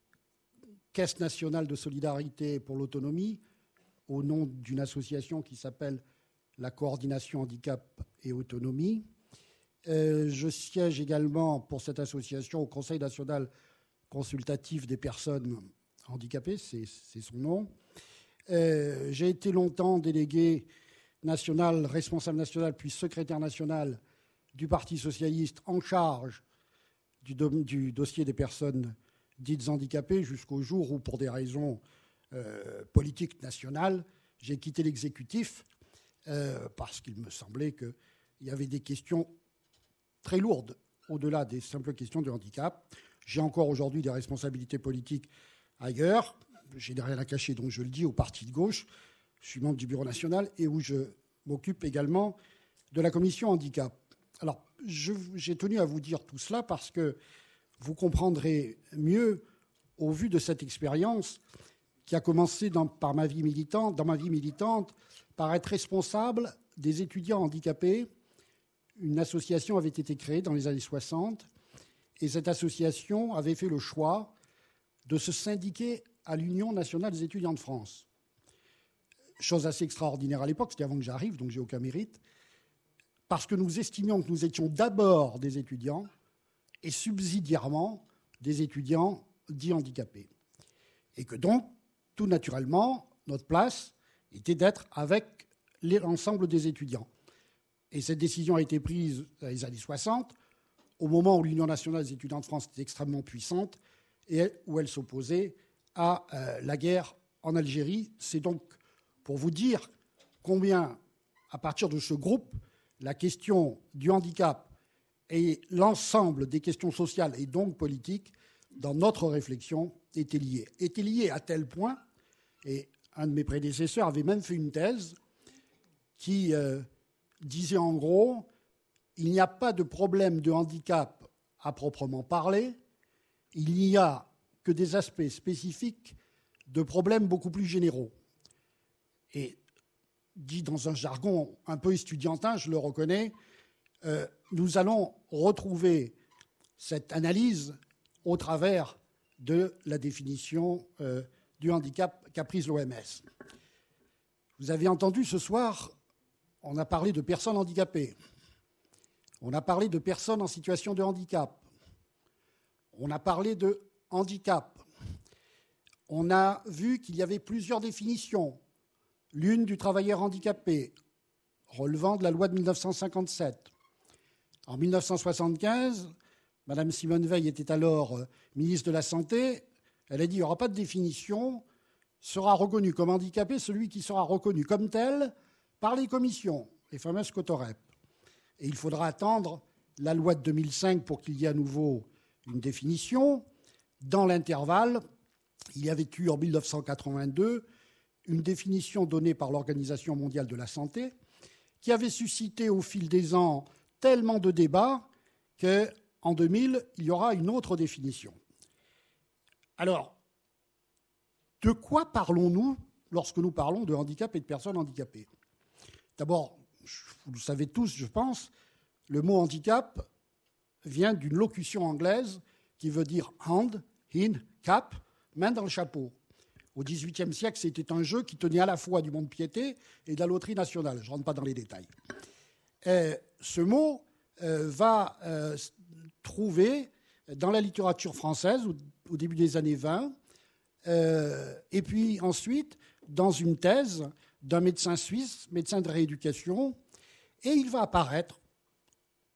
Caisse nationale de solidarité pour l'autonomie au nom d'une association qui s'appelle la Coordination handicap et autonomie. Euh, je siège également pour cette association au Conseil national consultatif des personnes handicapées, c'est, c'est son nom. Euh, j'ai été longtemps délégué national, responsable national, puis secrétaire national du Parti socialiste en charge du, do- du dossier des personnes dites handicapées jusqu'au jour où, pour des raisons euh, politiques nationales, j'ai quitté l'exécutif euh, parce qu'il me semblait qu'il y avait des questions très lourdes au-delà des simples questions de handicap. J'ai encore aujourd'hui des responsabilités politiques ailleurs. Je n'ai rien à cacher, donc je le dis, au parti de gauche. Je suis membre du bureau national et où je m'occupe également de la commission handicap. Alors, je, j'ai tenu à vous dire tout cela parce que vous comprendrez mieux, au vu de cette expérience qui a commencé dans, par ma vie militante, dans ma vie militante, par être responsable des étudiants handicapés. Une association avait été créée dans les années soixante et cette association avait fait le choix de se syndiquer à l'Union nationale des étudiants de France. Chose assez extraordinaire à l'époque, c'était avant que j'arrive, donc j'ai aucun mérite, parce que nous estimions que nous étions d'abord des étudiants et subsidiairement des étudiants dits handicapés. Et que donc, tout naturellement, notre place était d'être avec l'ensemble des étudiants. Et cette décision a été prise dans les années soixante, au moment où l'Union nationale des étudiants de France était extrêmement puissante et où elle s'opposait à euh, la guerre en Algérie. C'est donc pour vous dire combien, à partir de ce groupe, la question du handicap et l'ensemble des questions sociales et donc politiques, dans notre réflexion, étaient liées. Étaient liées à tel point, et un de mes prédécesseurs avait même fait une thèse qui euh, disait en gros, il n'y a pas de problème de handicap à proprement parler, il n'y a que des aspects spécifiques de problèmes beaucoup plus généraux. Et dit dans un jargon un peu estudiantin, je le reconnais, euh, nous allons retrouver cette analyse au travers de la définition euh, du handicap qu'a prise l'O M S. Vous avez entendu ce soir, on a parlé de personnes handicapées, on a parlé de personnes en situation de handicap, on a parlé de handicap. On a vu qu'il y avait plusieurs définitions. L'une du travailleur handicapé, relevant de la loi de mille neuf cent cinquante-sept. En mille neuf cent soixante-quinze, Mme Simone Veil était alors ministre de la Santé. Elle a dit qu'il n'y aura pas de définition, sera reconnu comme handicapé celui qui sera reconnu comme tel par les commissions, les fameuses Cotorep. Et il faudra attendre la loi de deux mille cinq pour qu'il y ait à nouveau une définition. Dans l'intervalle, il y avait eu en mille neuf cent quatre-vingt-deux une définition donnée par l'Organisation mondiale de la santé qui avait suscité au fil des ans tellement de débats qu'en deux mille, il y aura une autre définition. Alors, de quoi parlons-nous lorsque nous parlons de handicap et de personnes handicapées ? D'abord, vous le savez tous, je pense, le mot handicap vient d'une locution anglaise qui veut dire hand, in, cap, main dans le chapeau. Au dix-huitième siècle, c'était un jeu qui tenait à la fois du mont-de-piété et de la loterie nationale. Je ne rentre pas dans les détails. Euh, ce mot euh, va euh, trouver dans la littérature française au, au début des années vingt, euh, et puis ensuite dans une thèse d'un médecin suisse, médecin de rééducation, et il va apparaître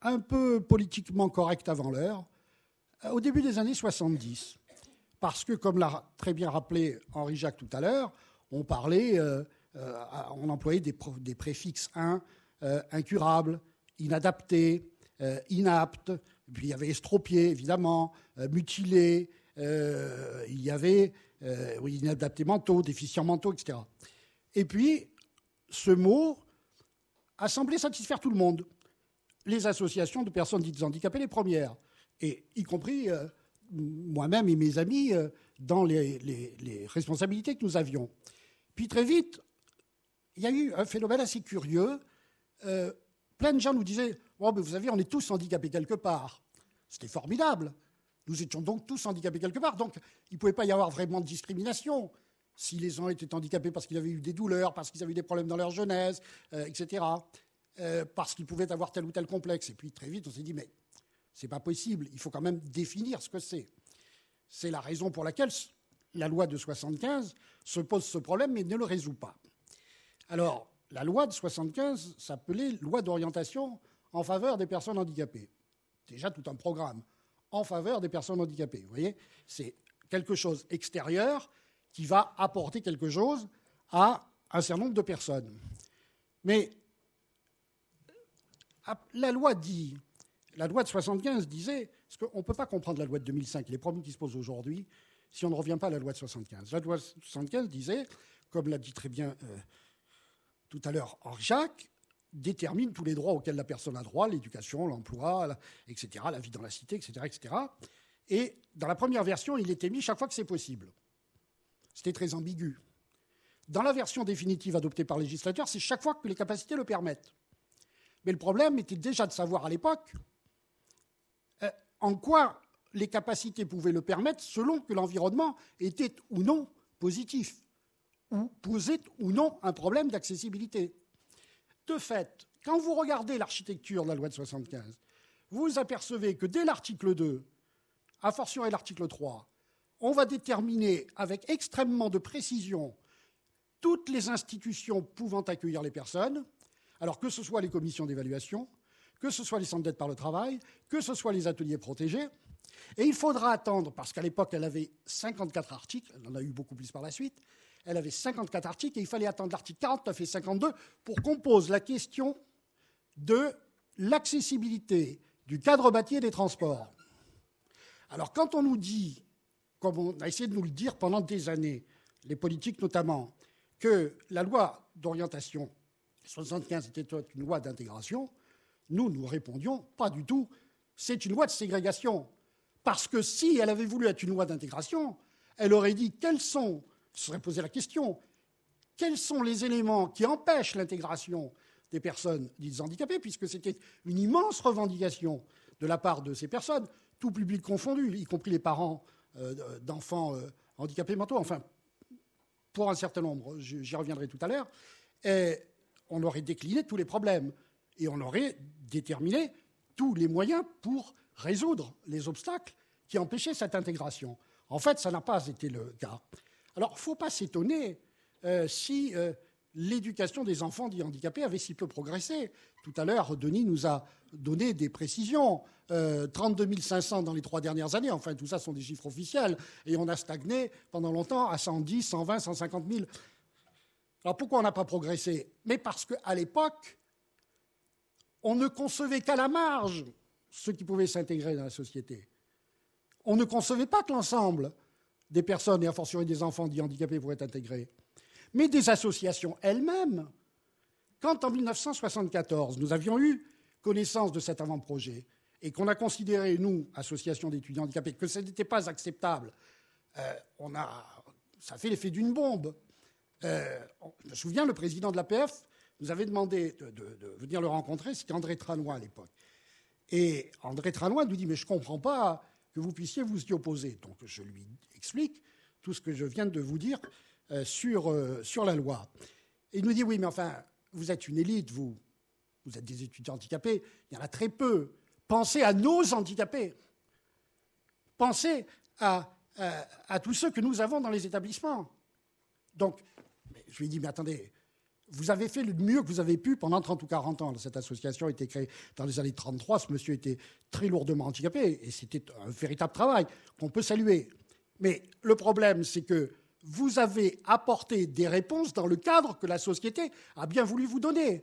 un peu politiquement correct avant l'heure, au début des années soixante-dix. Parce que, comme l'a très bien rappelé Henri Jacques tout à l'heure, on parlait, euh, euh, on employait des, des préfixes in, euh, incurable, inadapté, euh, inapte, puis il y avait estropié, évidemment, euh, mutilé, euh, il y avait euh, oui, inadaptés mentaux, déficients mentaux, et cetera. Et puis, ce mot a semblé satisfaire tout le monde. Les associations de personnes dites handicapées, les premières, et y compris euh, moi-même et mes amis euh, dans les, les, les responsabilités que nous avions. Puis très vite, il y a eu un phénomène assez curieux. Euh, plein de gens nous disaient oh, « Vous savez, on est tous handicapés quelque part ». C'était formidable. Nous étions donc tous handicapés quelque part. Donc, il ne pouvait pas y avoir vraiment de discrimination. Si les gens étaient handicapés parce qu'ils avaient eu des douleurs, parce qu'ils avaient eu des problèmes dans leur jeunesse, euh, et cetera, euh, parce qu'ils pouvaient avoir tel ou tel complexe. Et puis, très vite, on s'est dit « Mais ce n'est pas possible. Il faut quand même définir ce que c'est ». C'est la raison pour laquelle la loi de soixante-quinze se pose ce problème, mais ne le résout pas. Alors, la loi de soixante-quinze s'appelait « Loi d'orientation en faveur des personnes handicapées ». Déjà tout un programme en faveur des personnes handicapées. Vous voyez, c'est quelque chose extérieur qui va apporter quelque chose à un certain nombre de personnes. Mais la loi dit, la loi de soixante-quinze disait, parce qu'on ne peut pas comprendre la loi de deux mille cinq et les problèmes qui se posent aujourd'hui si on ne revient pas à la loi de soixante-quinze. La loi de soixante-quinze disait, comme l'a dit très bien euh, tout à l'heure Henri Jacques, détermine tous les droits auxquels la personne a droit, l'éducation, l'emploi, et cetera, la vie dans la cité, et cetera, et cetera. Et dans la première version, il était mis chaque fois que c'est possible. C'était très ambigu. Dans la version définitive adoptée par le législateur, c'est chaque fois que les capacités le permettent. Mais le problème était déjà de savoir à l'époque euh, en quoi les capacités pouvaient le permettre selon que l'environnement était ou non positif, ou posait ou non un problème d'accessibilité. De fait, quand vous regardez l'architecture de la loi de soixante-quinze, vous apercevez que dès l'article deux, a fortiori l'article trois, on va déterminer avec extrêmement de précision toutes les institutions pouvant accueillir les personnes, alors que ce soit les commissions d'évaluation, que ce soit les centres d'aide par le travail, que ce soit les ateliers protégés. Et il faudra attendre, parce qu'à l'époque, elle avait cinquante-quatre articles, elle en a eu beaucoup plus par la suite, elle avait cinquante-quatre articles et il fallait attendre l'article quarante-neuf et cinquante-deux pour qu'on pose la question de l'accessibilité du cadre bâti et des transports. Alors quand on nous dit, comme on a essayé de nous le dire pendant des années, les politiques notamment, que la loi d'orientation soixante-quinze était une loi d'intégration, nous, nous répondions pas du tout, c'est une loi de ségrégation. Parce que si elle avait voulu être une loi d'intégration, elle aurait dit quels sont... se serait posé la question, quels sont les éléments qui empêchent l'intégration des personnes dites handicapées, puisque c'était une immense revendication de la part de ces personnes, tout public confondu, y compris les parents euh, d'enfants euh, handicapés mentaux, enfin, pour un certain nombre, j'y reviendrai tout à l'heure, et on aurait décliné tous les problèmes, et on aurait déterminé tous les moyens pour résoudre les obstacles qui empêchaient cette intégration. En fait, ça n'a pas été le cas. Alors, il ne faut pas s'étonner euh, si euh, l'éducation des enfants dits handicapés avait si peu progressé. Tout à l'heure, Denis nous a donné des précisions. Euh, trente-deux mille cinq cents dans les trois dernières années. Enfin, tout ça sont des chiffres officiels. Et on a stagné pendant longtemps à cent dix, cent vingt, cent cinquante mille. Alors, pourquoi on n'a pas progressé? Mais parce qu'à l'époque, on ne concevait qu'à la marge ceux qui pouvaient s'intégrer dans la société. On ne concevait pas que l'ensemble des personnes, et a fortiori des enfants dits handicapés, pourraient être intégrés. Mais des associations elles-mêmes. Quand, en mille neuf cent soixante-quatorze, nous avions eu connaissance de cet avant-projet et qu'on a considéré, nous, associations d'étudiants handicapés, que ce n'était pas acceptable, euh, on a, ça a fait l'effet d'une bombe. Euh, je me souviens, le président de l'A P F nous avait demandé de, de, de venir le rencontrer, c'était André Tranois à l'époque. Et André Tranois nous dit « Mais je ne comprends pas que vous puissiez vous y opposer. » Donc je lui explique tout ce que je viens de vous dire euh, sur, euh, sur la loi. Et il nous dit « Oui, mais enfin, vous êtes une élite, vous. Vous êtes des étudiants handicapés. Il y en a très peu. Pensez à nos handicapés. Pensez à, à, à tous ceux que nous avons dans les établissements. » Donc, je lui ai dit « Mais attendez, Vous avez fait le mieux que vous avez pu pendant trente ou quarante ans. Cette association a été créée dans les années trente-trois. Ce monsieur était très lourdement handicapé et c'était un véritable travail qu'on peut saluer. Mais le problème, c'est que vous avez apporté des réponses dans le cadre que la société a bien voulu vous donner.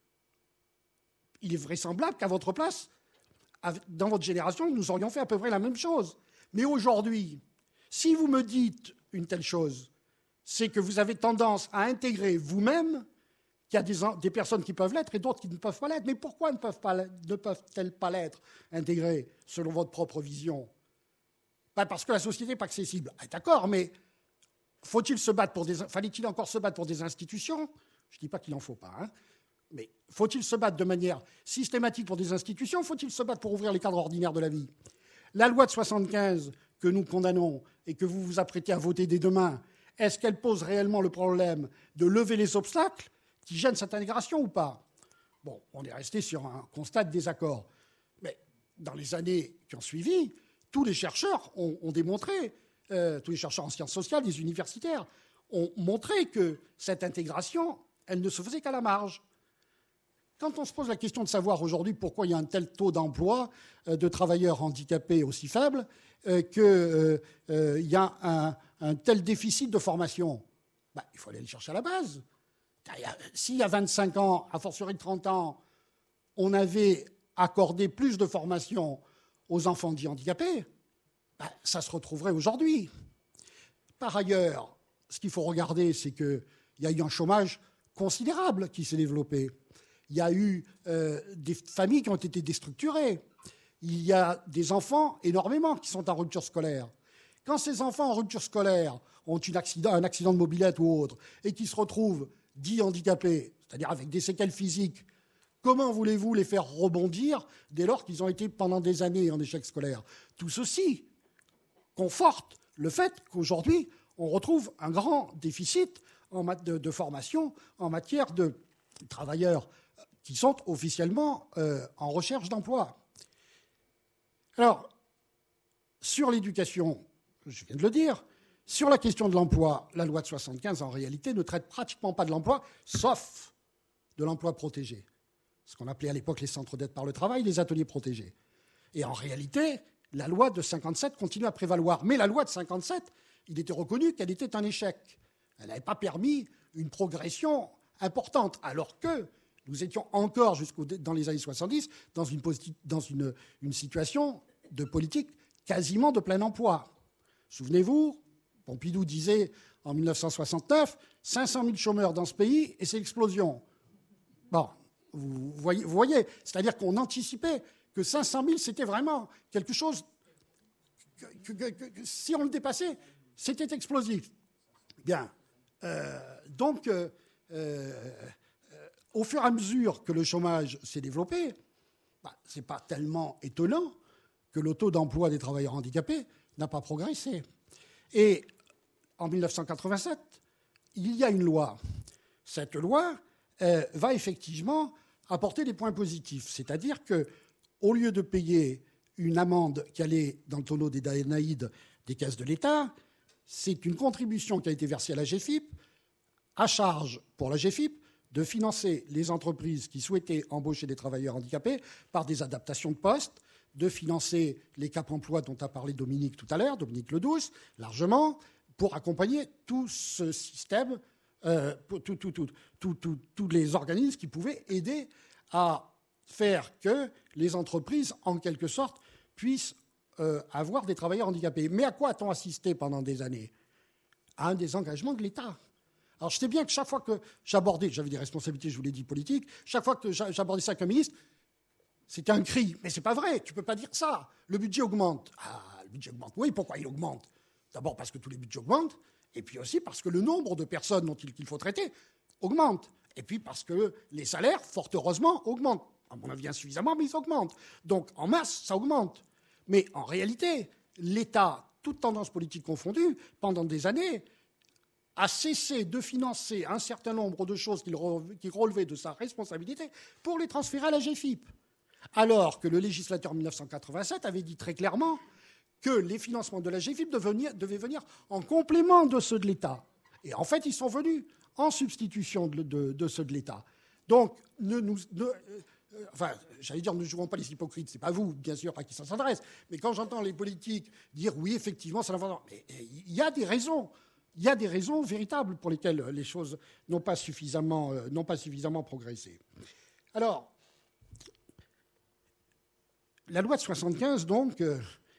Il est vraisemblable qu'à votre place, dans votre génération, nous aurions fait à peu près la même chose. Mais aujourd'hui, si vous me dites une telle chose, c'est que vous avez tendance à intégrer vous-même qu'il y a des, des personnes qui peuvent l'être et d'autres qui ne peuvent pas l'être. Mais pourquoi ne peuvent pas, ne peuvent-elles pas l'être intégrées selon votre propre vision? Pas parce que la société n'est pas accessible. Ah, d'accord, mais faut-il se battre pour des, fallait-il encore se battre pour des institutions? Je ne dis pas qu'il n'en faut pas, hein. Mais faut-il se battre de manière systématique pour des institutions? Faut-il se battre pour ouvrir les cadres ordinaires de la vie? La loi de soixante-quinze que nous condamnons et que vous vous apprêtez à voter dès demain, est-ce qu'elle pose réellement le problème de lever les obstacles qui gênent cette intégration ou pas? Bon, on est resté sur un constat de désaccord. Mais dans les années qui ont suivi, tous les chercheurs ont, ont démontré, euh, tous les chercheurs en sciences sociales, les universitaires, ont montré que cette intégration, elle ne se faisait qu'à la marge. Quand on se pose la question de savoir aujourd'hui pourquoi il y a un tel taux d'emploi euh, de travailleurs handicapés aussi faible, euh, qu'il euh, euh, y a un, un tel déficit de formation, bah, il faut aller le chercher à la base. S'il y a vingt-cinq ans, a fortiori trente ans, on avait accordé plus de formation aux enfants dits handicapés, bah, ça se retrouverait aujourd'hui. Par ailleurs, ce qu'il faut regarder, c'est qu'il y a eu un chômage considérable qui s'est développé. Il y a eu euh, des familles qui ont été déstructurées. Il y a des enfants énormément qui sont en rupture scolaire. Quand ces enfants en rupture scolaire ont une accident, un accident de mobilette ou autre et qui se retrouvent dits handicapés, c'est-à-dire avec des séquelles physiques, comment voulez-vous les faire rebondir dès lors qu'ils ont été pendant des années en échec scolaire? Tout ceci conforte le fait qu'aujourd'hui, on retrouve un grand déficit en mat- de, de formation en matière de travailleurs qui sont officiellement euh, en recherche d'emploi. Alors, sur l'éducation, je viens de le dire, sur la question de l'emploi, la loi de soixante-quinze, en réalité, ne traite pratiquement pas de l'emploi, sauf de l'emploi protégé. Ce qu'on appelait à l'époque les centres d'aide par le travail, les ateliers protégés. Et en réalité, la loi de cinquante-sept continue à prévaloir. Mais la loi de cinquante-sept, il était reconnu qu'elle était un échec. Elle n'avait pas permis une progression importante, alors que nous étions encore, jusqu'au dans les années soixante-dix, dans une, dans une, une situation de politique quasiment de plein emploi. Souvenez-vous, Pompidou disait en mille neuf cent soixante-neuf, cinq cent mille chômeurs dans ce pays et c'est l'explosion. Bon, vous voyez, vous voyez, c'est-à-dire qu'on anticipait que cinq cent mille, c'était vraiment quelque chose que, que, que, que si on le dépassait, c'était explosif. Bien. Euh, donc, euh, euh, au fur et à mesure que le chômage s'est développé, bah, ce n'est pas tellement étonnant que le taux d'emploi des travailleurs handicapés n'a pas progressé. Et en mille neuf cent quatre-vingt-sept, il y a une loi. Cette loi euh, va effectivement apporter des points positifs. C'est-à-dire qu'au lieu de payer une amende qui allait dans le tonneau des Danaïdes des caisses de l'État, c'est une contribution qui a été versée à la G F I P, à charge pour la G F I P de financer les entreprises qui souhaitaient embaucher des travailleurs handicapés par des adaptations de postes, de financer les Cap Emploi dont a parlé Dominique tout à l'heure, Dominique Ledouce, largement, pour accompagner tout ce système, euh, tous les organismes qui pouvaient aider à faire que les entreprises, en quelque sorte, puissent euh, avoir des travailleurs handicapés. Mais à quoi a-t-on assisté pendant des années? À un désengagement de l'État. Alors je sais bien que chaque fois que j'abordais, j'avais des responsabilités, je vous l'ai dit, politiques, chaque fois que j'abordais ça comme ministre, c'était un cri. Mais c'est pas vrai, tu peux pas dire ça. Le budget augmente. Ah, le budget augmente. Oui, pourquoi il augmente? D'abord parce que tous les budgets augmentent, et puis aussi parce que le nombre de personnes dont il, qu'il faut traiter augmente. Et puis parce que les salaires, fort heureusement, augmentent. À mon avis, insuffisamment, mais ils augmentent. Donc, en masse, ça augmente. Mais en réalité, l'État, toutes tendances politiques confondues, pendant des années, a cessé de financer un certain nombre de choses qu'il relevait de sa responsabilité pour les transférer à la G F I P. Alors que le législateur en mille neuf cent quatre-vingt-sept avait dit très clairement que les financements de la G F I P devaient venir, devaient venir en complément de ceux de l'État. Et en fait, ils sont venus en substitution de, de, de ceux de l'État. Donc, ne nous, ne, euh, enfin, j'allais dire, ne jouons pas les hypocrites. C'est pas vous, bien sûr, à qui ça s'adresse. Mais quand j'entends les politiques dire oui, effectivement, ça va. Mais il y a des raisons. Il y a des raisons véritables pour lesquelles les choses n'ont pas suffisamment, euh, n'ont pas suffisamment progressé. Alors, la loi de soixante-quinze, donc, euh,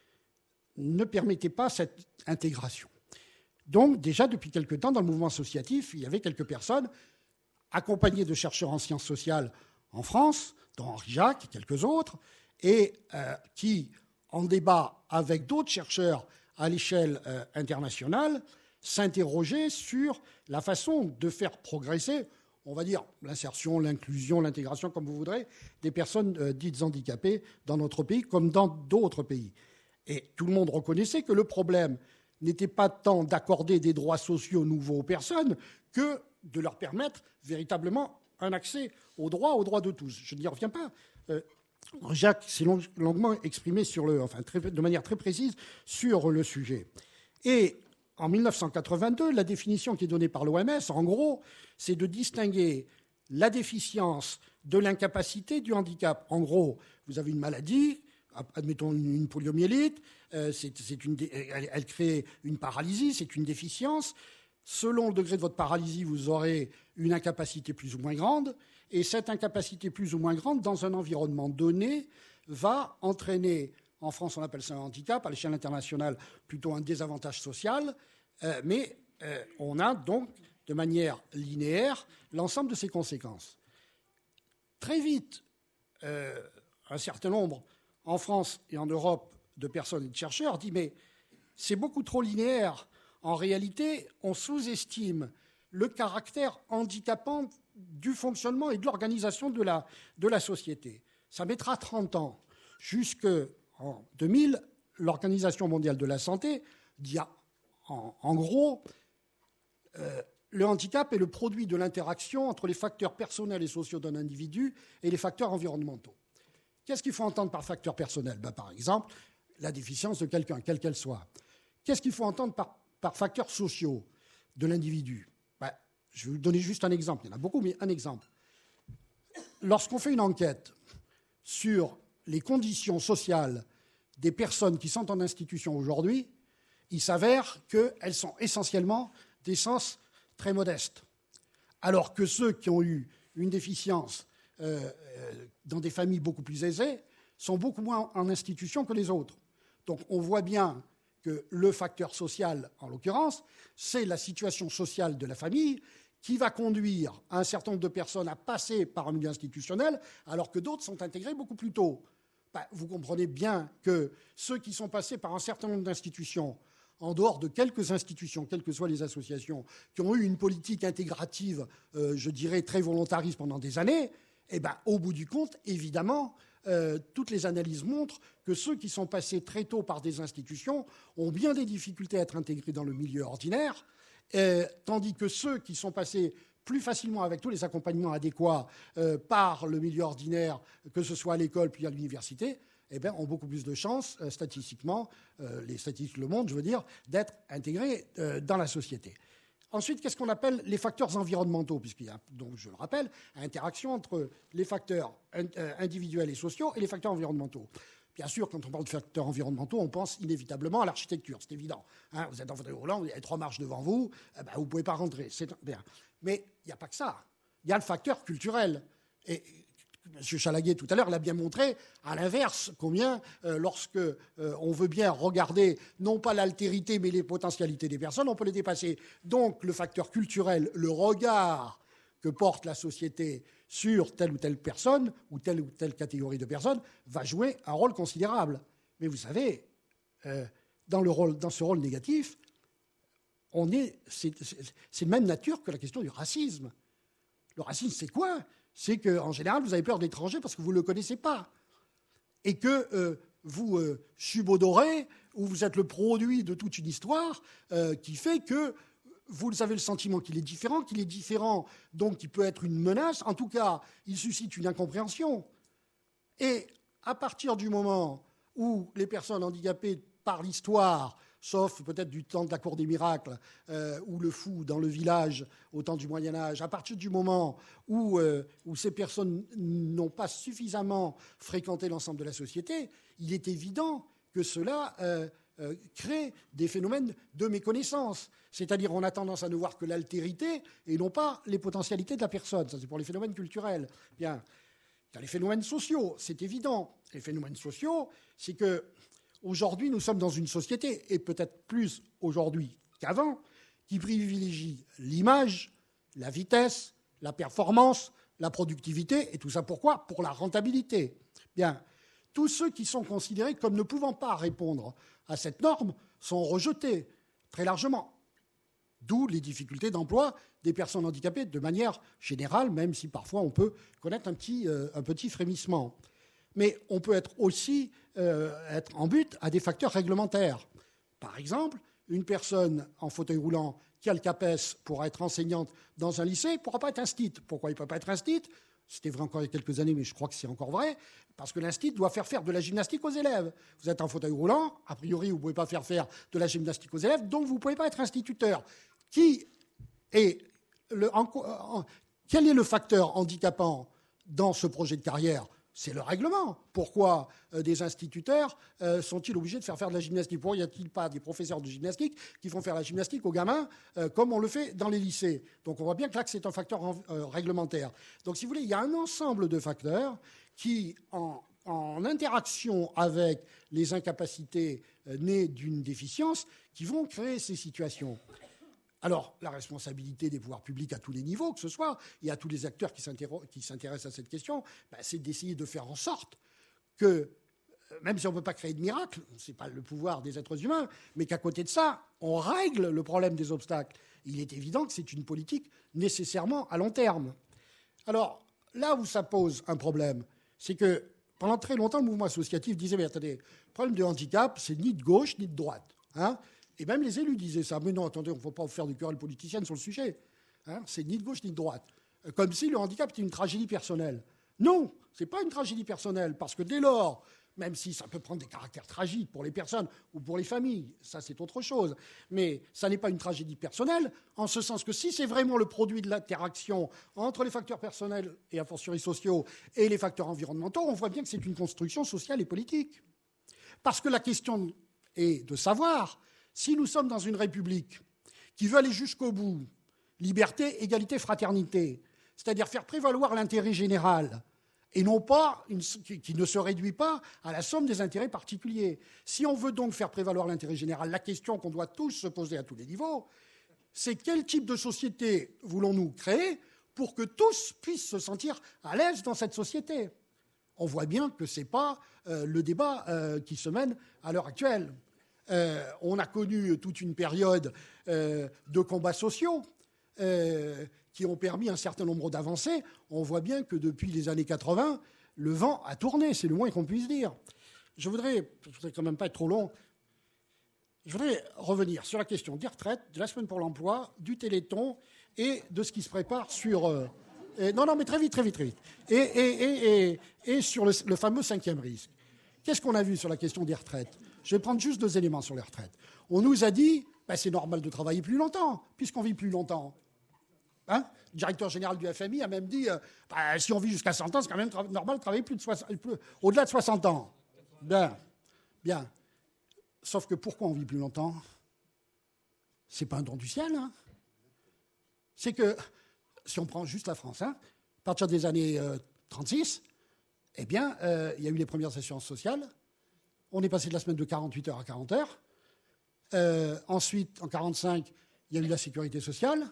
ne permettait pas cette intégration. Donc, déjà, depuis quelque temps, dans le mouvement associatif, il y avait quelques personnes accompagnées de chercheurs en sciences sociales en France, dont Henri Jacques et quelques autres, et euh, qui, en débat avec d'autres chercheurs à l'échelle euh, internationale, s'interrogeaient sur la façon de faire progresser, on va dire, l'insertion, l'inclusion, l'intégration, comme vous voudrez, des personnes euh, dites handicapées dans notre pays comme dans d'autres pays. Et tout le monde reconnaissait que le problème n'était pas tant d'accorder des droits sociaux nouveaux aux personnes que de leur permettre véritablement un accès aux droits, aux droits de tous. Je n'y reviens pas. Euh, Jacques s'est long, longuement exprimé sur le, enfin, très, de manière très précise sur le sujet. Et en mille neuf cent quatre-vingt-deux, la définition qui est donnée par l'O M S, en gros, c'est de distinguer la déficience de l'incapacité du handicap. En gros, vous avez une maladie, admettons une poliomyélite, euh, c'est, c'est une, elle, elle crée une paralysie, c'est une déficience. Selon le degré de votre paralysie, vous aurez une incapacité plus ou moins grande. Et cette incapacité plus ou moins grande, dans un environnement donné, va entraîner, en France on appelle ça un handicap, à l'échelle internationale plutôt un désavantage social, euh, mais euh, on a donc de manière linéaire l'ensemble de ces conséquences. Très vite, euh, un certain nombre, en France et en Europe, de personnes et de chercheurs dit mais c'est beaucoup trop linéaire. En réalité, on sous-estime le caractère handicapant du fonctionnement et de l'organisation de la, de la société. Ça mettra trente ans. Jusqu'en deux mille, l'Organisation mondiale de la santé dit en, en gros euh, le handicap est le produit de l'interaction entre les facteurs personnels et sociaux d'un individu et les facteurs environnementaux. Qu'est-ce qu'il faut entendre par facteur personnel ? Ben, par exemple, la déficience de quelqu'un, quelle qu'elle soit. Qu'est-ce qu'il faut entendre par, par facteurs sociaux de l'individu ? Ben, je vais vous donner juste un exemple. Il y en a beaucoup, mais un exemple. Lorsqu'on fait une enquête sur les conditions sociales des personnes qui sont en institution aujourd'hui, il s'avère qu'elles sont essentiellement d'essence très modeste. Alors que ceux qui ont eu une déficience Euh, euh, dans des familles beaucoup plus aisées, sont beaucoup moins en institution que les autres. Donc on voit bien que le facteur social, en l'occurrence, c'est la situation sociale de la famille qui va conduire un certain nombre de personnes à passer par un milieu institutionnel, alors que d'autres sont intégrés beaucoup plus tôt. Ben, vous comprenez bien que ceux qui sont passés par un certain nombre d'institutions, en dehors de quelques institutions, quelles que soient les associations, qui ont eu une politique intégrative, euh, je dirais, très volontariste pendant des années, eh ben, au bout du compte, évidemment, euh, toutes les analyses montrent que ceux qui sont passés très tôt par des institutions ont bien des difficultés à être intégrés dans le milieu ordinaire, euh, tandis que ceux qui sont passés plus facilement avec tous les accompagnements adéquats euh, par le milieu ordinaire, que ce soit à l'école puis à l'université, eh ben, ont beaucoup plus de chances, euh, statistiquement, euh, les statistiques le montrent, je veux dire, d'être intégrés euh, dans la société. Ensuite, qu'est-ce qu'on appelle les facteurs environnementaux ? Puisqu'il y a, donc, je le rappelle, interaction entre les facteurs individuels et sociaux et les facteurs environnementaux. Bien sûr, quand on parle de facteurs environnementaux, on pense inévitablement à l'architecture, c'est évident. Hein, vous êtes en fauteuil roulant, il y a trois marches devant vous, eh ben, vous ne pouvez pas rentrer, c'est bien. Mais il n'y a pas que ça. Il y a le facteur culturel. Et M. Chalaguet, tout à l'heure, l'a bien montré, à l'inverse, combien, euh, lorsque euh, on veut bien regarder, non pas l'altérité, mais les potentialités des personnes, on peut les dépasser. Donc, le facteur culturel, le regard que porte la société sur telle ou telle personne, ou telle ou telle catégorie de personnes, va jouer un rôle considérable. Mais vous savez, euh, dans, le rôle, dans ce rôle négatif, on est, c'est, c'est, c'est de même nature que la question du racisme. Le racisme, c'est quoi ? C'est qu'en général, vous avez peur d'étrangers parce que vous ne le connaissez pas. Et que euh, vous euh, subodorez, ou vous êtes le produit de toute une histoire euh, qui fait que vous avez le sentiment qu'il est différent, qu'il est différent, donc qu'il peut être une menace. En tout cas, il suscite une incompréhension. Et à partir du moment où les personnes handicapées, par l'histoire, sauf peut-être du temps de la cour des miracles, euh, ou le fou dans le village au temps du Moyen-Âge, à partir du moment où, euh, où ces personnes n'ont pas suffisamment fréquenté l'ensemble de la société, il est évident que cela euh, euh, crée des phénomènes de méconnaissance. C'est-à-dire on a tendance à ne voir que l'altérité et non pas les potentialités de la personne. Ça, c'est pour les phénomènes culturels. Bien. Dans les phénomènes sociaux, c'est évident. Les phénomènes sociaux, c'est que aujourd'hui, nous sommes dans une société, et peut-être plus aujourd'hui qu'avant, qui privilégie l'image, la vitesse, la performance, la productivité, et tout ça pourquoi ? Pour la rentabilité. Bien, tous ceux qui sont considérés comme ne pouvant pas répondre à cette norme sont rejetés très largement. D'où les difficultés d'emploi des personnes handicapées de manière générale, même si parfois on peut connaître un petit, euh, un petit frémissement. Mais on peut être aussi euh, être en but à des facteurs réglementaires. Par exemple, une personne en fauteuil roulant qui a le CAPES pour être enseignante dans un lycée ne pourra pas être instite. Pourquoi il ne peut pas être instite ? C'était vrai encore il y a quelques années, mais je crois que c'est encore vrai, parce que l'instit doit faire faire de la gymnastique aux élèves. Vous êtes en fauteuil roulant, a priori, vous ne pouvez pas faire faire de la gymnastique aux élèves, donc vous ne pouvez pas être instituteur. Qui est le, en, en, quel est le facteur handicapant dans ce projet de carrière ? C'est le règlement. Pourquoi euh, des instituteurs euh, sont-ils obligés de faire faire de la gymnastique ? Pourquoi n'y a-t-il pas des professeurs de gymnastique qui font faire la gymnastique aux gamins euh, comme on le fait dans les lycées ? Donc on voit bien que là, que c'est un facteur en, euh, réglementaire. Donc si vous voulez, il y a un ensemble de facteurs qui, en, en interaction avec les incapacités euh, nées d'une déficience, qui vont créer ces situations. Alors, la responsabilité des pouvoirs publics à tous les niveaux, que ce soit, et à tous les acteurs qui s'intéressent à cette question, ben, c'est d'essayer de faire en sorte que, même si on ne peut pas créer de miracle, ce n'est pas le pouvoir des êtres humains, mais qu'à côté de ça, on règle le problème des obstacles. Il est évident que c'est une politique nécessairement à long terme. Alors, là où ça pose un problème, c'est que pendant très longtemps, le mouvement associatif disait, mais attendez, le problème du handicap, c'est ni de gauche ni de droite. Hein ? Et même les élus disaient ça. Mais non, attendez, on ne faut pas faire de querelle politicienne sur le sujet. Hein, c'est ni de gauche ni de droite. Comme si le handicap était une tragédie personnelle. Non, ce n'est pas une tragédie personnelle, parce que dès lors, même si ça peut prendre des caractères tragiques pour les personnes ou pour les familles, ça c'est autre chose, mais ça n'est pas une tragédie personnelle, en ce sens que si c'est vraiment le produit de l'interaction entre les facteurs personnels et a fortiori sociaux et les facteurs environnementaux, on voit bien que c'est une construction sociale et politique. Parce que la question est de savoir si nous sommes dans une république qui veut aller jusqu'au bout, liberté, égalité, fraternité, c'est-à-dire faire prévaloir l'intérêt général, et non pas une, qui, qui ne se réduit pas à la somme des intérêts particuliers. Si on veut donc faire prévaloir l'intérêt général, la question qu'on doit tous se poser à tous les niveaux, c'est quel type de société voulons-nous créer pour que tous puissent se sentir à l'aise dans cette société ? On voit bien que ce n'est pas euh, le débat euh, qui se mène à l'heure actuelle. Euh, on a connu toute une période euh, de combats sociaux euh, qui ont permis un certain nombre d'avancées. On voit bien que depuis les années quatre-vingts, le vent a tourné, c'est le moins qu'on puisse dire. Je voudrais, je voudrais quand même pas être trop long, je voudrais revenir sur la question des retraites, de la semaine pour l'emploi, du Téléthon et de ce qui se prépare sur... Euh, et, non, non, mais très vite, très vite, très vite. Et, et, et, et, et sur le, le fameux cinquième risque. Qu'est-ce qu'on a vu sur la question des retraites ? Je vais prendre juste deux éléments sur les retraites. On nous a dit, ben, c'est normal de travailler plus longtemps, puisqu'on vit plus longtemps. Hein ? Le directeur général du F M I a même dit, euh, ben, si on vit jusqu'à cent ans, c'est quand même tra- normal de travailler plus de soixante, plus, au-delà de soixante ans. Bien, bien. Sauf que pourquoi on vit plus longtemps ? C'est pas un don du ciel. Hein ? C'est que, si on prend juste la France, hein, à partir des années euh, trente-six, eh bien, euh, il y a eu les premières assurances sociales. On est passé de la semaine de quarante-huit heures à quarante heures. Euh, ensuite, en quarante-cinq, il y a eu la sécurité sociale,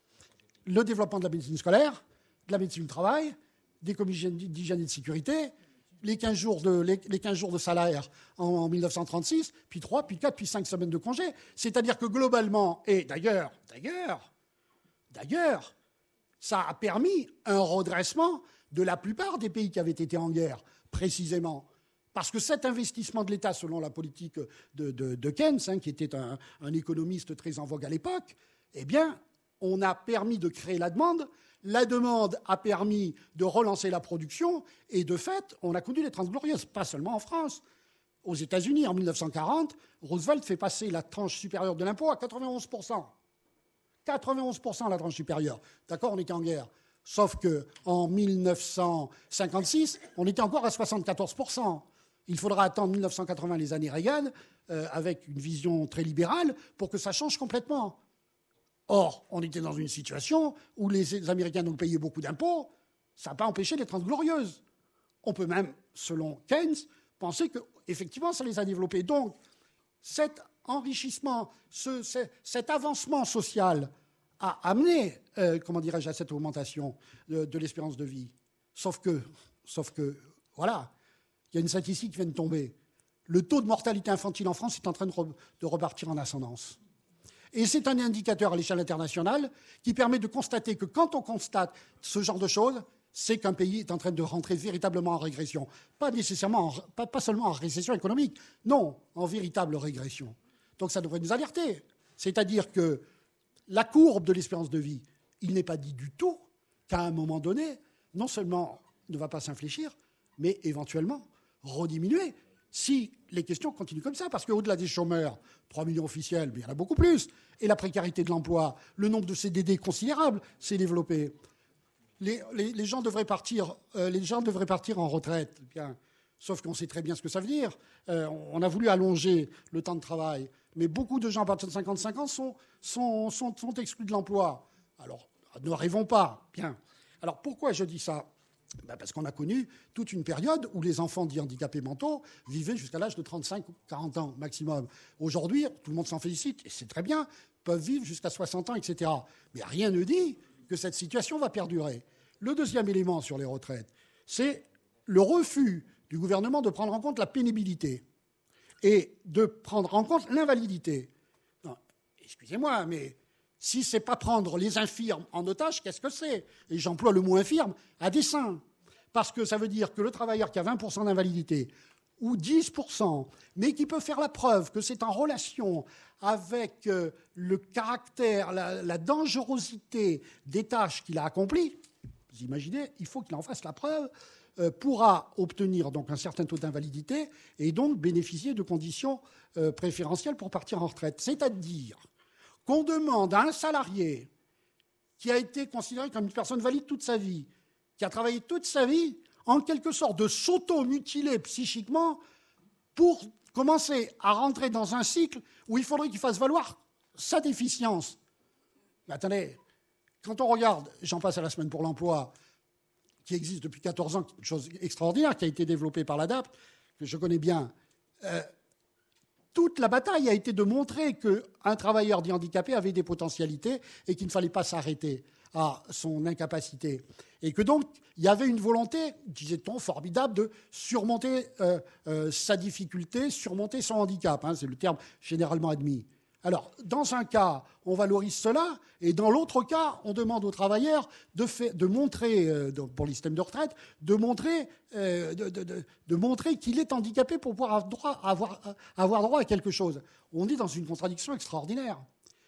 le développement de la médecine scolaire, de la médecine du travail, des commissions d'hygiène et de sécurité, les quinze jours de, les, les quinze jours de salaire en, en mille neuf cent trente-six, puis trois, puis quatre, puis cinq semaines de congé. C'est-à-dire que globalement, et d'ailleurs, d'ailleurs, d'ailleurs, ça a permis un redressement de la plupart des pays qui avaient été en guerre, précisément. Parce que cet investissement de l'État, selon la politique de, de, de Keynes, hein, qui était un, un économiste très en vogue à l'époque, eh bien, on a permis de créer la demande. La demande a permis de relancer la production. Et de fait, on a connu les Trente Glorieuses, pas seulement en France. aux États-Unis, en mille neuf cent quarante, Roosevelt fait passer la tranche supérieure de l'impôt à quatre-vingt-onze pour cent. quatre-vingt-onze pour cent la tranche supérieure. D'accord, on était en guerre. Sauf qu'en mille neuf cent cinquante-six, on était encore à soixante-quatorze pour cent. Il faudra attendre mille neuf cent quatre-vingts, les années Reagan, euh, avec une vision très libérale, pour que ça change complètement. Or, on était dans une situation où les Américains ont payé beaucoup d'impôts. Ça n'a pas empêché les Trente Glorieuses. On peut même, selon Keynes, penser qu'effectivement, ça les a développés. Donc, cet enrichissement, ce, cet avancement social a amené, euh, comment dirais-je, à cette augmentation de, de l'espérance de vie. Sauf que, sauf que, voilà, il y a une statistique qui vient de tomber. Le taux de mortalité infantile en France est en train de, re, de repartir en ascendance. Et c'est un indicateur à l'échelle internationale qui permet de constater que quand on constate ce genre de choses, c'est qu'un pays est en train de rentrer véritablement en régression. Pas nécessairement, en, pas, pas seulement en récession économique, non, en véritable régression. Donc ça devrait nous alerter. C'est-à-dire que la courbe de l'espérance de vie, il n'est pas dit du tout qu'à un moment donné, non seulement ne va pas s'infléchir, mais éventuellement rediminuer si les questions continuent comme ça. Parce qu'au-delà des chômeurs, trois millions officiels, mais il y en a beaucoup plus, et la précarité de l'emploi, le nombre de C D D considérable s'est développé. Les, les, les, gens devraient partir, euh, les gens devraient partir en retraite. Bien. Sauf qu'on sait très bien ce que ça veut dire. Euh, on a voulu allonger le temps de travail, mais beaucoup de gens à partir de cinquante-cinq ans sont, sont, sont, sont exclus de l'emploi. Alors, ne rêvons pas. Bien. Alors, pourquoi je dis ça ? Ben parce qu'on a connu toute une période où les enfants dits handicapés mentaux vivaient jusqu'à l'âge de trente-cinq ou quarante ans maximum. Aujourd'hui, tout le monde s'en félicite, et c'est très bien, peuvent vivre jusqu'à soixante ans, et cetera. Mais rien ne dit que cette situation va perdurer. Le deuxième élément sur les retraites, c'est le refus du gouvernement de prendre en compte la pénibilité et de prendre en compte l'invalidité. Non, excusez-moi, mais si ce n'est pas prendre les infirmes en otage, qu'est-ce que c'est ? Et j'emploie le mot infirme à dessein, parce que ça veut dire que le travailleur qui a vingt pour cent d'invalidité ou dix pour cent, mais qui peut faire la preuve que c'est en relation avec euh, le caractère, la, la dangerosité des tâches qu'il a accomplies, vous imaginez, il faut qu'il en fasse la preuve, euh, pourra obtenir donc un certain taux d'invalidité et donc bénéficier de conditions euh, préférentielles pour partir en retraite. C'est-à-dire qu'on demande à un salarié qui a été considéré comme une personne valide toute sa vie, qui a travaillé toute sa vie, en quelque sorte de s'auto-mutiler psychiquement pour commencer à rentrer dans un cycle où il faudrait qu'il fasse valoir sa déficience. Mais attendez, quand on regarde, j'en passe à la semaine pour l'emploi, qui existe depuis quatorze ans, une chose extraordinaire qui a été développée par l'A D A P, que je connais bien, euh, toute la bataille a été de montrer qu'un travailleur dit handicapé avait des potentialités et qu'il ne fallait pas s'arrêter à son incapacité. Et que donc, il y avait une volonté, disait-on, formidable de surmonter euh, euh, sa difficulté, surmonter son handicap. Hein, c'est le terme généralement admis. Alors, dans un cas, on valorise cela, et dans l'autre cas, on demande aux travailleurs de, fait, de montrer, euh, pour les systèmes de retraite, de montrer, euh, de, de, de, de montrer qu'il est handicapé pour pouvoir avoir droit, avoir, avoir droit à quelque chose. On est dans une contradiction extraordinaire.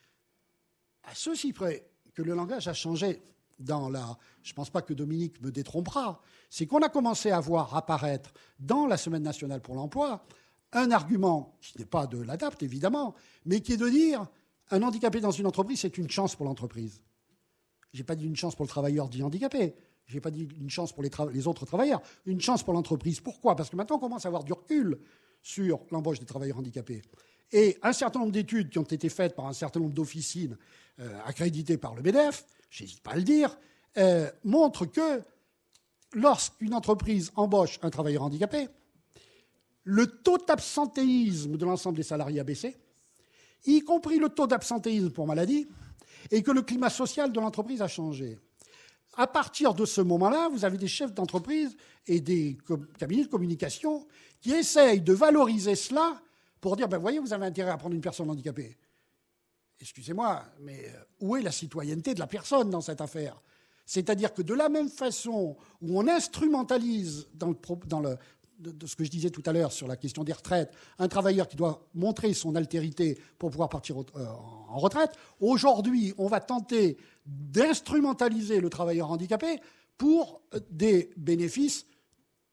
À ceci près que le langage a changé dans la... Je ne pense pas que Dominique me détrompera. C'est qu'on a commencé à voir apparaître dans la Semaine nationale pour l'emploi un argument qui n'est pas de l'A D A P, évidemment, mais qui est de dire un handicapé dans une entreprise, c'est une chance pour l'entreprise. Je n'ai pas dit une chance pour le travailleur dit handicapé. Je n'ai pas dit une chance pour les, tra- les autres travailleurs. Une chance pour l'entreprise. Pourquoi ? Parce que maintenant, on commence à avoir du recul sur l'embauche des travailleurs handicapés. Et un certain nombre d'études qui ont été faites par un certain nombre d'officines euh, accréditées par le MEDEF, je n'hésite pas à le dire, euh, montrent que lorsqu'une entreprise embauche un travailleur handicapé, le taux d'absentéisme de l'ensemble des salariés a baissé, y compris le taux d'absentéisme pour maladie, et que le climat social de l'entreprise a changé. À partir de ce moment-là, vous avez des chefs d'entreprise et des cabinets de communication qui essayent de valoriser cela pour dire, ben voyez, vous avez intérêt à prendre une personne handicapée. Excusez-moi, mais où est la citoyenneté de la personne dans cette affaire ? C'est-à-dire que de la même façon où on instrumentalise dans le, dans le De, de ce que je disais tout à l'heure sur la question des retraites, un travailleur qui doit montrer son altérité pour pouvoir partir au, euh, en retraite, aujourd'hui, on va tenter d'instrumentaliser le travailleur handicapé pour des bénéfices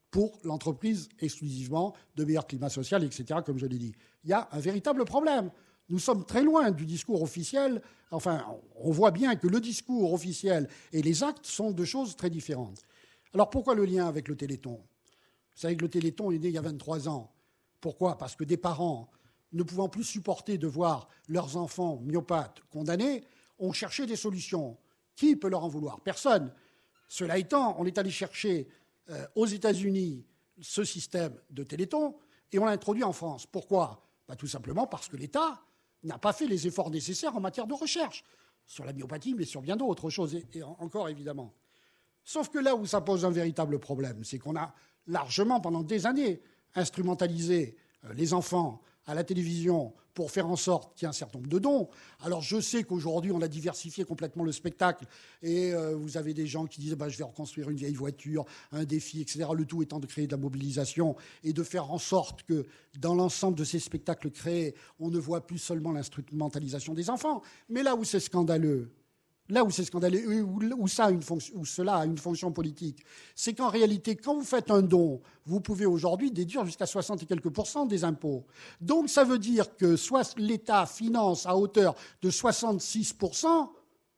pour l'entreprise exclusivement, de meilleur climat social, et cetera, comme je l'ai dit. Il y a un véritable problème. Nous sommes très loin du discours officiel. Enfin, on voit bien que le discours officiel et les actes sont deux choses très différentes. Alors pourquoi le lien avec le Téléthon ? Vous savez que le Téléthon est né il y a vingt-trois ans. Pourquoi ? Parce que des parents, ne pouvant plus supporter de voir leurs enfants myopathes condamnés, ont cherché des solutions. Qui peut leur en vouloir ? Personne. Cela étant, on est allé chercher euh, aux États-Unis ce système de Téléthon et on l'a introduit en France. Pourquoi ? Bah, tout simplement parce que l'État n'a pas fait les efforts nécessaires en matière de recherche, sur la myopathie, mais sur bien d'autres choses, et, et encore évidemment. Sauf que là où ça pose un véritable problème, c'est qu'on a largement, pendant des années, instrumentalisé euh, les enfants à la télévision pour faire en sorte qu'il y ait un certain nombre de dons. Alors je sais qu'aujourd'hui, on a diversifié complètement le spectacle et euh, vous avez des gens qui disent bah, « je vais reconstruire une vieille voiture, un défi, et cetera » Le tout étant de créer de la mobilisation et de faire en sorte que dans l'ensemble de ces spectacles créés, on ne voit plus seulement l'instrumentalisation des enfants. Mais là où c'est scandaleux, là où c'est scandaleux, où, où, ça a une fonction, où cela a une fonction politique, c'est qu'en réalité, quand vous faites un don, vous pouvez aujourd'hui déduire jusqu'à soixante et quelques pourcents des impôts. Donc ça veut dire que soit l'État finance à hauteur de soixante-six pour cent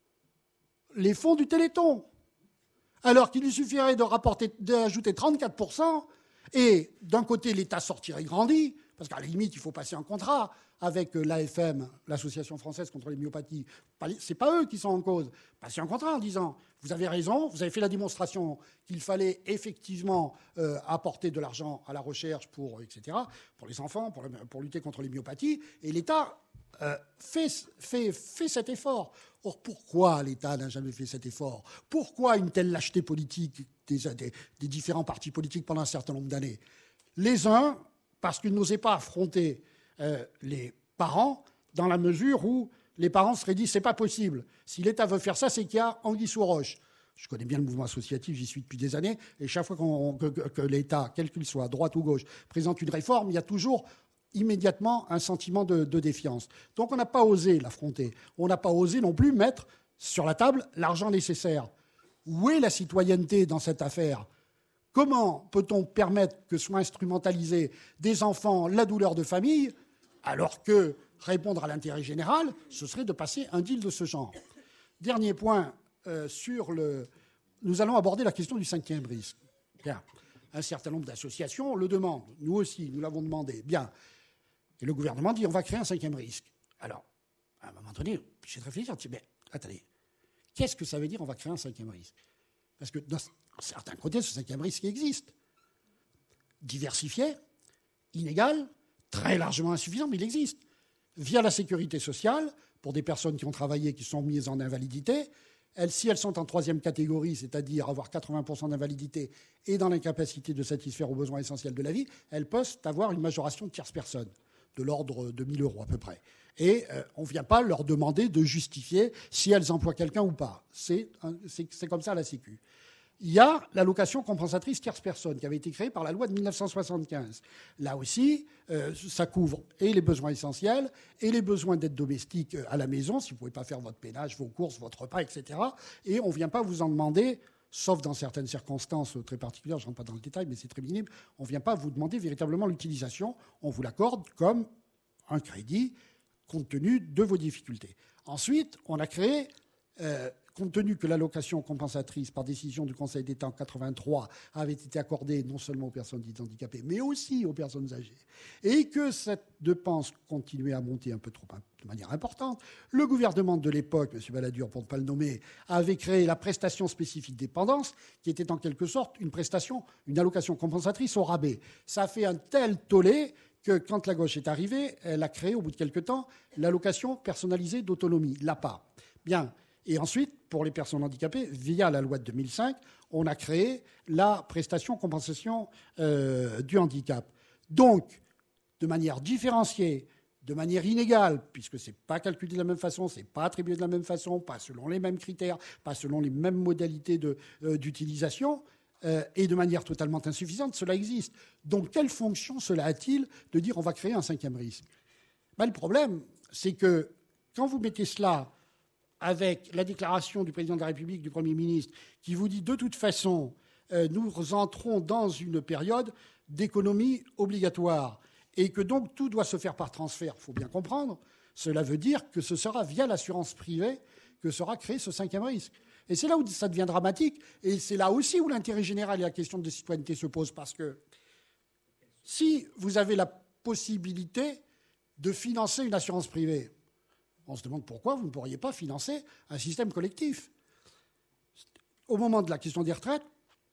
les fonds du Téléthon, alors qu'il lui suffirait de rapporter, d'ajouter trente-quatre pour cent, et d'un côté l'État sortirait grandi, parce qu'à la limite il faut passer un contrat avec l'A F M, l'Association française contre les myopathies. Ce n'est pas eux qui sont en cause. Passer un contrat en disant « vous avez raison, vous avez fait la démonstration qu'il fallait effectivement euh, apporter de l'argent à la recherche pour, et cetera, pour les enfants, pour, le, pour lutter contre les myopathies », et l'État euh, fait, fait, fait cet effort. Or, pourquoi l'État n'a jamais fait cet effort ? Pourquoi une telle lâcheté politique des, des, des différents partis politiques pendant un certain nombre d'années ? Les uns, parce qu'ils n'osaient pas affronter Euh, les parents, dans la mesure où les parents seraient dit c'est pas possible. Si l'État veut faire ça, c'est qu'il y a anguille sous roche. Je connais bien le mouvement associatif, j'y suis depuis des années, et chaque fois qu'on, que, que l'État, quel qu'il soit, droite ou gauche, présente une réforme, il y a toujours immédiatement un sentiment de, de défiance. Donc on n'a pas osé l'affronter. On n'a pas osé non plus mettre sur la table l'argent nécessaire. Où est la citoyenneté dans cette affaire ? Comment peut-on permettre que soient instrumentalisés des enfants, la douleur de famille, alors que répondre à l'intérêt général, ce serait de passer un deal de ce genre. Dernier point, euh, sur le... nous allons aborder la question du cinquième risque. Bien. Un certain nombre d'associations le demandent. Nous aussi, nous l'avons demandé. Bien. Et le gouvernement dit on va créer un cinquième risque. Alors, à un moment donné, j'ai réfléchi, je me mais attendez, qu'est-ce que ça veut dire on va créer un cinquième risque ? Parce que d'un certain côté, ce cinquième risque existe. Diversifié, inégal, très largement insuffisant, mais il existe. Via la sécurité sociale, pour des personnes qui ont travaillé, qui sont mises en invalidité, elles, si elles sont en troisième catégorie, c'est-à-dire avoir quatre-vingts pour cent d'invalidité et dans l'incapacité de satisfaire aux besoins essentiels de la vie, elles peuvent avoir une majoration de tierce personne, de l'ordre de mille euros à peu près. Et euh, on ne vient pas leur demander de justifier si elles emploient quelqu'un ou pas. C'est, c'est, c'est comme ça la Sécu. Il y a l'allocation compensatrice tierce personne qui avait été créée par la loi de mille neuf cent soixante-quinze. Là aussi, euh, ça couvre et les besoins essentiels et les besoins d'aide domestique à la maison, si vous ne pouvez pas faire votre ménage, vos courses, votre repas, et cetera. Et on ne vient pas vous en demander, sauf dans certaines circonstances très particulières, je ne rentre pas dans le détail, mais c'est très minime, on ne vient pas vous demander véritablement l'utilisation, on vous l'accorde comme un crédit compte tenu de vos difficultés. Ensuite, on a créé... Euh, compte tenu que l'allocation compensatrice par décision du Conseil d'État en quatre-vingt-trois avait été accordée non seulement aux personnes dites handicapées, mais aussi aux personnes âgées, et que cette dépense continuait à monter un peu trop de manière importante, le gouvernement de l'époque, M. Balladur pour ne pas le nommer, avait créé la prestation spécifique dépendance, qui était en quelque sorte une prestation, une allocation compensatrice au rabais. Ça a fait un tel tollé que quand la gauche est arrivée, elle a créé au bout de quelques temps l'allocation personnalisée d'autonomie, l'A P A. Bien. Et ensuite, pour les personnes handicapées, via la loi de deux mille cinq, on a créé la prestation compensation euh, du handicap. Donc, de manière différenciée, de manière inégale, puisque ce n'est pas calculé de la même façon, ce n'est pas attribué de la même façon, pas selon les mêmes critères, pas selon les mêmes modalités de, euh, d'utilisation, euh, et de manière totalement insuffisante, cela existe. Donc, quelle fonction cela a-t-il de dire on va créer un cinquième risque ? Ben, le problème, c'est que quand vous mettez cela avec la déclaration du président de la République, du Premier ministre, qui vous dit de toute façon, euh, nous entrons dans une période d'économie obligatoire et que donc tout doit se faire par transfert. Il faut bien comprendre. Cela veut dire que ce sera via l'assurance privée que sera créé ce cinquième risque. Et c'est là où ça devient dramatique. Et c'est là aussi où l'intérêt général et la question de citoyenneté se posent. Parce que si vous avez la possibilité de financer une assurance privée, on se demande pourquoi vous ne pourriez pas financer un système collectif. Au moment de la question des retraites,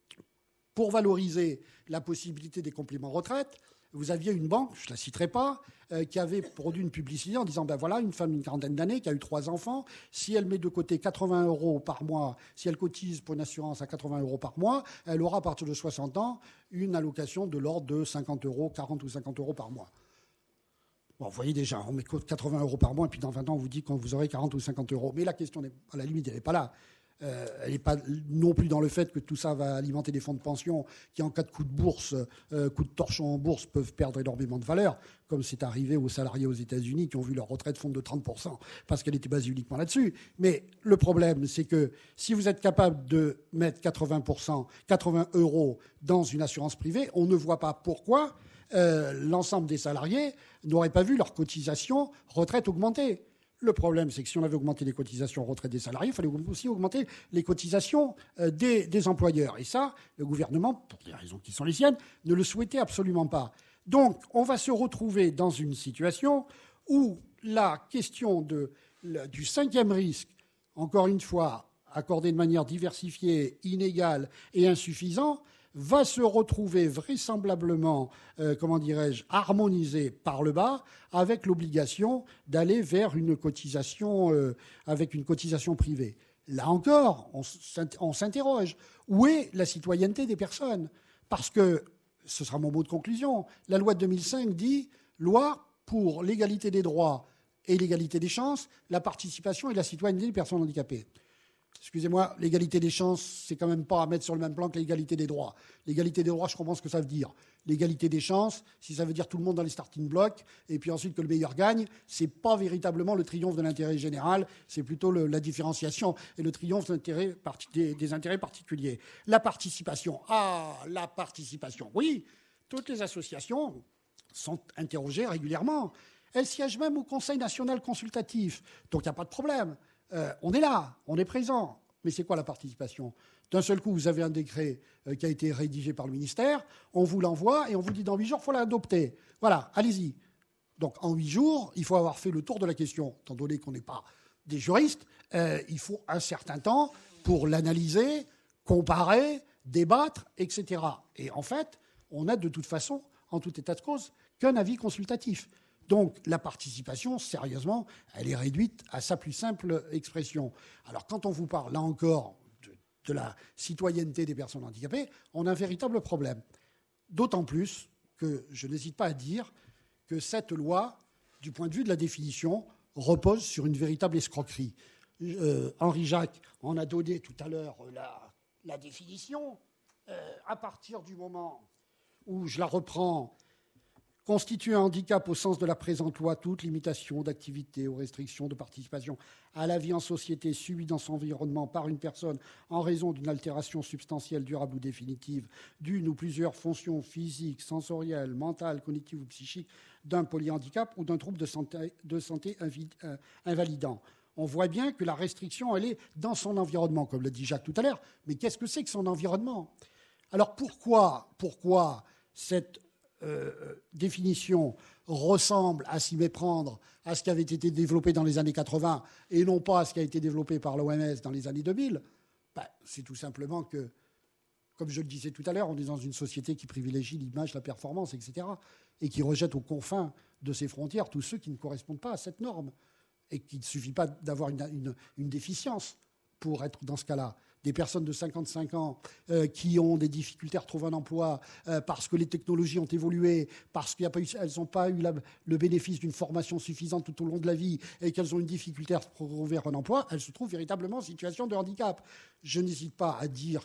pour valoriser la possibilité des compléments retraite, vous aviez une banque, je ne la citerai pas, euh, qui avait produit une publicité en disant ben voilà, une femme d'une quarantaine d'années qui a eu trois enfants, si elle met de côté quatre-vingts euros par mois, si elle cotise pour une assurance à quatre-vingts euros par mois, elle aura à partir de soixante ans une allocation de l'ordre de cinquante euros, quarante ou cinquante euros par mois. Bon, vous voyez déjà, on met quatre-vingts euros par mois et puis dans vingt ans, on vous dit quand vous aurez quarante ou cinquante euros. Mais la question, à la limite, elle n'est pas là. Euh, elle n'est pas non plus dans le fait que tout ça va alimenter des fonds de pension qui, en cas de coup de bourse, euh, coup de torchon en bourse, peuvent perdre énormément de valeur, comme c'est arrivé aux salariés aux États-Unis qui ont vu leur retraite fondre de trente pour cent parce qu'elle était basée uniquement là-dessus. Mais le problème, c'est que si vous êtes capable de mettre quatre-vingts pour cent, quatre-vingts euros dans une assurance privée, on ne voit pas pourquoi euh, l'ensemble des salariés n'auraient pas vu leur cotisation retraite augmenter. Le problème, c'est que si on avait augmenté les cotisations retraite des salariés, il fallait aussi augmenter les cotisations des, des employeurs. Et ça, le gouvernement, pour des raisons qui sont les siennes, ne le souhaitait absolument pas. Donc, on va se retrouver dans une situation où la question de, la, du cinquième risque, encore une fois, accordé de manière diversifiée, inégale et insuffisante, va se retrouver vraisemblablement, euh, comment dirais-je, harmonisé par le bas, avec l'obligation d'aller vers une cotisation, euh, avec une cotisation privée. Là encore, on s'interroge. Où est la citoyenneté des personnes ? Parce que, ce sera mon mot de conclusion, la loi de deux mille cinq dit « loi pour l'égalité des droits et l'égalité des chances, la participation et la citoyenneté des personnes handicapées ». Excusez-moi, l'égalité des chances, c'est quand même pas à mettre sur le même plan que l'égalité des droits. L'égalité des droits, je comprends ce que ça veut dire. L'égalité des chances, si ça veut dire tout le monde dans les starting blocks, et puis ensuite que le meilleur gagne, c'est pas véritablement le triomphe de l'intérêt général, c'est plutôt le, la différenciation et le triomphe des, des, des intérêts particuliers. La participation, ah, la participation, oui, toutes les associations sont interrogées régulièrement. Elles siègent même au Conseil national consultatif, donc il n'y a pas de problème. Euh, on est là, on est présent. Mais c'est quoi la participation ? D'un seul coup, vous avez un décret euh, qui a été rédigé par le ministère, on vous l'envoie et on vous dit dans huit jours, il faut l'adopter. Voilà, allez-y. Donc en huit jours, il faut avoir fait le tour de la question. Étant donné qu'on n'est pas des juristes, euh, il faut un certain temps pour l'analyser, comparer, débattre, et cetera. Et en fait, on n'a de toute façon, en tout état de cause, qu'un avis consultatif. Donc la participation, sérieusement, elle est réduite à sa plus simple expression. Alors quand on vous parle, là encore, de, de la citoyenneté des personnes handicapées, on a un véritable problème. D'autant plus que je n'hésite pas à dire que cette loi, du point de vue de la définition, repose sur une véritable escroquerie. Euh, Henri Jacques en a donné tout à l'heure la, la définition. Euh, à partir du moment où je la reprends, constitue un handicap au sens de la présente loi toute limitation d'activité ou restriction de participation à la vie en société subie dans son environnement par une personne en raison d'une altération substantielle, durable ou définitive d'une ou plusieurs fonctions physiques, sensorielles, mentales, cognitives ou psychiques d'un polyhandicap ou d'un trouble de santé, de santé invalidant. On voit bien que la restriction, elle est dans son environnement, comme l'a dit Jacques tout à l'heure. Mais qu'est-ce que c'est que son environnement ? Alors pourquoi, pourquoi cette Euh, définition ressemble à s'y méprendre à ce qui avait été développé dans les années quatre-vingts et non pas à ce qui a été développé par l'O M S dans les années deux mille, ben, c'est tout simplement que, comme je le disais tout à l'heure, on est dans une société qui privilégie l'image, la performance, et cetera, et qui rejette aux confins de ses frontières tous ceux qui ne correspondent pas à cette norme, et qu'il ne suffit pas d'avoir une, une, une déficience pour être dans ce cas-là. Des personnes de cinquante-cinq ans euh, qui ont des difficultés à retrouver un emploi euh, parce que les technologies ont évolué, parce qu'elles n'ont pas eu la, le bénéfice d'une formation suffisante tout au long de la vie et qu'elles ont une difficulté à retrouver un emploi, elles se trouvent véritablement en situation de handicap. Je n'hésite pas à dire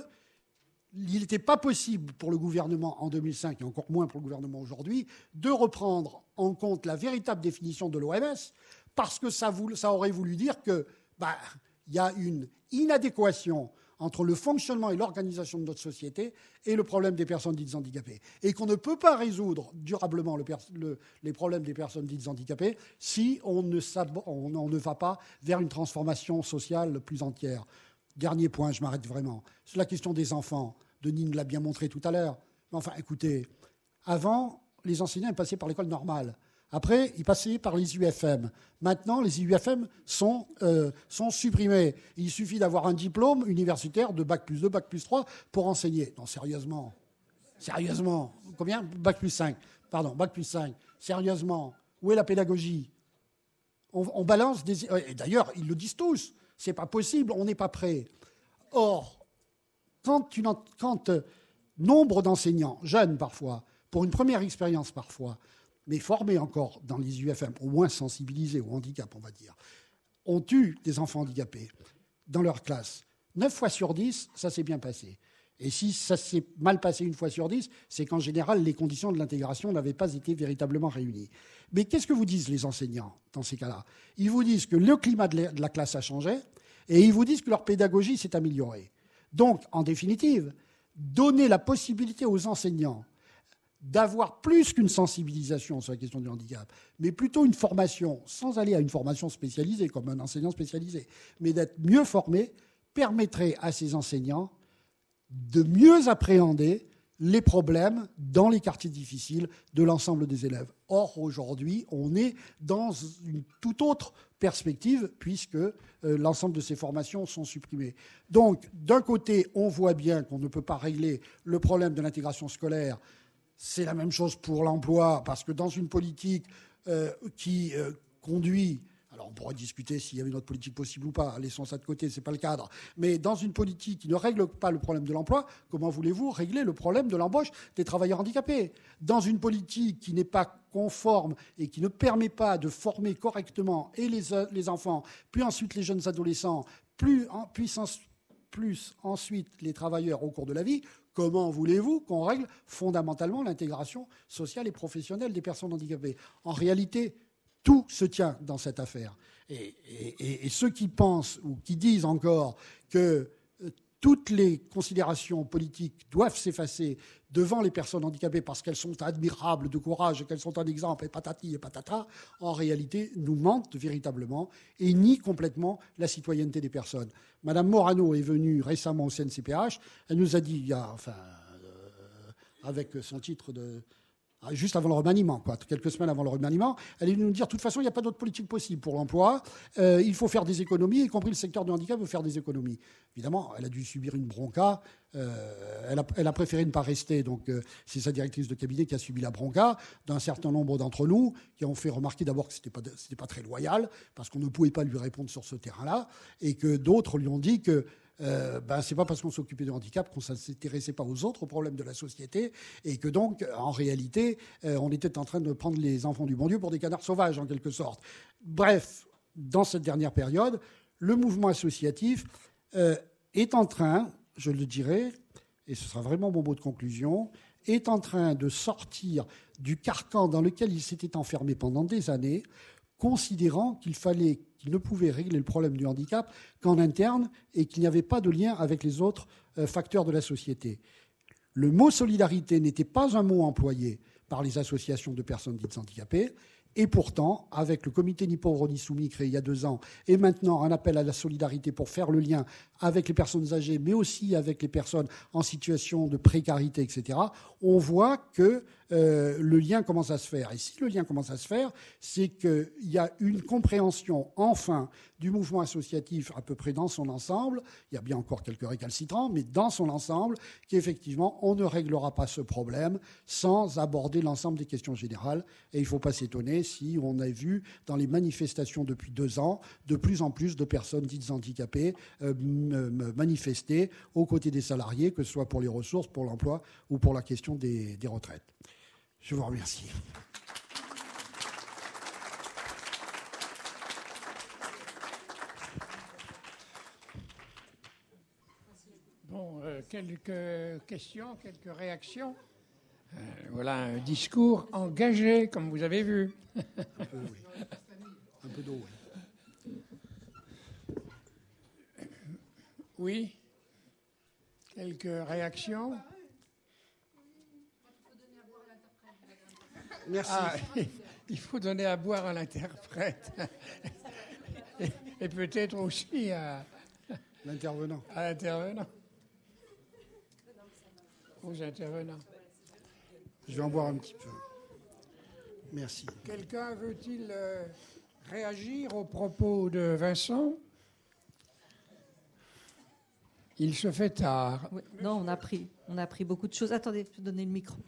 qu'il n'était pas possible pour le gouvernement en deux mille cinq, et encore moins pour le gouvernement aujourd'hui, de reprendre en compte la véritable définition de l'O M S, parce que ça, voulu, ça aurait voulu dire que... Bah, il y a une inadéquation entre le fonctionnement et l'organisation de notre société et le problème des personnes dites handicapées. Et qu'on ne peut pas résoudre durablement le, le, les problèmes des personnes dites handicapées si on ne, on, on ne va pas vers une transformation sociale plus entière. Dernier point, je m'arrête vraiment. C'est la question des enfants. Denis l'a bien montré tout à l'heure. Mais enfin, écoutez, avant, les enseignants passaient par l'école normale. Après, ils passaient par les U F M. Maintenant, les U F M sont, euh, sont supprimés. Il suffit d'avoir un diplôme universitaire de bac plus deux, bac plus trois pour enseigner. Non, sérieusement. Sérieusement. Combien ? Bac plus cinq. Pardon, bac plus cinq. Sérieusement. Où est la pédagogie ? on, on balance des... Et d'ailleurs, ils le disent tous. C'est pas possible, on n'est pas prêt. Or, quand, une, quand euh, nombre d'enseignants, jeunes parfois, pour une première expérience parfois, mais formés encore dans les U F M, au moins sensibilisés au handicap, on va dire, ont eu des enfants handicapés dans leur classe. neuf fois sur dix, ça s'est bien passé. Et si ça s'est mal passé une fois sur dix, c'est qu'en général, les conditions de l'intégration n'avaient pas été véritablement réunies. Mais qu'est-ce que vous disent les enseignants dans ces cas-là ? Ils vous disent que le climat de la classe a changé et ils vous disent que leur pédagogie s'est améliorée. Donc, en définitive, donner la possibilité aux enseignants d'avoir plus qu'une sensibilisation sur la question du handicap, mais plutôt une formation, sans aller à une formation spécialisée, comme un enseignant spécialisé, mais d'être mieux formé, permettrait à ces enseignants de mieux appréhender les problèmes dans les quartiers difficiles de l'ensemble des élèves. Or, aujourd'hui, on est dans une toute autre perspective puisque euh, l'ensemble de ces formations sont supprimées. Donc, d'un côté, on voit bien qu'on ne peut pas régler le problème de l'intégration scolaire. C'est la même chose pour l'emploi, parce que dans une politique euh, qui euh, conduit... Alors on pourrait discuter s'il y avait une autre politique possible ou pas, laissons ça de côté, ce n'est pas le cadre. Mais dans une politique qui ne règle pas le problème de l'emploi, comment voulez-vous régler le problème de l'embauche des travailleurs handicapés ? Dans une politique qui n'est pas conforme et qui ne permet pas de former correctement et les, les enfants, puis ensuite les jeunes adolescents, plus, puis plus ensuite les travailleurs au cours de la vie, comment voulez-vous qu'on règle fondamentalement l'intégration sociale et professionnelle des personnes handicapées ? En réalité, tout se tient dans cette affaire. Et, et, et ceux qui pensent ou qui disent encore que toutes les considérations politiques doivent s'effacer devant les personnes handicapées parce qu'elles sont admirables de courage, qu'elles sont un exemple, et patati et patata, en réalité, nous mentent véritablement et nient complètement la citoyenneté des personnes. Madame Morano est venue récemment au C N C P H. Elle nous a dit, il y a, enfin, euh, avec son titre de... juste avant le remaniement, quoi, quelques semaines avant le remaniement, elle est venue nous dire, de toute façon, il n'y a pas d'autre politique possible pour l'emploi, euh, il faut faire des économies, y compris le secteur du handicap veut faire des économies. Évidemment, elle a dû subir une bronca, euh, elle, a, elle a préféré ne pas rester, donc euh, c'est sa directrice de cabinet qui a subi la bronca d'un certain nombre d'entre nous, qui ont fait remarquer d'abord que ce n'était pas, c'était pas très loyal, parce qu'on ne pouvait pas lui répondre sur ce terrain-là, et que d'autres lui ont dit que Euh, ben, c'est pas parce qu'on s'occupait du handicap qu'on ne s'intéressait pas aux autres problèmes de la société et que donc, en réalité, euh, on était en train de prendre les enfants du bon Dieu pour des canards sauvages, en quelque sorte. Bref, dans cette dernière période, le mouvement associatif euh, est en train, je le dirais, et ce sera vraiment mon mot de conclusion, est en train de sortir du carcan dans lequel il s'était enfermé pendant des années, considérant qu'il fallait, qu'il ne pouvait régler le problème du handicap qu'en interne et qu'il n'y avait pas de lien avec les autres euh, facteurs de la société. Le mot solidarité n'était pas un mot employé par les associations de personnes dites handicapées, et pourtant, avec le comité Ni Pauvre Ni Soumis créé il y a deux ans, et maintenant un appel à la solidarité pour faire le lien avec les personnes âgées, mais aussi avec les personnes en situation de précarité, et cetera, on voit que euh, le lien commence à se faire. Et si le lien commence à se faire, c'est qu'il y a une compréhension, enfin, du mouvement associatif à peu près dans son ensemble, il y a bien encore quelques récalcitrants, mais dans son ensemble, qu'effectivement, on ne réglera pas ce problème sans aborder l'ensemble des questions générales. Et il ne faut pas s'étonner si on a vu dans les manifestations depuis deux ans de plus en plus de personnes dites handicapées euh, manifester aux côtés des salariés, que ce soit pour les ressources, pour l'emploi ou pour la question des, des retraites. Je vous remercie. Bon, euh, quelques questions, quelques réactions. Euh, voilà un discours engagé, comme vous avez vu. Un peu, oui. Un peu d'eau, oui. Oui. Quelques réactions? Merci. Ah, il faut donner à boire à l'interprète. Et, et peut-être aussi à l'intervenant. À l'intervenant. Aux intervenants. Je vais en boire un petit peu. Merci. Quelqu'un veut-il euh, réagir aux propos de Vincent? Il se fait tard. Oui, non, on a pris, on a pris beaucoup de choses. Attendez, je vais donner le micro.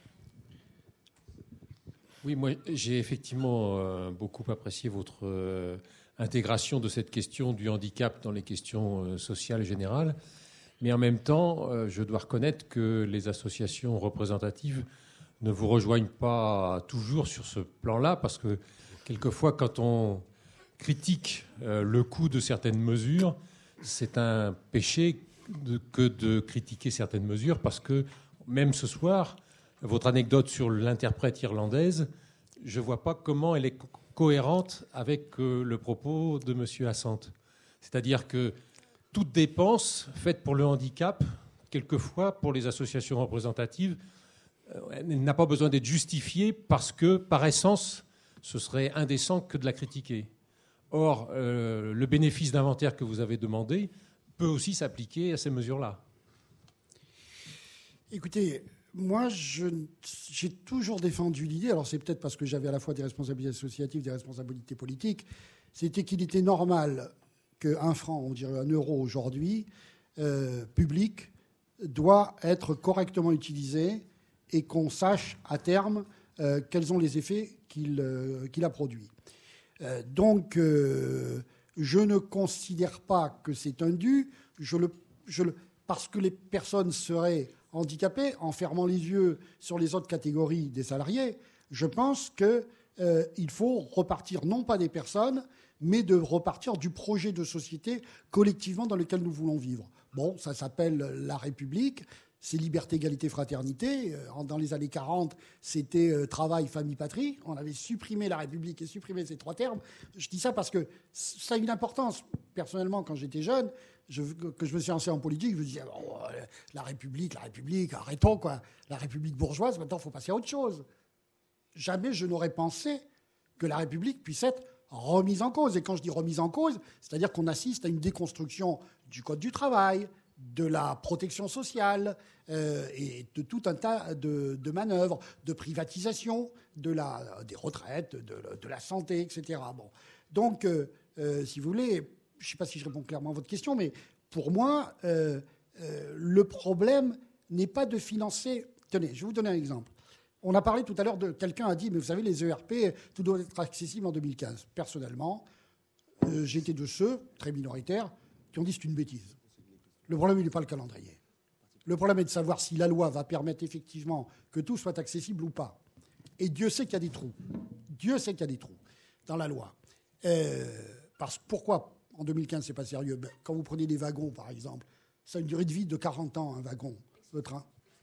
Oui, moi, j'ai effectivement euh, beaucoup apprécié votre euh, intégration de cette question du handicap dans les questions euh, sociales générales. Mais en même temps, euh, je dois reconnaître que les associations représentatives ne vous rejoignent pas toujours sur ce plan-là, parce que quelquefois, quand on critique euh, le coût de certaines mesures, c'est un péché de, que de critiquer certaines mesures, parce que même ce soir, votre anecdote sur l'interprète irlandaise, je ne vois pas comment elle est co- cohérente avec euh, le propos de M. Assante. C'est-à-dire que toute dépense faite pour le handicap, quelquefois pour les associations représentatives, euh, elle n'a pas besoin d'être justifiée parce que, par essence, ce serait indécent que de la critiquer. Or, euh, le bénéfice d'inventaire que vous avez demandé peut aussi s'appliquer à ces mesures-là. Écoutez, moi, je, j'ai toujours défendu l'idée, alors c'est peut-être parce que j'avais à la fois des responsabilités associatives, des responsabilités politiques, c'était qu'il était normal qu'un franc, on dirait un euro aujourd'hui, euh, public, doit être correctement utilisé et qu'on sache à terme euh, quels sont les effets qu'il, euh, qu'il a produits. Euh, donc, euh, je ne considère pas que c'est un dû, je le, je le, parce que les personnes seraient handicapées en fermant les yeux sur les autres catégories des salariés. Je pense qu'il euh, faut repartir non pas des personnes, mais de repartir du projet de société collectivement dans lequel nous voulons vivre. Bon, ça s'appelle la République, c'est liberté, égalité, fraternité. Dans les années quarante, c'était travail, famille, patrie. On avait supprimé la République et supprimé ces trois termes. Je dis ça parce que ça a une importance. Personnellement, quand j'étais jeune, je, que je me suis lancé en politique, je me disais, oh, la République, la République, arrêtons, quoi. La République bourgeoise, maintenant, il faut passer à autre chose. Jamais je n'aurais pensé que la République puisse être remise en cause. Et quand je dis remise en cause, c'est-à-dire qu'on assiste à une déconstruction du Code du travail, de la protection sociale euh, et de tout un tas de, de manœuvres, de privatisation, de la, des retraites, de, de la santé, et cetera. Bon. Donc, euh, euh, si vous voulez, je ne sais pas si je réponds clairement à votre question, mais pour moi, euh, euh, le problème n'est pas de financer... Tenez, je vais vous donner un exemple. On a parlé tout à l'heure de... Quelqu'un a dit, mais vous savez, les E R P, tout doit être accessible en deux mille quinze. Personnellement, euh, j'étais de ceux, très minoritaires, qui ont dit c'est une bêtise. Le problème, il n'est pas le calendrier. Le problème est de savoir si la loi va permettre effectivement que tout soit accessible ou pas. Et Dieu sait qu'il y a des trous. Dieu sait qu'il y a des trous dans la loi. Euh, parce, pourquoi en deux mille quinze, ce n'est pas sérieux? Ben, quand vous prenez des wagons, par exemple, ça a une durée de vie de quarante ans, un wagon, le train.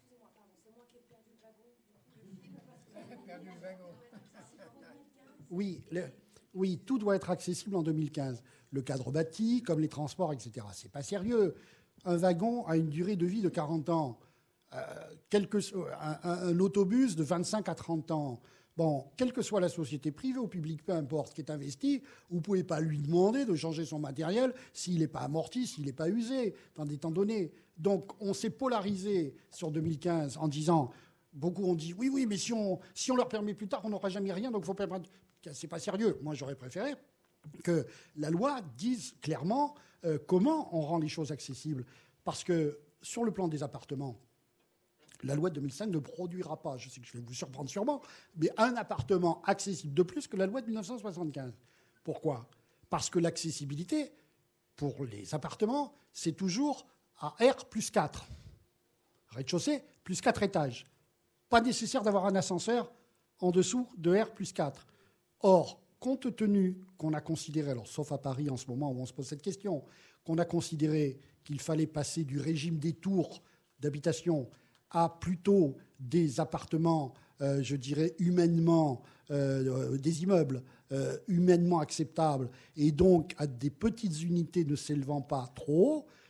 Oui, le, oui, tout doit être accessible en deux mille quinze. Le cadre bâti, comme les transports, et cetera. Ce n'est pas sérieux. Un wagon a une durée de vie de quarante ans. Euh, quelque, un, un autobus de vingt-cinq à trente ans. Bon, quelle que soit la société privée ou publique, peu importe, qui est investie, vous ne pouvez pas lui demander de changer son matériel s'il n'est pas amorti, s'il n'est pas usé, dans des temps donnés. Donc, on s'est polarisé sur deux mille quinze en disant... Beaucoup ont dit, oui, oui, mais si on, si on leur permet plus tard, on n'aura jamais rien, donc il faut permettre... C'est pas sérieux. Moi, j'aurais préféré que la loi dise clairement euh, comment on rend les choses accessibles. Parce que, sur le plan des appartements, la loi de deux mille cinq ne produira pas, je sais que je vais vous surprendre sûrement, mais un appartement accessible de plus que la loi de mille neuf cent soixante-quinze. Pourquoi? Parce que l'accessibilité, pour les appartements, c'est toujours à R plus quatre. Rez-de-chaussée, plus quatre étages. Pas nécessaire d'avoir un ascenseur en dessous de R plus quatre. Or, compte tenu qu'on a considéré, alors sauf à Paris en ce moment où on se pose cette question, qu'on a considéré qu'il fallait passer du régime des tours d'habitation à plutôt des appartements, euh, je dirais humainement, euh, des immeubles euh, humainement acceptables, et donc à des petites unités ne s'élevant pas trop haut,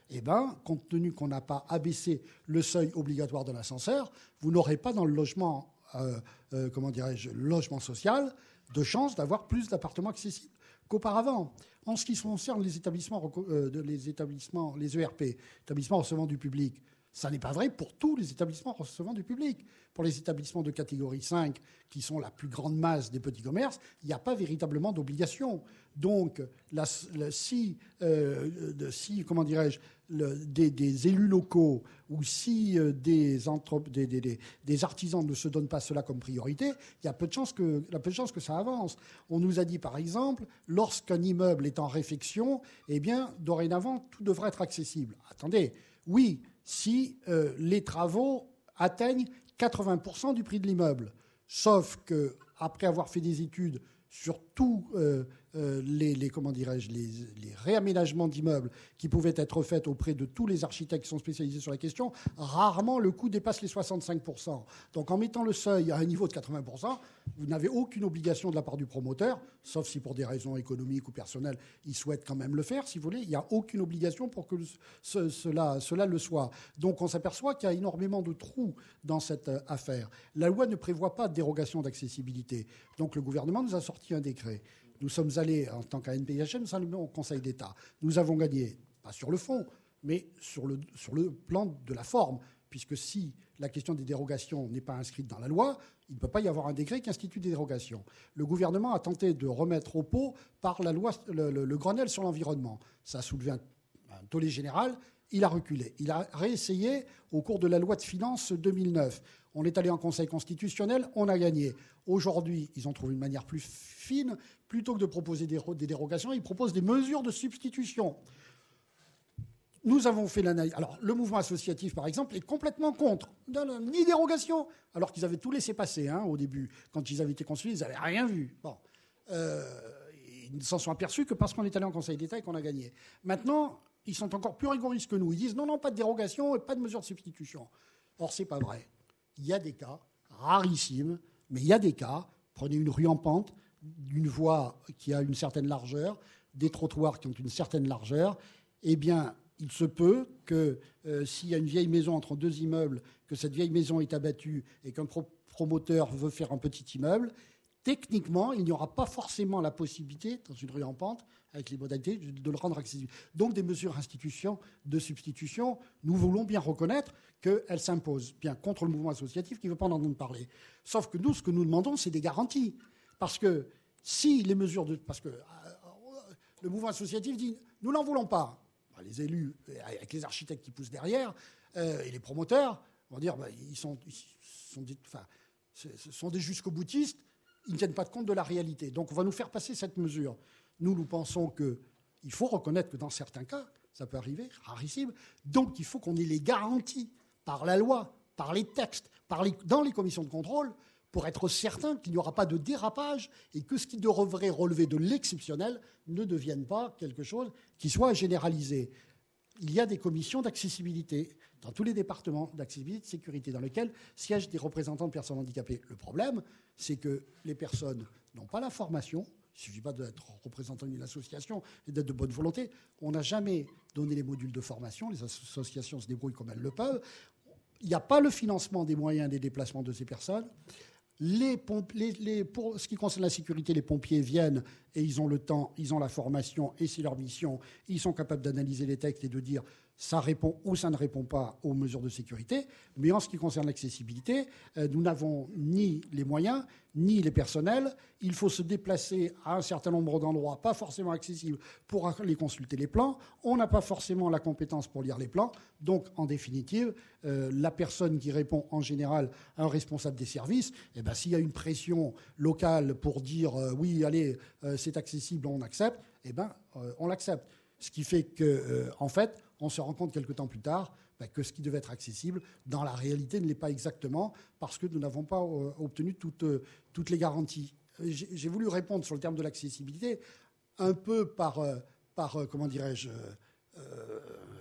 Eh bien, compte tenu qu'on n'a pas abaissé le seuil obligatoire de l'ascenseur, vous n'aurez pas dans le logement, euh, euh, comment dirais-je, le logement social, de chance d'avoir plus d'appartements accessibles qu'auparavant. En ce qui concerne les établissements, euh, les établissements, les E R P, établissements recevant du public, ça n'est pas vrai pour tous les établissements recevant du public. Pour les établissements de catégorie cinq, qui sont la plus grande masse des petits commerces, il n'y a pas véritablement d'obligation. Donc, la, la, si, euh, de, si, comment dirais-je, le, des, des élus locaux ou si euh, des, entre, des, des, des artisans ne se donnent pas cela comme priorité, il y a peu de chances que, il y a peu de chances que ça avance. On nous a dit, par exemple, lorsqu'un immeuble est en réfection, eh bien, dorénavant, tout devrait être accessible. Attendez, oui, si euh, les travaux atteignent quatre-vingts pour cent du prix de l'immeuble. Sauf qu'après avoir fait des études sur tous euh, euh, les, les, comment dirais-je, les, les réaménagements d'immeubles qui pouvaient être faits auprès de tous les architectes qui sont spécialisés sur la question, rarement le coût dépasse les soixante-cinq pour cent. Donc en mettant le seuil à un niveau de quatre-vingts pour cent, vous n'avez aucune obligation de la part du promoteur, sauf si pour des raisons économiques ou personnelles, il souhaite quand même le faire, si vous voulez. Il n'y a aucune obligation pour que ce, cela, cela le soit. Donc on s'aperçoit qu'il y a énormément de trous dans cette affaire. La loi ne prévoit pas de dérogation d'accessibilité. Donc le gouvernement nous a sorti un décret. Nous sommes allés, en tant qu'A N P I H M, nous sommes allés au Conseil d'État. Nous avons gagné, pas sur le fond, mais sur le, sur le plan de la forme, puisque si la question des dérogations n'est pas inscrite dans la loi, il ne peut pas y avoir un décret qui institue des dérogations. Le gouvernement a tenté de remettre au pot par la loi, le, le, le Grenelle sur l'environnement. Ça a soulevé un, un tollé général. Il a reculé. Il a réessayé au cours de la loi de finances deux mille neuf. On est allé en Conseil constitutionnel, on a gagné. Aujourd'hui, ils ont trouvé une manière plus fine. Plutôt que de proposer des, des dérogations, ils proposent des mesures de substitution. Nous avons fait l'analyse. Alors, le mouvement associatif, par exemple, est complètement contre. Ni dérogation, alors qu'ils avaient tout laissé passer hein, au début. Quand ils avaient été consultés, ils n'avaient rien vu. Bon. Euh, ils ne s'en sont aperçus que parce qu'on est allé en Conseil d'État et qu'on a gagné. Maintenant, ils sont encore plus rigoristes que nous. Ils disent non, non, pas de dérogation et pas de mesure de substitution. Or, ce n'est pas vrai. Il y a des cas, rarissimes, mais il y a des cas. Prenez une rue en pente, d'une voie qui a une certaine largeur, des trottoirs qui ont une certaine largeur. Eh bien, il se peut que euh, s'il y a une vieille maison entre deux immeubles, que cette vieille maison est abattue et qu'un pro- promoteur veut faire un petit immeuble, techniquement, il n'y aura pas forcément la possibilité, dans une rue en pente, avec les modalités, de le rendre accessible. Donc, des mesures institutions de substitution, nous voulons bien reconnaître qu'elles s'imposent, bien contre le mouvement associatif qui ne veut pas en entendre parler. Sauf que nous, ce que nous demandons, c'est des garanties. Parce que si les mesures de... Parce que euh, le mouvement associatif dit, nous n'en voulons pas. Ben, les élus, avec les architectes qui poussent derrière, euh, et les promoteurs, vont dire, ben, ils sont, ils sont des, enfin, ce sont des jusqu'au-boutistes, ils ne tiennent pas compte de la réalité. Donc on va nous faire passer cette mesure. Nous, nous pensons qu'il faut reconnaître que dans certains cas, ça peut arriver, rarissime. Donc il faut qu'on ait les garanties par la loi, par les textes, par les, dans les commissions de contrôle, pour être certain qu'il n'y aura pas de dérapage et que ce qui devrait relever de l'exceptionnel ne devienne pas quelque chose qui soit généralisé. Il y a des commissions d'accessibilité dans tous les départements d'accessibilité et de sécurité dans lesquels siègent des représentants de personnes handicapées. Le problème, c'est que les personnes n'ont pas la formation. Il ne suffit pas d'être représentant d'une association et d'être de bonne volonté. On n'a jamais donné les modules de formation. Les associations se débrouillent comme elles le peuvent. Il n'y a pas le financement des moyens des déplacements de ces personnes. Les pomp- les, les, pour ce qui concerne la sécurité, les pompiers viennent et ils ont le temps, ils ont la formation et c'est leur mission. Ils sont capables d'analyser les textes et de dire ça répond ou ça ne répond pas aux mesures de sécurité. Mais en ce qui concerne l'accessibilité, euh, nous n'avons ni les moyens, ni les personnels. Il faut se déplacer à un certain nombre d'endroits, pas forcément accessibles, pour aller consulter les plans. On n'a pas forcément la compétence pour lire les plans. Donc, en définitive, euh, la personne qui répond en général à un responsable des services, eh ben, s'il y a une pression locale pour dire euh, oui, allez, euh, c'est accessible, on accepte, eh ben, euh, on l'accepte. Ce qui fait que, euh, en fait, on se rend compte quelque temps plus tard bah, que ce qui devait être accessible, dans la réalité, ne l'est pas exactement parce que nous n'avons pas euh, obtenu toutes, euh, toutes les garanties. J'ai, j'ai voulu répondre sur le terme de l'accessibilité un peu par, euh, par euh, comment dirais-je, euh,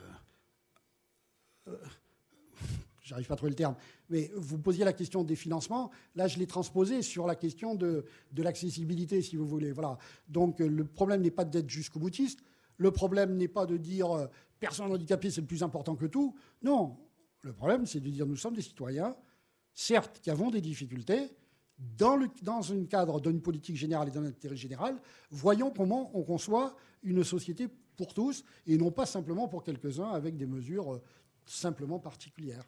euh, j'arrive pas à trouver le terme, mais vous posiez la question des financements. Là, je l'ai transposé sur la question de, de l'accessibilité, si vous voulez. Voilà. Donc, le problème n'est pas d'être jusqu'au boutiste. Le problème n'est pas de dire euh, personne handicapée, c'est le plus important que tout. Non, le problème, c'est de dire nous sommes des citoyens, certes, qui avons des difficultés, dans le dans un cadre d'une politique générale et d'un intérêt général, voyons comment on conçoit une société pour tous et non pas simplement pour quelques-uns avec des mesures euh, simplement particulières.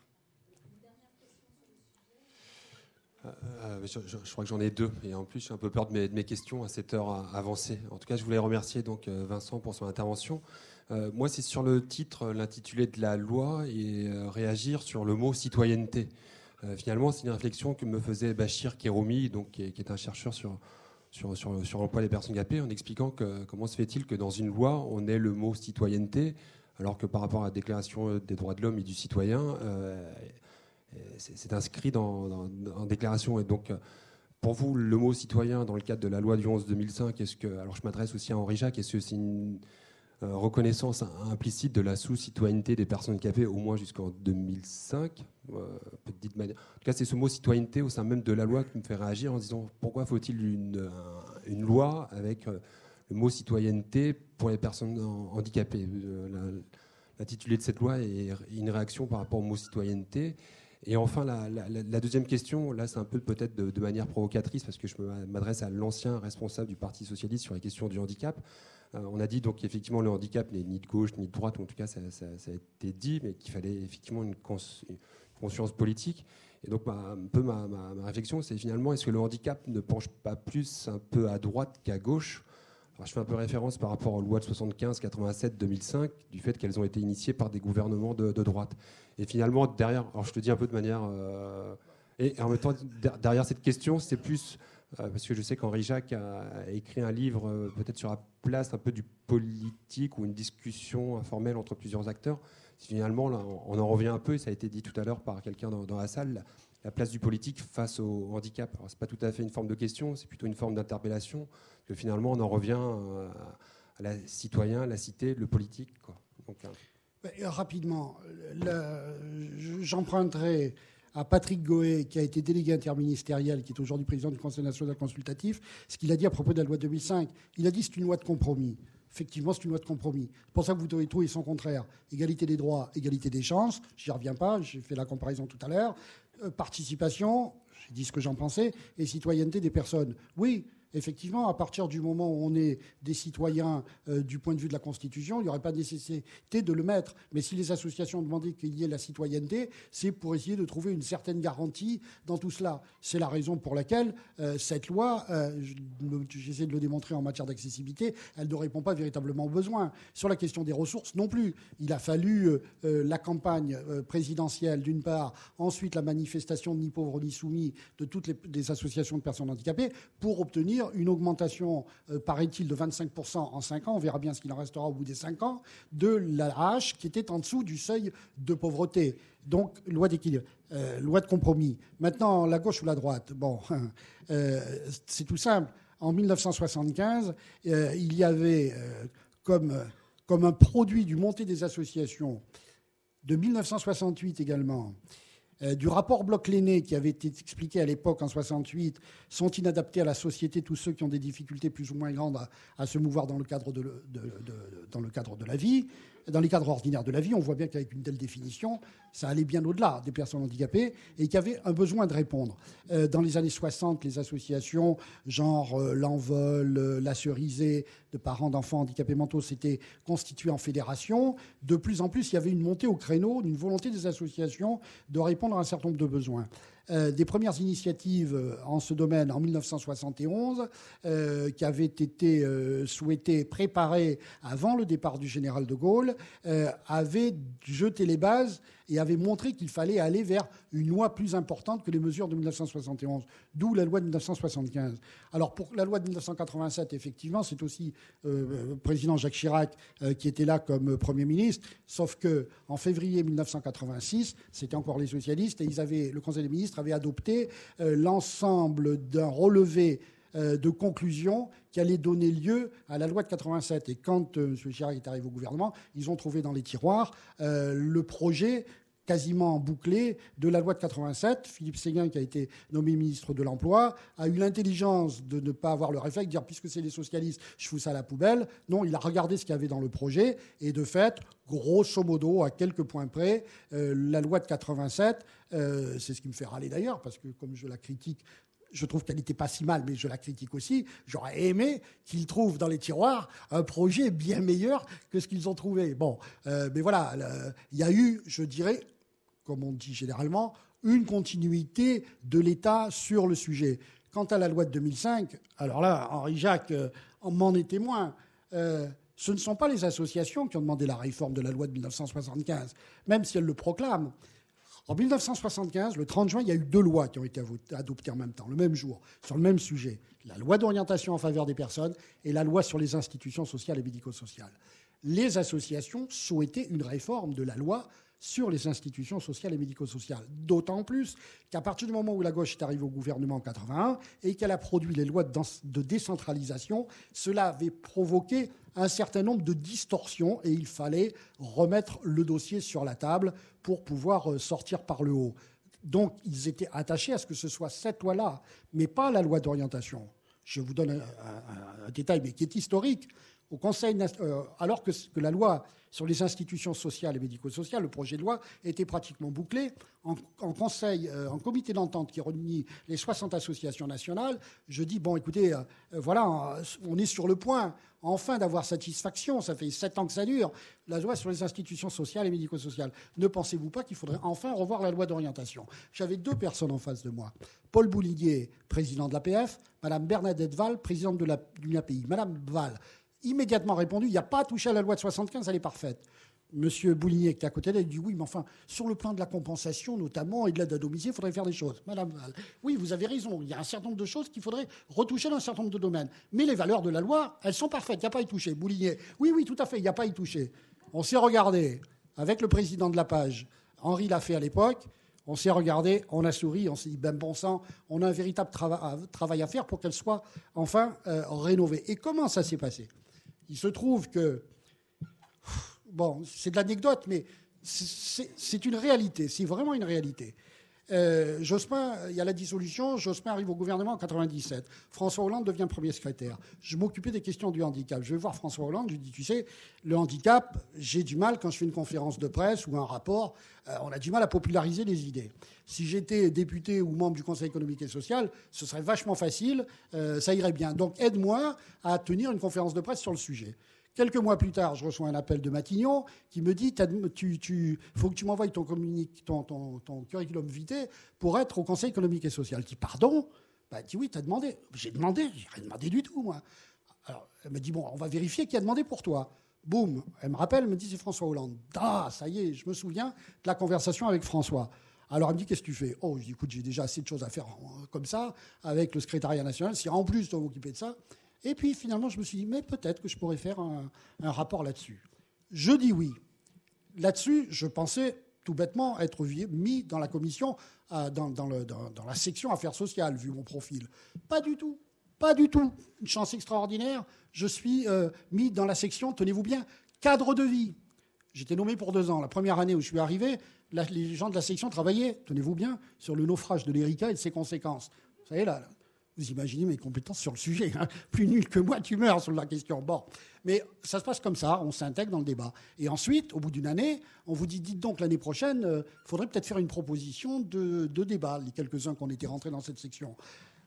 Euh, je, je, je crois que j'en ai deux, et en plus j'ai un peu peur de mes, de mes questions à cette heure avancée. En tout cas, je voulais remercier donc Vincent pour son intervention. Euh, moi, c'est sur le titre, l'intitulé de la loi, et euh, réagir sur le mot citoyenneté. Euh, finalement, c'est une réflexion que me faisait Bachir Kéroumi, donc, qui, est, qui est un chercheur sur, sur, sur, sur l'emploi des personnes handicapées, en expliquant que comment se fait-il que dans une loi, on ait le mot citoyenneté, alors que par rapport à la Déclaration des droits de l'homme et du citoyen, euh, c'est inscrit dans, dans, dans la déclaration. Et donc, pour vous, le mot citoyen, dans le cadre de la loi du onze deux mille cinq, est-ce que, alors je m'adresse aussi à Henri Jacques, est-ce que c'est une euh, reconnaissance implicite de la sous-citoyenneté des personnes handicapées, au moins jusqu'en deux mille cinq euh, petite manière. En tout cas, c'est ce mot citoyenneté au sein même de la loi qui me fait réagir en disant pourquoi faut-il une, une loi avec euh, le mot citoyenneté pour les personnes handicapées. euh, L'intitulé de cette loi est une réaction par rapport au mot citoyenneté. Et enfin, la, la, la deuxième question, là c'est un peu peut-être de, de manière provocatrice, parce que je m'adresse à l'ancien responsable du Parti socialiste sur la question du handicap. Euh, on a dit donc qu'effectivement le handicap n'est ni de gauche ni de droite, ou en tout cas ça, ça, ça a été dit, mais qu'il fallait effectivement une, cons, une conscience politique. Et donc ma, un peu ma, ma, ma réflexion, c'est finalement, est-ce que le handicap ne penche pas plus un peu à droite qu'à gauche? Alors, je fais un peu référence par rapport aux lois de soixante-quinze, quatre-vingt-sept, deux mille cinq, du fait qu'elles ont été initiées par des gouvernements de, de droite. Et finalement, derrière, alors je te dis un peu de manière... Euh, et en même temps, derrière cette question, c'est plus... Euh, parce que je sais qu'Henri Jacques a écrit un livre, euh, peut-être sur la place un peu du politique, ou une discussion informelle entre plusieurs acteurs. Finalement, là, on en revient un peu, et ça a été dit tout à l'heure par quelqu'un dans, dans la salle, la, la place du politique face au handicap. Alors, c'est pas tout à fait une forme de question, c'est plutôt une forme d'interpellation, que finalement, on en revient à, à la citoyen, la cité, le politique, quoi. Donc, hein. Rapidement, j'emprunterai à Patrick Goé, qui a été délégué interministériel, qui est aujourd'hui président du Conseil national consultatif, ce qu'il a dit à propos de la loi deux mille cinq. Il a dit que c'est une loi de compromis. Effectivement, c'est une loi de compromis. C'est pour ça que vous devez trouver son contraire. Égalité des droits, égalité des chances. J'y reviens pas, j'ai fait la comparaison tout à l'heure. Euh, participation, j'ai dit ce que j'en pensais, et citoyenneté des personnes. Oui, effectivement, à partir du moment où on est des citoyens euh, du point de vue de la Constitution, il n'y aurait pas de nécessité de le mettre. Mais si les associations demandaient qu'il y ait la citoyenneté, c'est pour essayer de trouver une certaine garantie dans tout cela. C'est la raison pour laquelle euh, cette loi, euh, j'essaie de le démontrer en matière d'accessibilité, elle ne répond pas véritablement aux besoins. Sur la question des ressources, non plus. Il a fallu euh, euh, la campagne euh, présidentielle, d'une part, ensuite la manifestation de Ni pauvres ni soumis de toutes les, les associations de personnes handicapées pour obtenir une augmentation, euh, paraît-il, de vingt-cinq pour cent en cinq ans, on verra bien ce qu'il en restera au bout des cinq ans, de l'A H qui était en dessous du seuil de pauvreté. Donc, loi d'équilibre, euh, loi de compromis. Maintenant, la gauche ou la droite, bon, euh, c'est tout simple. En mille neuf cent soixante-quinze, euh, il y avait euh, comme, comme un produit du montée des associations de mille neuf cent soixante-huit également, Euh, du rapport Bloch-Lenné qui avait été expliqué à l'époque en soixante-huit, sont inadaptés à la société tous ceux qui ont des difficultés plus ou moins grandes à, à se mouvoir dans le cadre de, de, de, dans le cadre de la vie, dans les cadres ordinaires de la vie. On voit bien qu'avec une telle définition, ça allait bien au-delà des personnes handicapées et qu'il y avait un besoin de répondre. Euh, dans les années soixante, les associations genre euh, l'Envol, euh, la Cerisée, de parents d'enfants handicapés mentaux s'étaient constituées en fédération. De plus en plus, il y avait une montée au créneau, une volonté des associations de répondre à un certain nombre de besoins. Euh, des premières initiatives en ce domaine en mille neuf cent soixante et onze euh, qui avaient été euh, souhaitées, préparées avant le départ du général de Gaulle, euh, avaient jeté les bases et avaient montré qu'il fallait aller vers une loi plus importante que les mesures de mille neuf cent soixante et onze, d'où la loi de mille neuf cent soixante-quinze. Alors pour la loi de mille neuf cent quatre-vingt-sept, effectivement, c'est aussi euh, le président Jacques Chirac euh, qui était là comme Premier ministre, sauf que en février mille neuf cent quatre-vingt-six, c'était encore les socialistes, et ils avaient, le Conseil des ministres avait adopté euh, l'ensemble d'un relevé euh, de conclusions qui allait donner lieu à la loi de quatre-vingt-sept. Et quand euh, M. Chirac est arrivé au gouvernement, ils ont trouvé dans les tiroirs euh, le projet quasiment bouclée de la loi de quatre-vingt-sept. Philippe Séguin, qui a été nommé ministre de l'Emploi, a eu l'intelligence de ne pas avoir le réflexe de dire puisque c'est les socialistes, je fous ça à la poubelle. Non, il a regardé ce qu'il y avait dans le projet et de fait, grosso modo, à quelques points près, euh, la loi de quatre-vingt-sept, euh, c'est ce qui me fait râler d'ailleurs, parce que comme je la critique, je trouve qu'elle n'était pas si mal, mais je la critique aussi. J'aurais aimé qu'ils trouvent dans les tiroirs un projet bien meilleur que ce qu'ils ont trouvé. Bon, euh, mais voilà, il y a eu, je dirais, comme on dit généralement, une continuité de l'État sur le sujet. Quant à la loi de deux mille cinq, alors là, Henri Jacques euh, m'en est témoin. Euh, ce ne sont pas les associations qui ont demandé la réforme de la loi de mille neuf cent soixante-quinze, même si elles le proclament. En mille neuf cent soixante-quinze, le trente juin, il y a eu deux lois qui ont été adoptées en même temps, le même jour, sur le même sujet. La loi d'orientation en faveur des personnes et la loi sur les institutions sociales et médico-sociales. Les associations souhaitaient une réforme de la loi sur les institutions sociales et médico-sociales. D'autant plus qu'à partir du moment où la gauche est arrivée au gouvernement en quatre-vingt-un et qu'elle a produit les lois de décentralisation, cela avait provoqué un certain nombre de distorsions et il fallait remettre le dossier sur la table pour pouvoir sortir par le haut. Donc, ils étaient attachés à ce que ce soit cette loi-là, mais pas la loi d'orientation. Je vous donne un, un, un détail, mais qui est historique. Au Conseil, euh, alors que, que la loi sur les institutions sociales et médico-sociales, le projet de loi, était pratiquement bouclé, en, en conseil, euh, en comité d'entente qui réunit les soixante associations nationales, je dis, bon, écoutez, euh, voilà, on est sur le point, enfin, d'avoir satisfaction. Ça fait sept ans que ça dure, la loi sur les institutions sociales et médico-sociales. Ne pensez-vous pas qu'il faudrait enfin revoir la loi d'orientation ? J'avais deux personnes en face de moi. Paul Bouligné, président de l'A P F, Madame Bernadette Val, présidente de la, de l'U A P I. Madame Val, immédiatement répondu, il n'y a pas à toucher à la loi de soixante-quinze, elle est parfaite. Monsieur Bouligné, qui est à côté d'elle, dit oui, mais enfin, sur le plan de la compensation notamment et de l'aide à domicile, il faudrait faire des choses. Madame Val, oui, vous avez raison, il y a un certain nombre de choses qu'il faudrait retoucher dans un certain nombre de domaines. Mais les valeurs de la loi, elles sont parfaites, il n'y a pas à y toucher. Bouligné, oui, oui, tout à fait, il n'y a pas à y toucher. On s'est regardé avec le président de la Page, Henri Lafay à l'époque, on s'est regardé, on a souri, on s'est dit, ben bon sang, on a un véritable trava- travail à faire pour qu'elle soit enfin euh, rénovée. Et comment ça s'est passé ? Il se trouve que, bon, c'est de l'anecdote, mais c'est, c'est une réalité, c'est vraiment une réalité. Euh, Jospin, il y a la dissolution, Jospin arrive au gouvernement en quatre-vingt-dix-sept. François Hollande devient premier secrétaire. Je m'occupais des questions du handicap. Je vais voir François Hollande, je lui dis, tu sais, le handicap, j'ai du mal quand je fais une conférence de presse ou un rapport, euh, on a du mal à populariser les idées. Si j'étais député ou membre du Conseil économique et social, ce serait vachement facile, euh, ça irait bien. Donc aide-moi à tenir une conférence de presse sur le sujet. Quelques mois plus tard, je reçois un appel de Matignon qui me dit « tu, tu, faut que tu m'envoies ton, ton, ton, ton curriculum vitae pour être au Conseil économique et social. » Je dis « Pardon ?» bah, Elle dit « Oui, tu as demandé. » J'ai demandé, j'ai rien demandé du tout, moi. Alors, elle me dit « Bon, on va vérifier qui a demandé pour toi. » Boum, elle me rappelle, elle me dit « C'est François Hollande. » Ah, ça y est, je me souviens de la conversation avec François. Alors, elle me dit « Qu'est-ce que tu fais ?» Oh, je dis « Écoute, j'ai déjà assez de choses à faire comme ça, avec le secrétariat national. Si en plus, je dois m'occuper de ça. » Et puis, finalement, je me suis dit, mais peut-être que je pourrais faire un, un rapport là-dessus. Je dis oui. Là-dessus, je pensais tout bêtement être mis dans la commission, euh, dans, dans, le, dans, dans la section affaires sociales, vu mon profil. Pas du tout. Pas du tout. Une chance extraordinaire. Je suis euh, mis dans la section, tenez-vous bien, cadre de vie. J'étais nommé pour deux ans. La première année où je suis arrivé, la, les gens de la section travaillaient, tenez-vous bien, sur le naufrage de l'Erika et de ses conséquences. Vous savez, là... Vous imaginez mes compétences sur le sujet. Hein. Plus nul que moi, tu meurs sur la question. Bon. Mais ça se passe comme ça, on s'intègre dans le débat. Et ensuite, au bout d'une année, on vous dit, dites donc, l'année prochaine, il euh, faudrait peut-être faire une proposition de, de débat, les quelques-uns qu'on était rentrés dans cette section.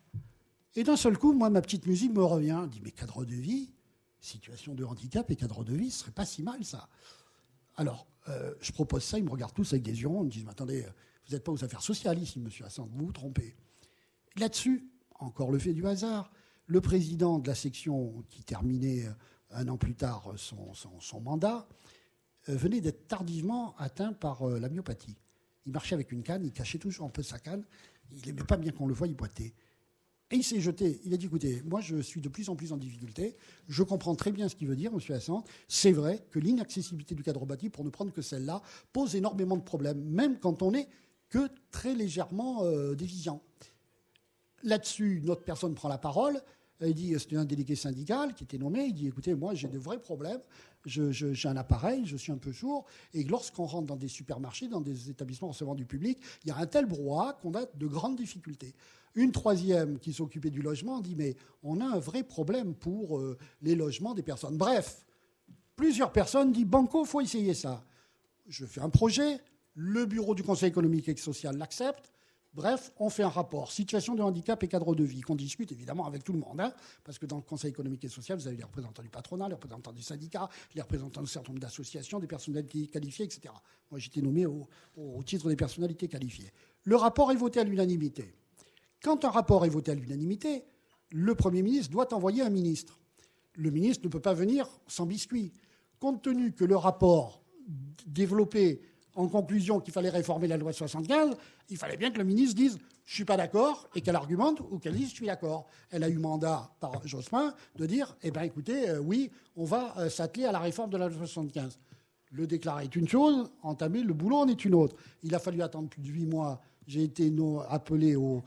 Et d'un seul coup, moi, ma petite musique me revient. Je dis, mais cadre de vie, situation de handicap et cadre de vie, ce serait pas si mal, ça. Alors, euh, je propose ça, ils me regardent tous avec des yeux ronds, ils me disent, mais attendez, vous n'êtes pas aux affaires sociales ici, monsieur Hassan, vous vous trompez. Là-dessus, encore le fait du hasard, le président de la section qui terminait un an plus tard son, son, son mandat venait d'être tardivement atteint par la myopathie. Il marchait avec une canne, il cachait toujours un peu sa canne, il n'aimait pas bien qu'on le voie, il boitait. Et il s'est jeté, il a dit, écoutez, moi je suis de plus en plus en difficulté, je comprends très bien ce qu'il veut dire, monsieur Hassan, c'est vrai que l'inaccessibilité du cadre bâti, pour ne prendre que celle-là, pose énormément de problèmes, même quand on n'est que très légèrement euh, déficient. Là-dessus, notre personne prend la parole. Il dit, c'était un délégué syndical qui était nommé, il dit, écoutez, moi j'ai de vrais problèmes, je, je, j'ai un appareil, je suis un peu sourd, et lorsqu'on rentre dans des supermarchés, dans des établissements recevant du public, il y a un tel brouhaha qu'on a de grandes difficultés. Une troisième qui s'occupait du logement dit, mais on a un vrai problème pour euh, les logements des personnes. Bref, plusieurs personnes disent, banco, il faut essayer ça. Je fais un projet, le bureau du Conseil économique et social l'accepte. Bref, on fait un rapport, situation de handicap et cadre de vie, qu'on discute évidemment avec tout le monde, hein, parce que dans le Conseil économique et social, vous avez les représentants du patronat, les représentants du syndicat, les représentants d'un certain nombre d'associations, des personnalités qualifiées, et cetera. Moi, j'étais nommé au, au titre des personnalités qualifiées. Le rapport est voté à l'unanimité. Quand un rapport est voté à l'unanimité, le Premier ministre doit envoyer un ministre. Le ministre ne peut pas venir sans biscuit. Compte tenu que le rapport développé en conclusion qu'il fallait réformer la loi de soixante-quinze, il fallait bien que le ministre dise « je ne suis pas d'accord » et qu'elle argumente ou qu'elle dise « je suis d'accord ». Elle a eu mandat par Jospin de dire « eh bien écoutez, euh, oui, on va euh, s'atteler à la réforme de la loi de soixante-quinze ». Le déclarer est une chose, entamer le boulot en est une autre. Il a fallu attendre plus de huit mois. J'ai été no, appelé au,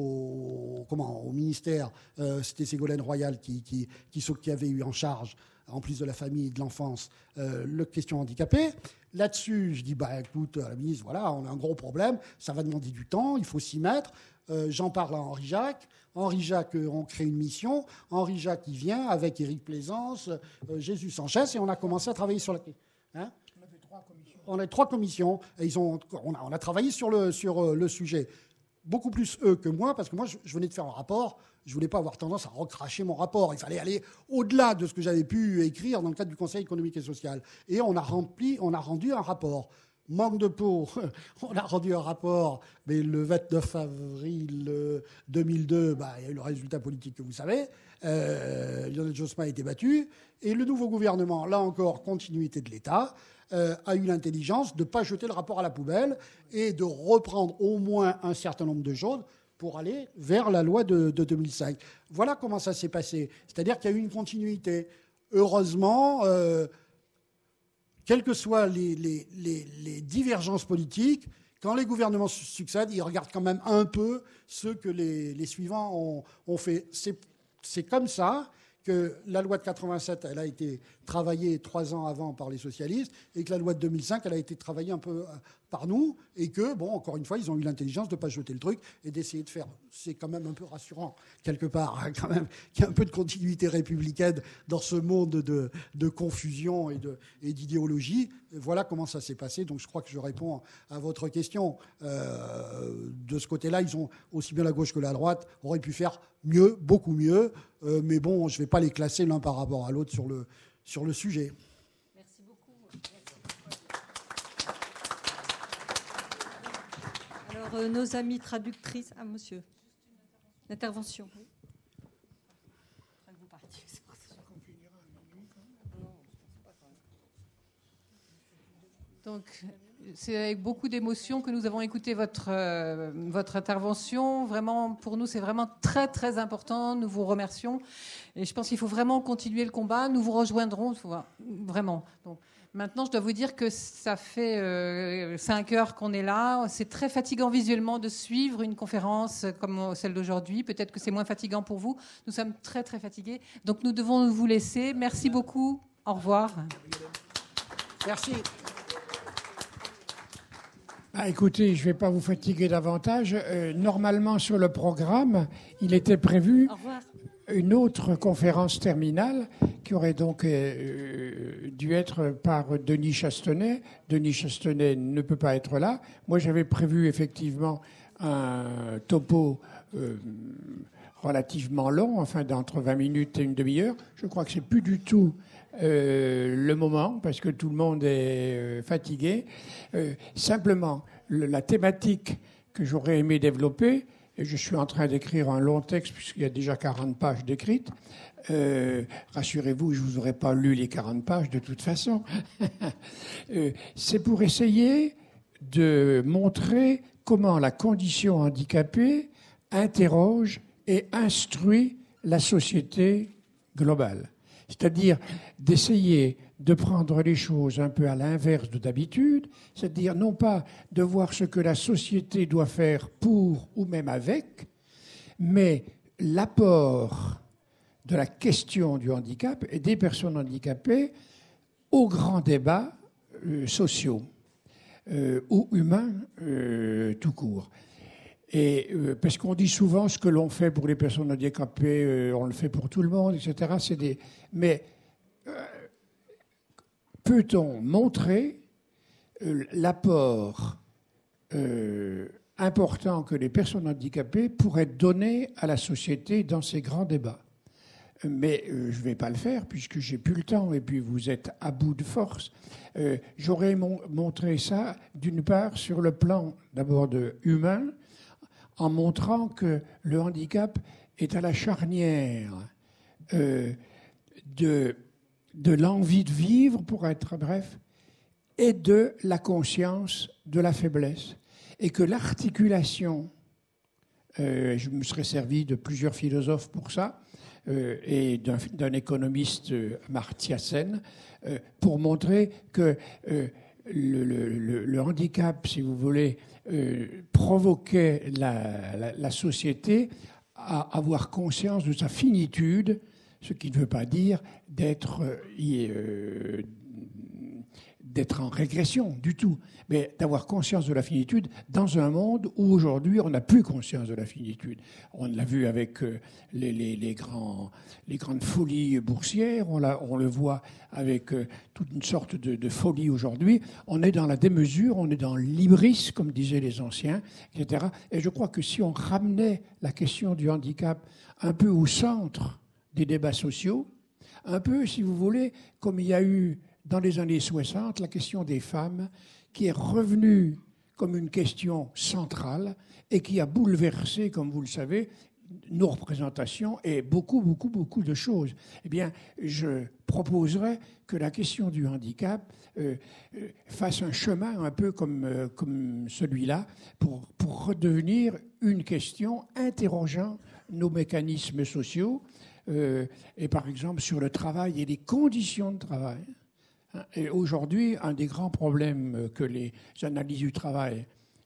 au, comment, au ministère, euh, c'était Ségolène Royal qui, qui, qui, qui avait eu en charge, en plus de la famille et de l'enfance, euh, la question handicapée. Là-dessus, je dis, bah, écoute, à la ministre, voilà, on a un gros problème, ça va demander du temps, il faut s'y mettre. Euh, j'en parle à Henri Jacques. Henri Jacques, euh, on crée une mission. Henri Jacques, il vient avec Éric Plaisance, euh, Jésus Sanchez, et on a commencé à travailler sur la... Hein on a fait trois commissions. On a trois commissions, et ils ont, on, a, on a travaillé sur le, sur euh, le sujet. Beaucoup plus eux que moi, parce que moi, je, je venais de faire un rapport. Je ne voulais pas avoir tendance à recracher mon rapport. Il fallait aller au-delà de ce que j'avais pu écrire dans le cadre du Conseil économique et social. Et on a, rempli, on a rendu un rapport. Manque de peau, on a rendu un rapport, mais le vingt-neuf avril deux mille deux, bah, il y a eu le résultat politique que vous savez. Euh, Lionel Jospin a été battu. Et le nouveau gouvernement, là encore, continuité de l'État, euh, a eu l'intelligence de ne pas jeter le rapport à la poubelle et de reprendre au moins un certain nombre de choses pour aller vers la loi de, de deux mille cinq. Voilà comment ça s'est passé. C'est-à-dire qu'il y a eu une continuité. Heureusement, euh, quelles que soient les, les, les, les divergences politiques, quand les gouvernements succèdent, ils regardent quand même un peu ce que les, les suivants ont, ont fait. C'est, c'est comme ça que la loi de quatre-vingt-sept, elle a été travaillée trois ans avant par les socialistes, et que la loi de deux mille cinq, elle a été travaillée un peu par nous, et que, bon, encore une fois, ils ont eu l'intelligence de ne pas jeter le truc et d'essayer de faire. C'est quand même un peu rassurant, quelque part, hein, quand même, qu'il y a un peu de continuité républicaine dans ce monde de, de confusion et, de, et d'idéologie. Et voilà comment ça s'est passé. Donc je crois que je réponds à votre question. Euh, de ce côté-là, ils ont, aussi bien la gauche que la droite, auraient pu faire mieux, beaucoup mieux. Euh, mais bon, je ne vais pas les classer l'un par rapport à l'autre sur le, sur le sujet. Merci beaucoup. Alors, euh, nos amis traductrices. Ah, monsieur. L'intervention. Donc, c'est avec beaucoup d'émotion que nous avons écouté votre, euh, votre intervention. Vraiment, pour nous, c'est vraiment très, très important. Nous vous remercions. Et je pense qu'il faut vraiment continuer le combat. Nous vous rejoindrons, vraiment. Donc, maintenant, je dois vous dire que ça fait euh, cinq heures qu'on est là. C'est très fatigant visuellement de suivre une conférence comme celle d'aujourd'hui. Peut-être que c'est moins fatigant pour vous. Nous sommes très, très fatigués. Donc, nous devons vous laisser. Merci beaucoup. Au revoir. Merci. Ah, écoutez, je ne vais pas vous fatiguer davantage. Euh, normalement, sur le programme, il était prévu une autre conférence terminale qui aurait donc euh, dû être par Denis Chastenay. Denis Chastenay ne peut pas être là. Moi, j'avais prévu effectivement un topo euh, relativement long, enfin d'entre vingt minutes et une demi-heure. Je crois que c'est plus du tout Euh, le moment, parce que tout le monde est euh, fatigué. Euh, simplement, le, la thématique que j'aurais aimé développer, et je suis en train d'écrire un long texte, puisqu'il y a déjà quarante pages d'écrites, euh, rassurez-vous, je ne vous aurais pas lu les quarante pages de toute façon, euh, c'est pour essayer de montrer comment la condition handicapée interroge et instruit la société globale. C'est-à-dire d'essayer de prendre les choses un peu à l'inverse de d'habitude, c'est-à-dire non pas de voir ce que la société doit faire pour ou même avec, mais l'apport de la question du handicap et des personnes handicapées aux grands débats euh, sociaux euh, ou humains euh, tout court. Et euh, parce qu'on dit souvent ce que l'on fait pour les personnes handicapées, euh, on le fait pour tout le monde, et cetera. C'est des... Mais euh, peut-on montrer euh, l'apport euh, important que les personnes handicapées pourraient donner à la société dans ces grands débats? Mais euh, je ne vais pas le faire puisque j'ai plus le temps et puis vous êtes à bout de force. Euh, j'aurais mon- montré ça d'une part sur le plan d'abord de humain, en montrant que le handicap est à la charnière euh, de, de l'envie de vivre, pour être bref, et de la conscience de la faiblesse. Et que l'articulation, euh, je me serais servi de plusieurs philosophes pour ça, euh, et d'un, d'un économiste, euh, Amartya Sen, euh, pour montrer que euh, le, le, le handicap, si vous voulez, euh, provoquait la, la, la société à avoir conscience de sa finitude, ce qui ne veut pas dire d'être, euh, d'être en régression du tout, mais d'avoir conscience de la finitude dans un monde où aujourd'hui on n'a plus conscience de la finitude. On l'a vu avec les, les, les, grands, les grandes folies boursières, on, l'a, on le voit avec toute une sorte de, de folie aujourd'hui. On est dans la démesure, on est dans l'hybris, comme disaient les anciens, et cetera. Et je crois que si on ramenait la question du handicap un peu au centre des débats sociaux, un peu, si vous voulez, comme il y a eu dans les années soixante, la question des femmes, qui est revenue comme une question centrale et qui a bouleversé, comme vous le savez, nos représentations et beaucoup, beaucoup, beaucoup de choses. Eh bien, je proposerais que la question du handicap euh, euh, fasse un chemin un peu comme, euh, comme celui-là pour, pour redevenir une question interrogeant nos mécanismes sociaux euh, et par exemple sur le travail et les conditions de travail. Et aujourd'hui, un des grands problèmes que les analyses du travail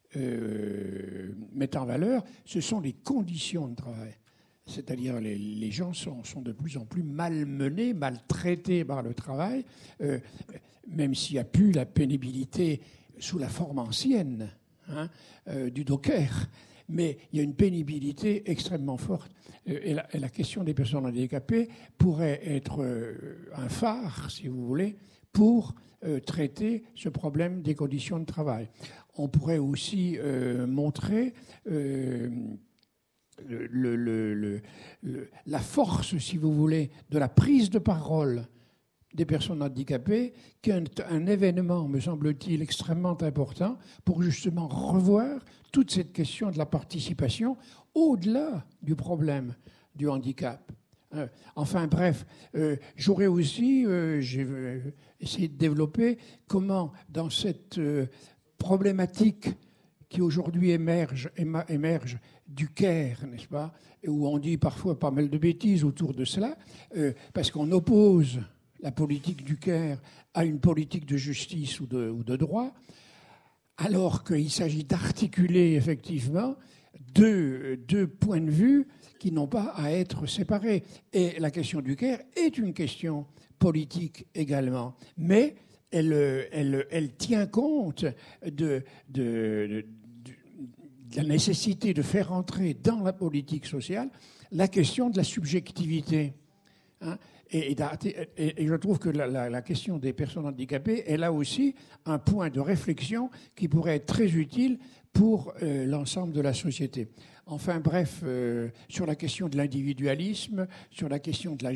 euh, mettent en valeur, ce sont les conditions de travail. C'est-à-dire les, les gens sont, sont de plus en plus malmenés, maltraités par le travail, euh, même s'il n'y a plus la pénibilité sous la forme ancienne hein, euh, du docker. Mais il y a une pénibilité extrêmement forte. Et la, et la question des personnes handicapées pourrait être euh, un phare, si vous voulez, pour euh, traiter ce problème des conditions de travail. On pourrait aussi euh, montrer euh, le, le, le, le, la force, si vous voulez, de la prise de parole des personnes handicapées, qui est un, un événement, me semble-t-il, extrêmement important pour justement revoir toute cette question de la participation au-delà du problème du handicap. Euh, enfin bref, euh, j'aurais aussi euh, j'ai essayé de développer comment dans cette euh, problématique qui aujourd'hui émerge, éma, émerge du care, n'est-ce pas, et où on dit parfois pas mal de bêtises autour de cela, euh, parce qu'on oppose la politique du care à une politique de justice ou de, ou de droit, alors qu'il s'agit d'articuler effectivement deux, deux points de vue qui n'ont pas à être séparés. Et la question du care est une question politique également, mais elle, elle, elle tient compte de, de, de, de la nécessité de faire entrer dans la politique sociale la question de la subjectivité. Hein, et, et, et je trouve que la, la, la question des personnes handicapées est là aussi un point de réflexion qui pourrait être très utile pour euh, l'ensemble de la société. Enfin bref, euh, sur la question de l'individualisme, sur la question de la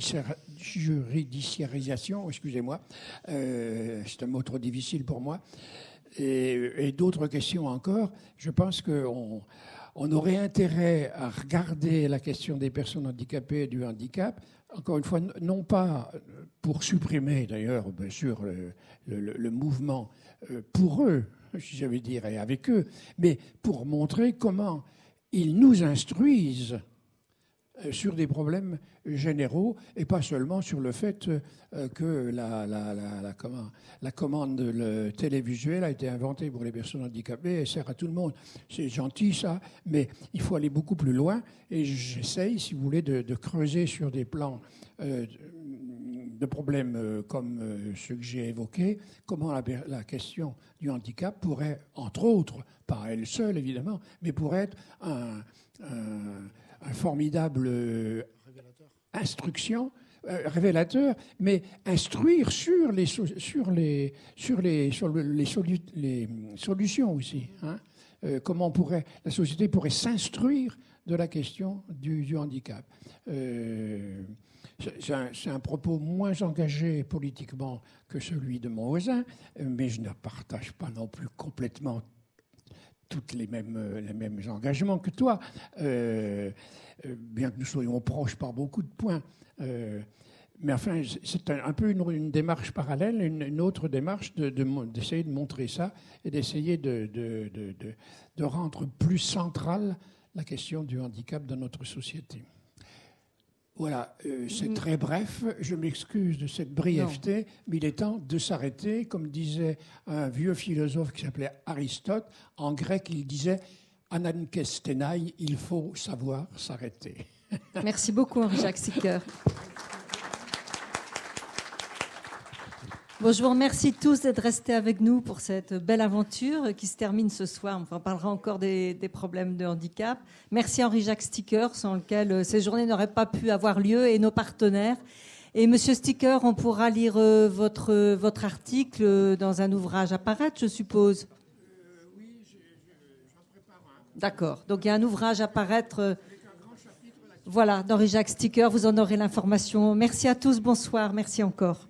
juridiciarisation, excusez-moi, euh, c'est un mot trop difficile pour moi, et, et d'autres questions encore, je pense qu'on on aurait intérêt à regarder la question des personnes handicapées et du handicap, encore une fois, non pas pour supprimer d'ailleurs, bien sûr, le, le, le mouvement pour eux, si j'avais dire, et avec eux, mais pour montrer comment ils nous instruisent sur des problèmes généraux et pas seulement sur le fait que la, la, la, la, comment, la commande le télévisuel a été inventée pour les personnes handicapées et sert à tout le monde. C'est gentil ça, mais il faut aller beaucoup plus loin et j'essaye, si vous voulez, de, de creuser sur des plans euh, de problèmes euh, comme euh, ceux que j'ai évoqués, comment la, la question du handicap pourrait, entre autres, pas elle seule évidemment, mais pourrait être un, un, un formidable euh, instruction, euh, révélateur, mais instruire sur les, sur les, sur les, sur les, solu les solutions aussi. Hein. Euh, comment pourrait, la société pourrait s'instruire de la question du, du handicap. Euh, C'est un, c'est un propos moins engagé politiquement que celui de mon voisin, mais je ne partage pas non plus complètement tous les mêmes, les mêmes engagements que toi, euh, bien que nous soyons proches par beaucoup de points. Euh, mais enfin, c'est un, un peu une, une démarche parallèle, une, une autre démarche de, de, d'essayer de montrer ça et d'essayer de, de, de, de, de rendre plus centrale la question du handicap dans notre société. Voilà, euh, c'est très bref. Je m'excuse de cette brièveté, non. mais il est temps de s'arrêter. Comme disait un vieux philosophe qui s'appelait Aristote, en grec, il disait « anankestenaï », il faut savoir s'arrêter. Merci beaucoup, Henri-Jacques Sicker. Bon, je vous remercie tous d'être restés avec nous pour cette belle aventure qui se termine ce soir. On parlera encore des, des problèmes de handicap. Merci Henri-Jacques Sticker, sans lequel ces journées n'auraient pas pu avoir lieu, et nos partenaires. Et Monsieur Sticker, on pourra lire votre, votre article dans un ouvrage à paraître, je suppose. Euh, oui, j'en prépare un. D'accord. Donc il y a un ouvrage à paraître. Avec un grand chapitre. Voilà, d'Henri-Jacques Sticker. Vous en aurez l'information. Merci à tous. Bonsoir. Merci encore.